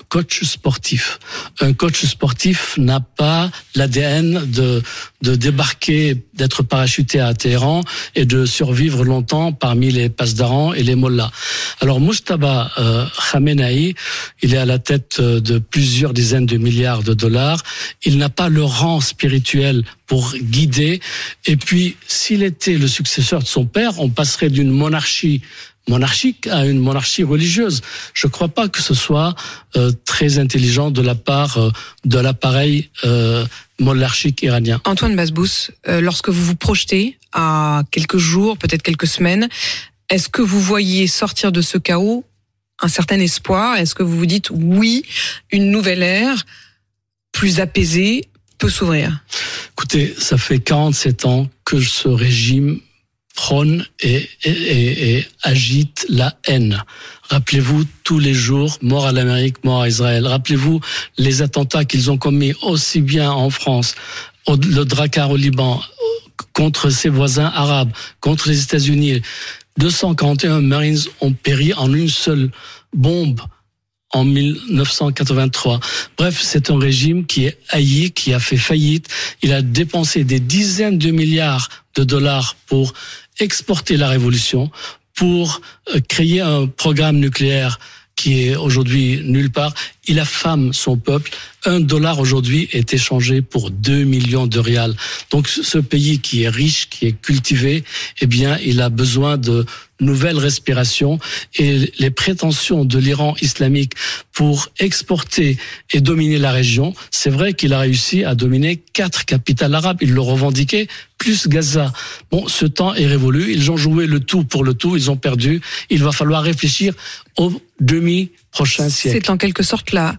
coach sportif. Un coach sportif n'a pas l'A D N de de débarquer, d'être parachuté à Téhéran et de survivre longtemps parmi les pasdarans et les mollahs. Alors Mujtaba euh, Khamenei, il est à la tête de plusieurs dizaines de milliards de dollars. Il n'a pas le rang spirituel pour guider. Et puis, s'il était le successeur de son père, on passerait d'une monarchie monarchique à une monarchie religieuse. Je ne crois pas que ce soit euh, très intelligent de la part euh, de l'appareil euh, monarchique iranien. Antoine Basbous, euh, lorsque vous vous projetez à quelques jours, peut-être quelques semaines, est-ce que vous voyez sortir de ce chaos un certain espoir? Est-ce que vous vous dites oui, une nouvelle ère plus apaisée peut s'ouvrir? Écoutez, ça fait quarante-sept ans que ce régime prône et, et, et, et agite la haine. Rappelez-vous tous les jours, mort à l'Amérique, mort à Israël. Rappelez-vous les attentats qu'ils ont commis aussi bien en France, au, le Drakkar au Liban, contre ses voisins arabes, contre les États-Unis. deux cent quarante et un Marines ont péri en une seule bombe en mille neuf cent quatre-vingt-trois. Bref, c'est un régime qui est haï, qui a fait faillite. Il a dépensé des dizaines de milliards de dollars pour exporter la révolution, pour créer un programme nucléaire qui est aujourd'hui nulle part. Il affame son peuple. Un dollar aujourd'hui est échangé pour deux millions de rials. Donc ce pays qui est riche, qui est cultivé, eh bien, il a besoin de nouvelles respirations. Et les prétentions de l'Iran islamique pour exporter et dominer la région, c'est vrai qu'il a réussi à dominer quatre capitales arabes. Il le revendiquait, plus Gaza. Bon, ce temps est révolu. Ils ont joué le tout pour le tout. Ils ont perdu. Il va falloir réfléchir au demi-prochain siècle. C'est en quelque sorte la,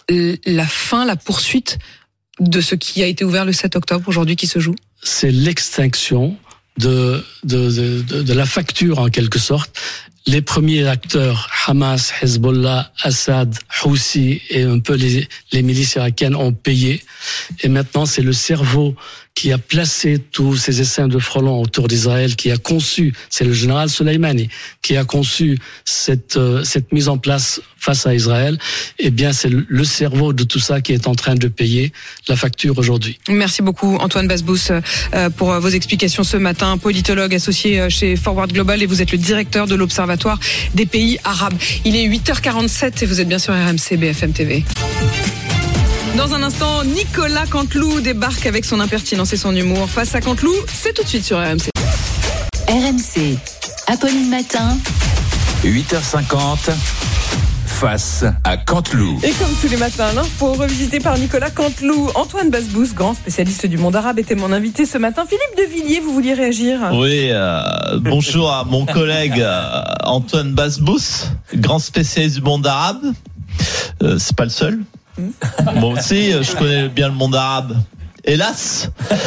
la fin, la poursuite de ce qui a été ouvert le sept octobre aujourd'hui qui se joue? C'est l'extinction de, de, de, de, de la facture en quelque sorte. Les premiers acteurs, Hamas, Hezbollah, Assad, Houthi et un peu les, les milices irakiennes ont payé. Et maintenant, c'est le cerveau qui a placé tous ces essaims de frelons autour d'Israël, qui a conçu, c'est le général Soleimani, qui a conçu cette, euh, cette mise en place face à Israël. Eh bien, c'est le cerveau de tout ça qui est en train de payer la facture aujourd'hui. Merci beaucoup, Antoine Basbous, euh, pour vos explications ce matin. Politologue associé chez Forward Global et vous êtes le directeur de l'Observatoire des pays arabes. Il est huit heures quarante-sept et vous êtes bien sur R M C B F M T V. Dans un instant, Nicolas Canteloup débarque avec son impertinence et son humour. Face à Canteloup, c'est tout de suite sur R M C. R M C, Apolline Matin. huit heures cinquante. Face à Canteloup. Et comme tous les matins, l'info revisité par Nicolas Canteloup. Antoine Basbous, grand spécialiste du monde arabe, était mon invité ce matin. Philippe de Villiers, vous vouliez réagir? Oui, euh, bonjour à mon collègue euh, Antoine Basbous, grand spécialiste du monde arabe. Euh, c'est pas le seul. Moi aussi, je connais bien le monde arabe. Hélas.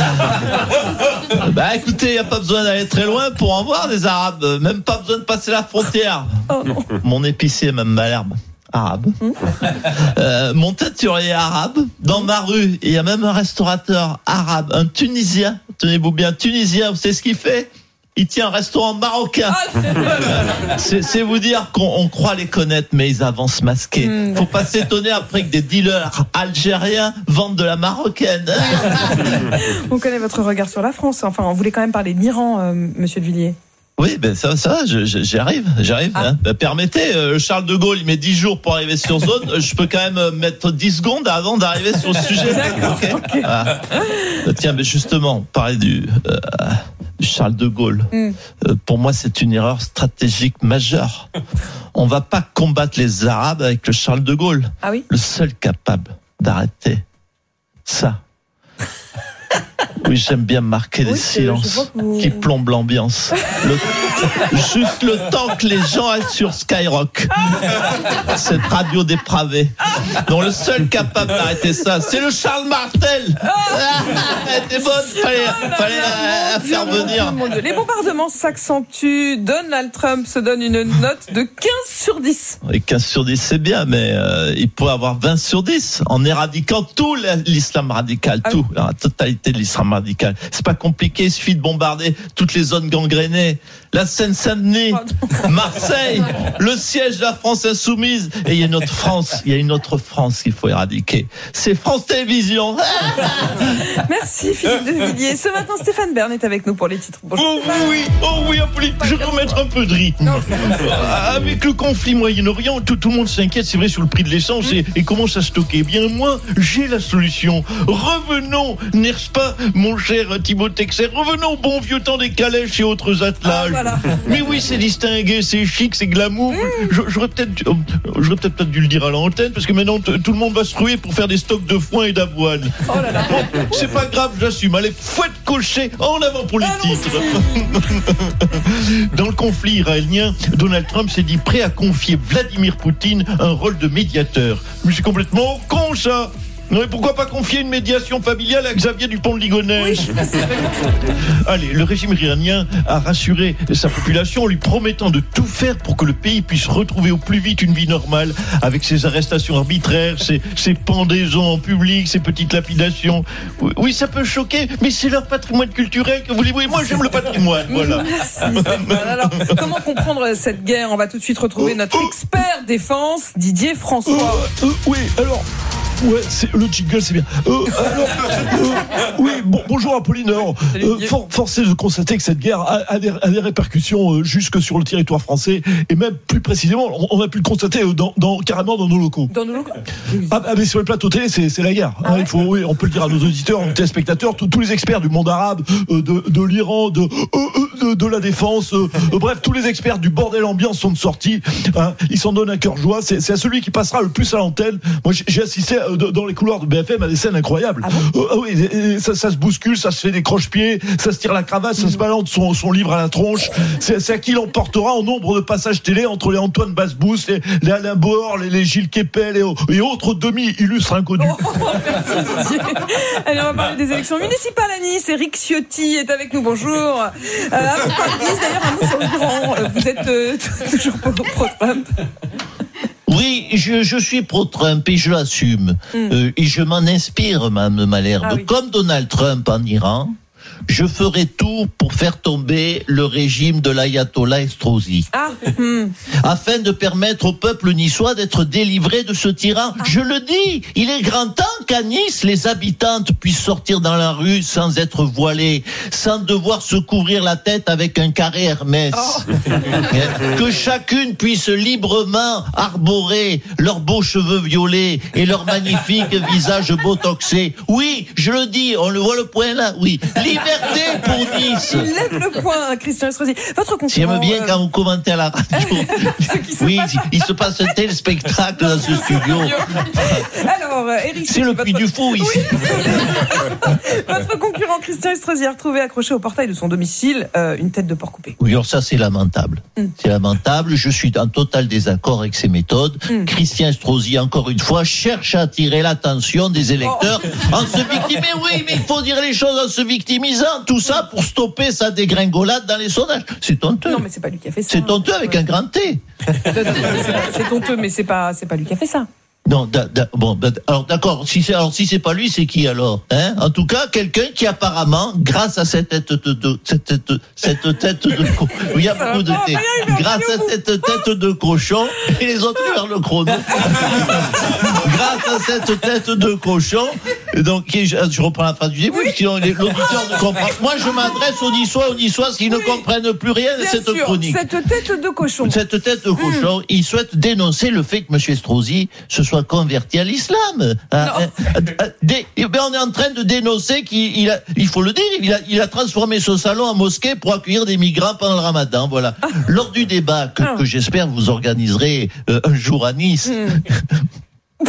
Bah écoutez, il n'y a pas besoin d'aller très loin pour en voir des Arabes. Même pas besoin de passer la frontière. Oh non. Mon épicier, même Malherbe, arabe. Euh, mon teinturier arabe. Dans ma rue, il y a même un restaurateur arabe, un Tunisien. Tenez-vous bien, Tunisien, vous savez ce qu'il fait? Il tient un restaurant marocain. Ah, c'est, c'est vous dire qu'on on croit les connaître, mais ils avancent masqués. Mmh, Faut pas s'étonner après que des dealers algériens vendent de la marocaine. On connaît votre regard sur la France. Enfin, on voulait quand même parler de l'Iran, euh, Monsieur de Villiers. Oui, ben ça, ça, je, je, j'y arrive, j'arrive. Ah. Hein. Ben, permettez, euh, Charles de Gaulle, il met dix jours pour arriver sur zone. Je peux quand même mettre dix secondes avant d'arriver sur le sujet. D'accord. Okay. Okay. Ah. Tiens, mais justement, parler du, euh, du Charles de Gaulle. Mm. Euh, pour moi, c'est une erreur stratégique majeure. On va pas combattre les Arabes avec le Charles de Gaulle. Ah oui. Le seul capable d'arrêter ça. Oui, j'aime bien marquer oui, des silences vous... qui plombent l'ambiance. Le... Juste le temps que les gens aillent sur Skyrock. Cette radio dépravée. Donc le seul capable d'arrêter ça, c'est le Charles Martel. Elle était bonne, fallait, fallait la, la faire venir. Les bombardements s'accentuent. Donald Trump se donne une note de quinze sur dix. Oui, quinze sur dix, c'est bien, mais euh, il pourrait avoir vingt sur dix en éradiquant tout l'islam radical, ah tout, oui. La totalité de l'islam radicale. C'est pas compliqué, il suffit de bombarder toutes les zones gangrénées. La Seine-Saint-Denis, Marseille, le siège de la France insoumise. Et il y a une autre France, il y a une autre France qu'il faut éradiquer. C'est France Télévisions. Merci Philippe de Villiers. Ce matin, Stéphane Bern est avec nous pour les titres. Bonjour, oh Stéphane. oui, oh oui, je vais remettre un peu de rythme. Non, avec le conflit Moyen-Orient, tout, tout le monde s'inquiète, c'est vrai, sur le prix de l'essence et, et comment ça stocker. Eh bien, moi, j'ai la solution. Revenons, n'est-ce pas, mon cher Thibaut Texer, revenons au bon vieux temps des calèches et autres attelages. Ah, voilà. Mais oui, c'est distingué, c'est chic, c'est glamour. Mmh. J'aurais peut-être, j'aurais peut-être pas dû le dire à l'antenne, parce que maintenant, t- tout le monde va se ruer pour faire des stocks de foin et d'avoine. Oh là là. Bon, c'est pas grave, j'assume. Allez, fouette cocher, en avant pour les ah titres. Dans le conflit israélien, Donald Trump s'est dit prêt à confier Vladimir Poutine un rôle de médiateur. Mais c'est complètement con, ça. Non, mais pourquoi pas confier une médiation familiale à Xavier Dupont de Ligonnès? Oui, allez, le régime iranien a rassuré sa population en lui promettant de tout faire pour que le pays puisse retrouver au plus vite une vie normale, avec ses arrestations arbitraires, ses, ses pendaisons en public, ses petites lapidations. Oui, ça peut choquer, mais c'est leur patrimoine culturel, que voulez-vous. Et moi, j'aime le patrimoine, voilà. Merci. Alors, comment comprendre cette guerre? On va tout de suite retrouver notre expert défense, Didier François. Euh, euh, oui, alors... Ouais, c'est, le jingle, c'est bien. Euh, alors, euh, oui, bon, bonjour Apolline. Alors, euh, for, force est de constater que cette guerre a, a, des, a des répercussions euh, jusque sur le territoire français, et même plus précisément, on, on a pu le constater euh, dans, dans, carrément dans nos locaux. Dans nos locaux. Ah, ah mais sur les plateaux télé, c'est, c'est la guerre. Ah, hein, ouais. Il faut, oui, on peut le dire à nos auditeurs, aux téléspectateurs, tous les experts du monde arabe, euh, de, de l'Iran, de, euh, de, de la défense, euh, euh, bref, tous les experts du bordel ambiance sont sortis. Hein, ils s'en donnent à cœur joie. C'est, c'est à celui qui passera le plus à l'antenne. Moi, j'ai, j'ai assisté dans les couloirs de B F M à des scènes incroyables. Ah bon euh, oui, ça, ça se bouscule, ça se fait des croche-pieds, ça se tire la cravate, ça se balance son, son livre à la tronche. C'est, c'est à qui l'emportera en nombre de passages télé entre les Antoine Basbous, les, les Alain Bohor, les, les Gilles Kepel et, et autres demi-illustres inconnus. Oh, merci. Allez, on va parler des élections municipales à Nice. Eric Ciotti est avec nous. Bonjour. Euh, avant de Nice, d'ailleurs, un mot sur le grand. Vous êtes euh, toujours pro-Trump? Oui, je, je suis pro-Trump et je l'assume. Mmh. Euh, et je m'en inspire, Mme Malherbe. Ah, oui. Comme Donald Trump en Iran, je ferai tout pour faire tomber le régime de l'ayatollah Estrosi. Ah. Mmh. Afin de permettre au peuple niçois d'être délivré de ce tyran. Ah. Je le dis, il est grand temps qu'à Nice, les habitantes puissent sortir dans la rue sans être voilées, sans devoir se couvrir la tête avec un carré Hermès. Oh. Que chacune puisse librement arborer leurs beaux cheveux violets et leur magnifique visage botoxé. Oui, je le dis, on le voit le point là, oui. Liberté pour Nice. Il lève le point, Christian Estrosi. Votre concurrent. J'aime bien euh... quand vous commentez à la radio. Oui, passe... il se passe un tel spectacle dans ce studio. Alors, Eric, c'est le Puy votre... du Fou ici. Oui. Votre concurrent Christian Estrosi a retrouvé accroché au portail de son domicile euh, une tête de porc coupé. Oui, alors ça c'est lamentable. Mm. C'est lamentable. Je suis en total désaccord avec ces méthodes. Mm. Christian Estrosi, encore une fois, cherche à attirer l'attention des électeurs oh. en se victimisant. Mais oui, mais il faut dire les choses en se victimisant. Tout ça pour stopper sa dégringolade dans les sondages. C'est honteux. Non, mais c'est pas lui qui a fait ça. C'est honteux avec ouais. un grand T. C'est honteux, mais c'est pas, c'est pas lui qui a fait ça. Non, da, da, bon, da, alors d'accord. Si c'est, alors si c'est pas lui, c'est qui alors, hein? En tout cas, quelqu'un qui apparemment, grâce à cette tête de, de cette tête, cette tête de, il y a beaucoup de thé. Grâce à cette tête de cochon, et les autres vers le chrono. Grâce à cette tête de cochon, donc je, je reprends la phrase du début, oui. Sinon l'auditeur ne comprend. Moi, je m'adresse aux Niçois, aux Niçoises qui oui. ne comprennent plus rien de Bien cette sûr. chronique. Cette tête de cochon. Cette tête de cochon, mmh. il souhaite dénoncer le fait que M. Estrosi se soit converti à l'islam. Ah, ah, ah, dé, ben on est en train de dénoncer qu'il il a, il faut le dire, il a, il a transformé ce salon en mosquée pour accueillir des migrants pendant le ramadan. Voilà. Ah. Lors du débat que, ah. que j'espère vous organiserez euh, un jour à Nice. Mm.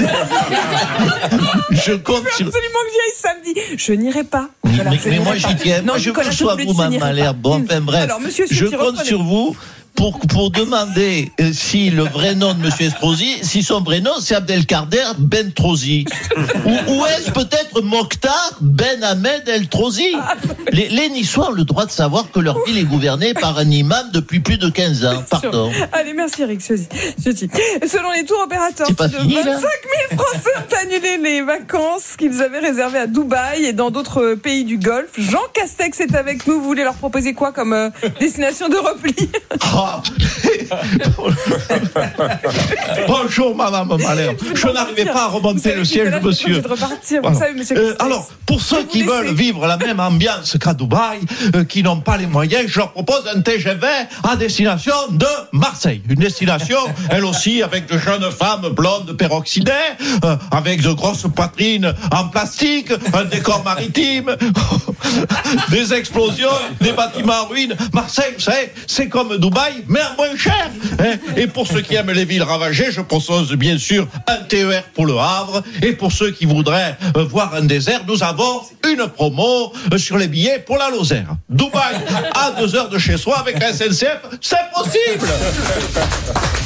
Je compte sur... absolument que j'y aille samedi. Je n'irai pas. Voilà, mais, mais moi j'y tiens. Non, moi je compte sur vous, Mme Malherbe. Bon, enfin bref. Alors, monsieur, je compte sur vous pour, pour demander si le vrai nom de Monsieur Estrosi, si son vrai nom c'est Abdelkader Ben Trosi. Ou, ou est-ce peut-être Mokhtar Ben Ahmed El Trosi? Les, les Niçois ont le droit de savoir que leur ville est gouvernée par un imam depuis plus de quinze ans. Pardon. Allez, merci Eric. Je dis. Je dis. Selon les tours opérateurs, c'est pas plus fini, de vingt-cinq mille Français ont annulé les vacances qu'ils avaient réservées à Dubaï et dans d'autres pays du Golfe. Jean Castex est avec nous. Vous voulez leur proposer quoi comme euh, destination de repli? Bonjour Madame Malherbe. Je n'arrivais pas à remonter le siège, monsieur. De repartir, vous alors, savez, monsieur euh, alors, pour ceux qui veulent vivre la même ambiance qu'à Dubaï, euh, qui n'ont pas les moyens, je leur propose un T G V à destination de Marseille. Une destination, elle aussi, avec de jeunes femmes blondes peroxydées, euh, avec de grosses poitrines en plastique, un décor maritime, des explosions, des bâtiments en ruine. Marseille, vous savez, c'est comme Dubaï, mais à moins cher. Hein. Et pour ceux qui aiment les villes ravagées, je propose bien sûr un T E R pour le Havre. Et pour ceux qui voudraient euh, voir un désert, nous avons une promo euh, sur les billets pour la Lozère. Dubaï, à deux heures de chez soi avec la S N C F, c'est possible.